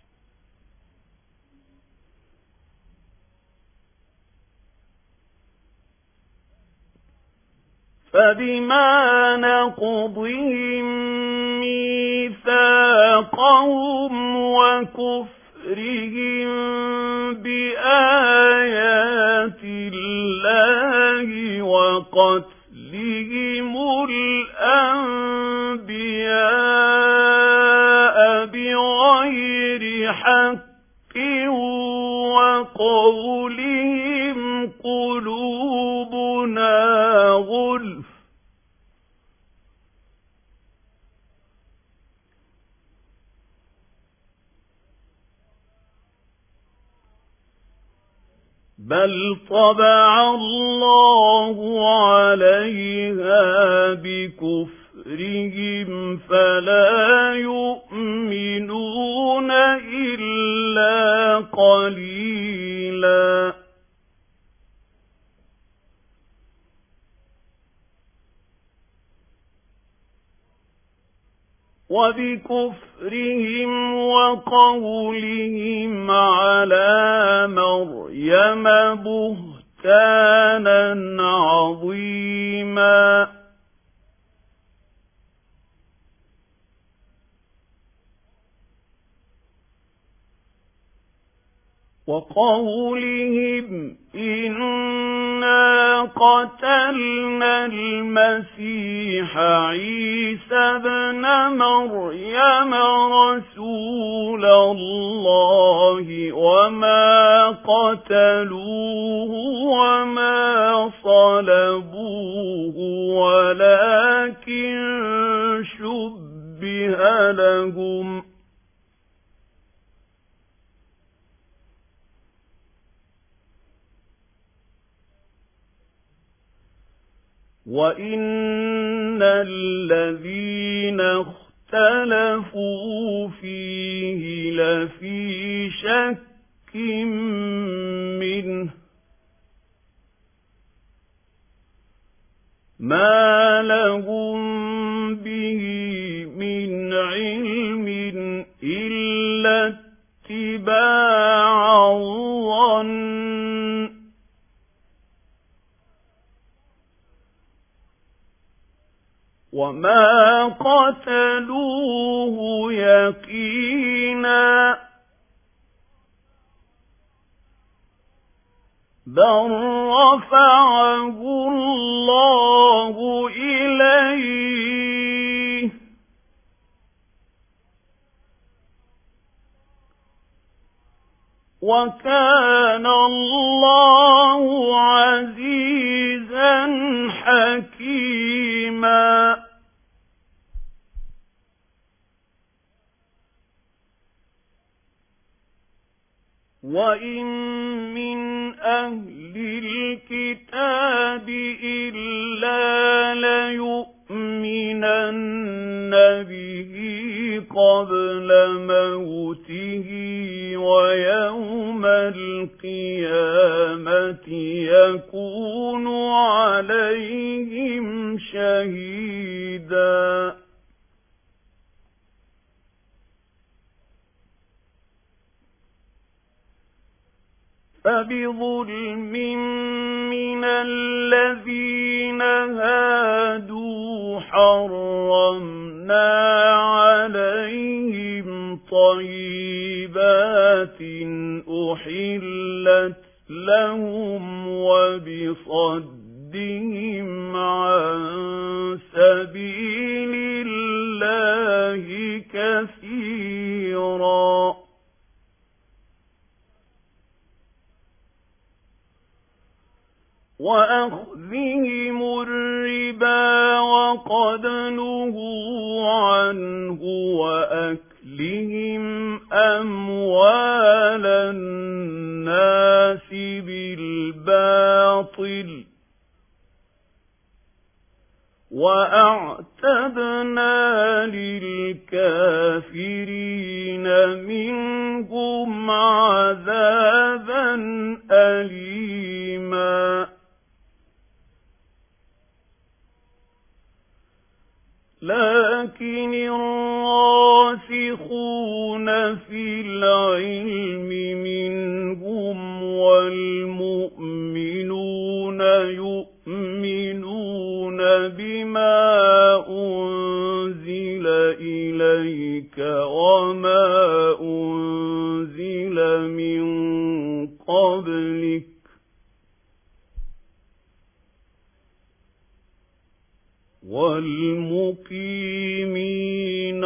فبما نقضهم ميثاقهم وكفرهم بآيات الله وقتلهم الأنبياء بغير حق وقولهم قلوبنا غلف بل طبع الله عليها بكفرهم فلا يؤمنون إلا قليلا وبكفرهم وقولهم على مريم بهتانا عظيما وقولهم إنا قتلنا المسيح عيسى ابن مريم رسول الله وما قتلوه وما صلبوه ولكن شبه لهم وَإِنَّ الَّذِينَ اخْتَلَفُوا فِيهِ لَفِي شَكٍّ مِّنْهُ مَا لَهُم بِهِ مِنْ عِلْمٍ إِلَّا اتِّبَاعَ الظَّنِّ وَمَا قَتَلُوهُ يَقِينًا بَلْ رَفَعَهُ اللَّهُ إِلَيْهِ وكان الله عزيزا حكيما. وإن من أهل الكتاب إلا ليؤمنن به قبل موته ويوم القيامة يكون عليهم شهيدا. فبظلم من الذين هادوا حرمنا عليهم طيبات أحلت لهم وبصدهم عن سبيل الله كثيرا. وأخذهم الربا وقد نهوا عنه وأكلهم أموال الناس بالباطل وأعتدنا للكافرين منهم عذابا أليما. لكن الراسخون في العلم منهم والمؤمنون يؤمنون بما أنزل إليك وما أنزل من قبلك والمقيمين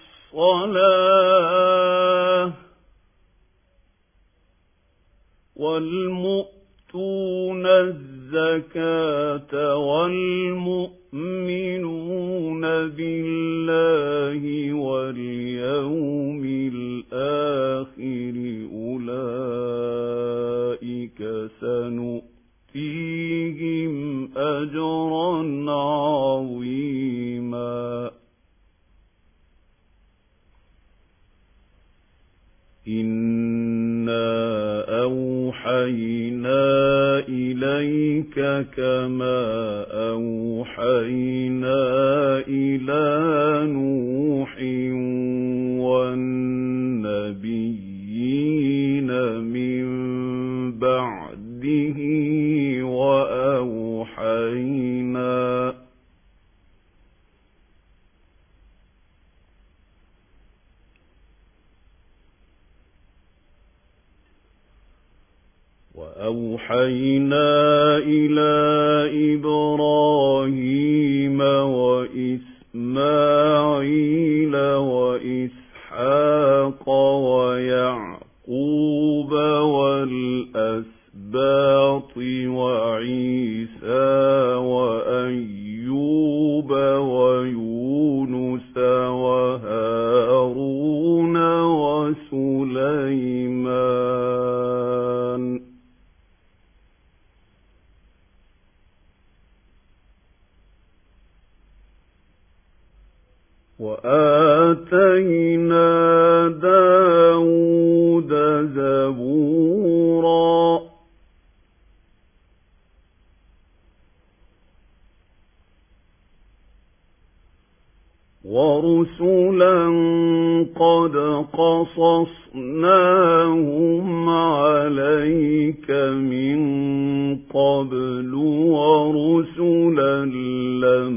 الصلاة والمؤتون الزكاة والمؤمنون بالله واليوم الآخر أولئك سنؤتيهم أجرا عظيما. إنا أوحينا إليك كما أوحينا إلى نوح والنبيين من بعده وأوحينا إلى إبراهيم وإسماعيل وإسحاق ويعقوب والأسباط وعيسى وأيوب ويونس وهارون وسليمان وآتينا داود زبورا ورسلا قد قصصناهم عليك من قبل ورسلا لم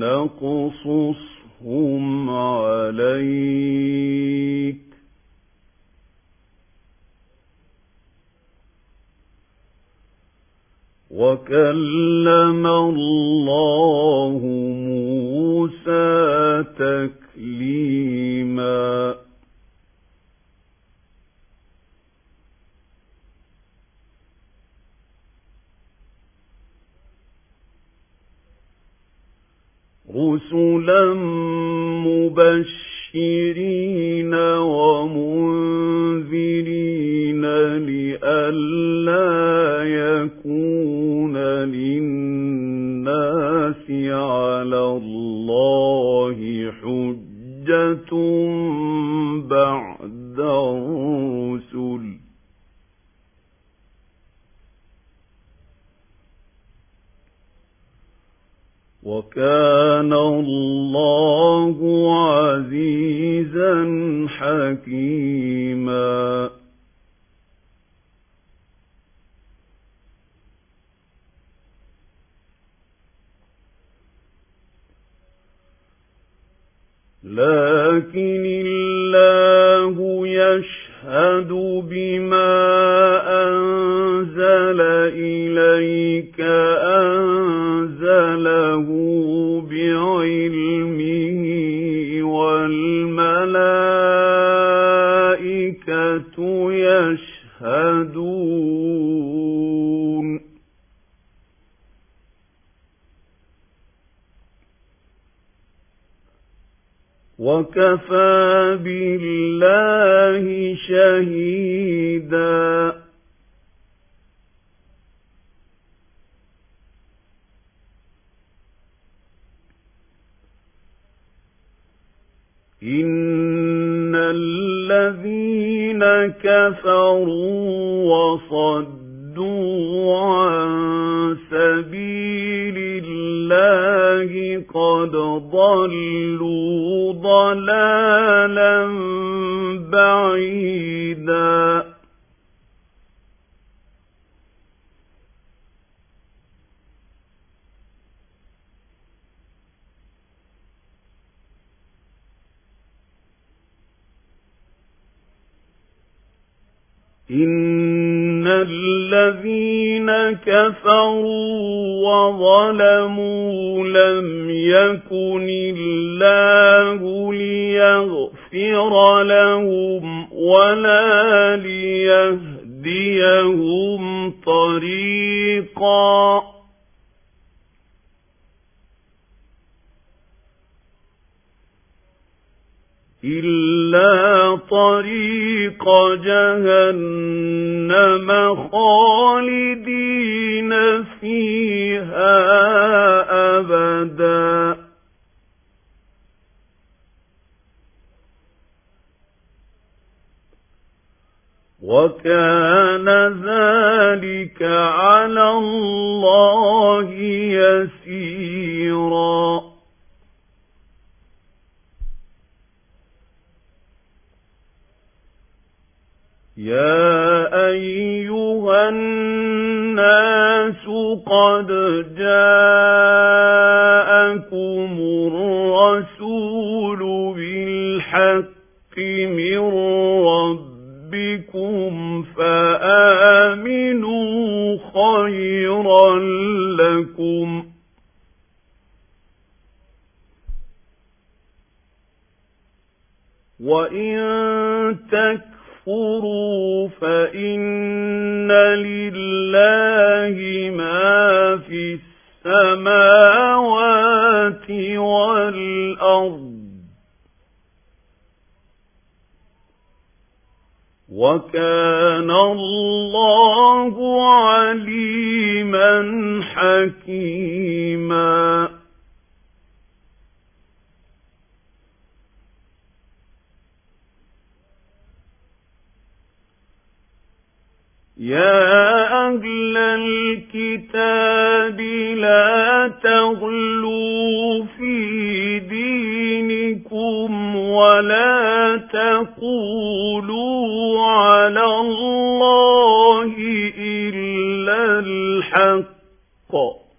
نقصصهم عليك وكلم الله موسى تكليما رسلا مبشرين ومنذرين لئلا يكون للناس على الله حجة بعد الرسل. وكان الله عزيزا حكيما. لكن الله يشهد بما أنزل إليك أنزله بعلمه والملائكة يشهدون. وكفى بالله شهيدا. إن الذين كفروا وصدوا عن سبيل الله قد ضلوا ضلالا بعيدا. إن الذين كفروا وظلموا لم يكن الله ليغفر لهم ولا ليهديهم طريقا. إلا طريق جهنم خالدين فيها أبدا. وكان ذلك على الله يسيرا. يا أيها الناس قد جاءكم الرسول بالحق من ربكم فآمنوا خيرا لكم. وإن تكفروا فإن لله ما في السماوات والأرض وكان الله عليما حكيما. يا أهل الكتاب لا تغلوا في دينكم ولا تقولوا على الله إلا الحق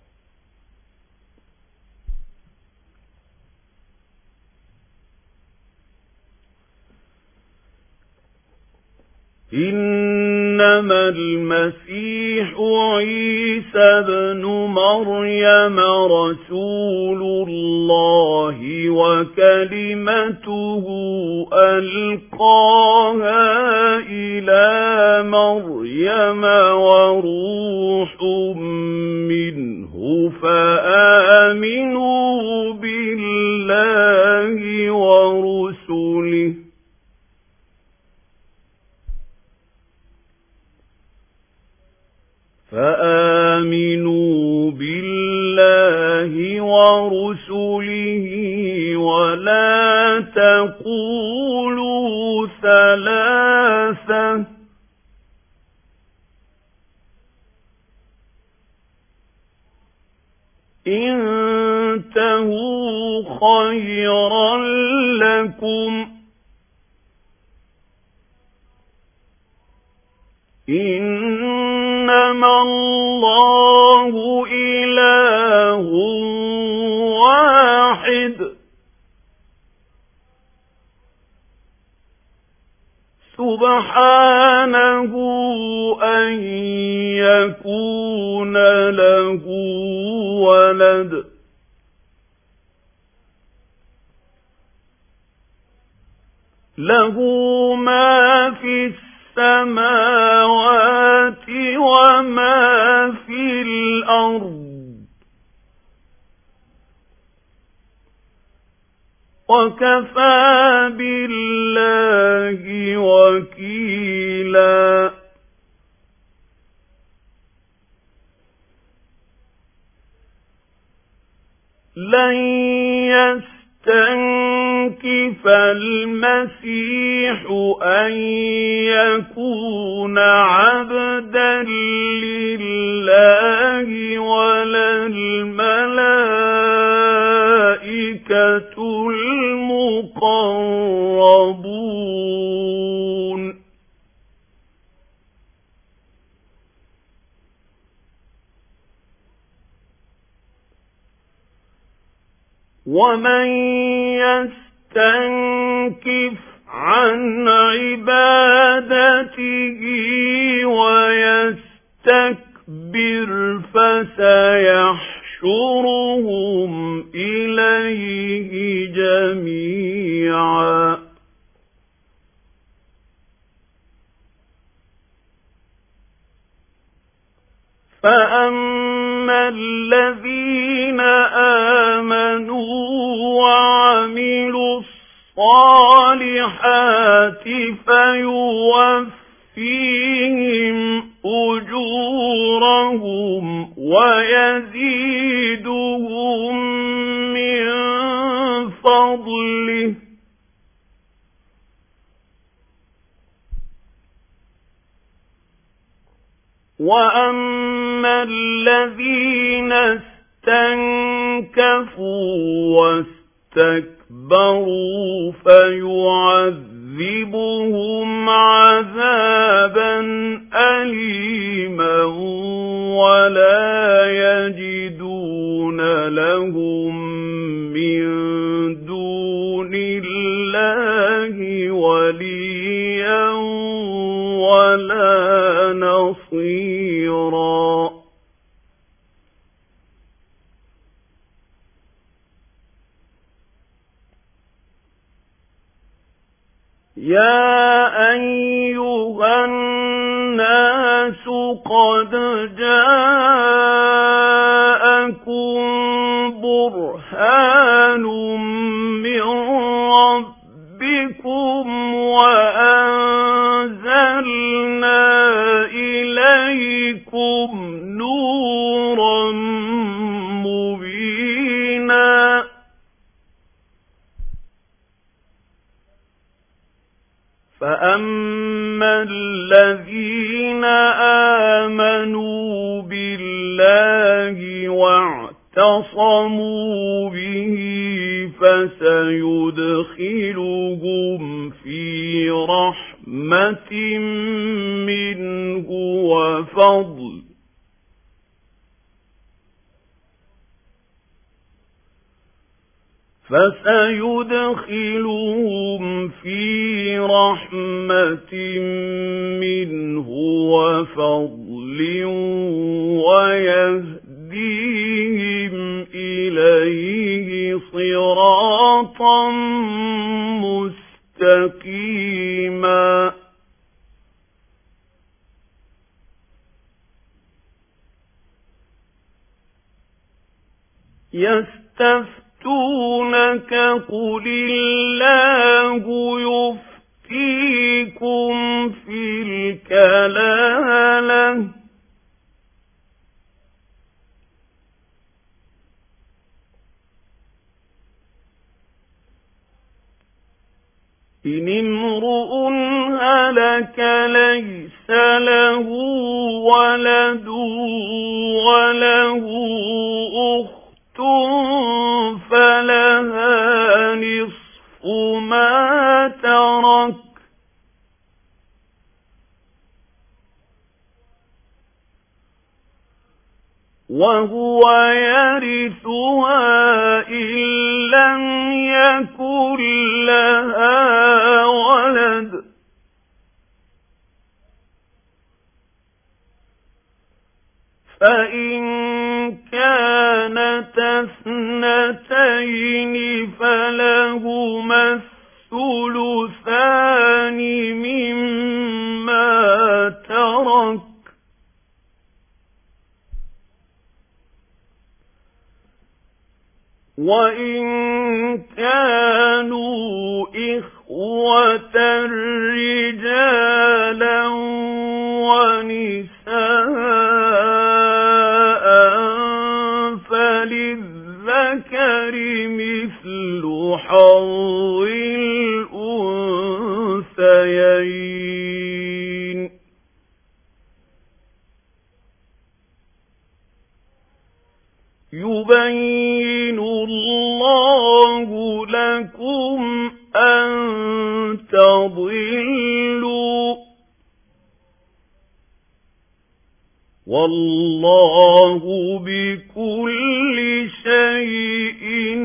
إنما المسيح عيسى بن مريم رسول الله وكلمته ألقاها إلى مريم وروح منه فآمنوا به بالله ورسله فآمنوا بالله ورسله ولا تقولوا ثلاثة انتهوا خيرا لكم إنما الله إله واحد سبحانه أن يكون له ولد له ما في السماوات وما في الأرض وكفى بالله وكيلا لن يستنكف المسيح أن يكون عبدا لله ولا الملائكة المقربون ومن يستنكف عن عبادته ويستكبر فسيحشرهم إليه جميعا فأما الذين آمنوا وعملوا الصالحات فيوفيهم أجورهم ويزيدهم من فضله وأما الذين استنكفوا واستكبروا فيعذبهم عذابا أليما ولا يجدون لهم من دون الله وليا ولا نصيرا يا أيها الناس قد جاءكم برهان من ربكم وأنزلنا إليكم نورا مبينا فأما الذين آمنوا بالله واعتصموا به فسيدخلهم في رحمة منه وفضل فسيدخلهم في رحمة منه وفضل ويهديهم إليه صراطا مستقيما يفتونك قل الله يفتيكم في الكلالة إن امرؤ هلك ليس له ولد وله أخت فلها نصف ما ترك وهو يرثها إن لم يكن لها ولد فإن كانت اثنتين فلهما الثلثان مما ترك وإن كانوا إخوة رجالا ونساء فللذكر مثل حظ الأنثيين يبين الله لكم أن تضلوا والله بكل شيء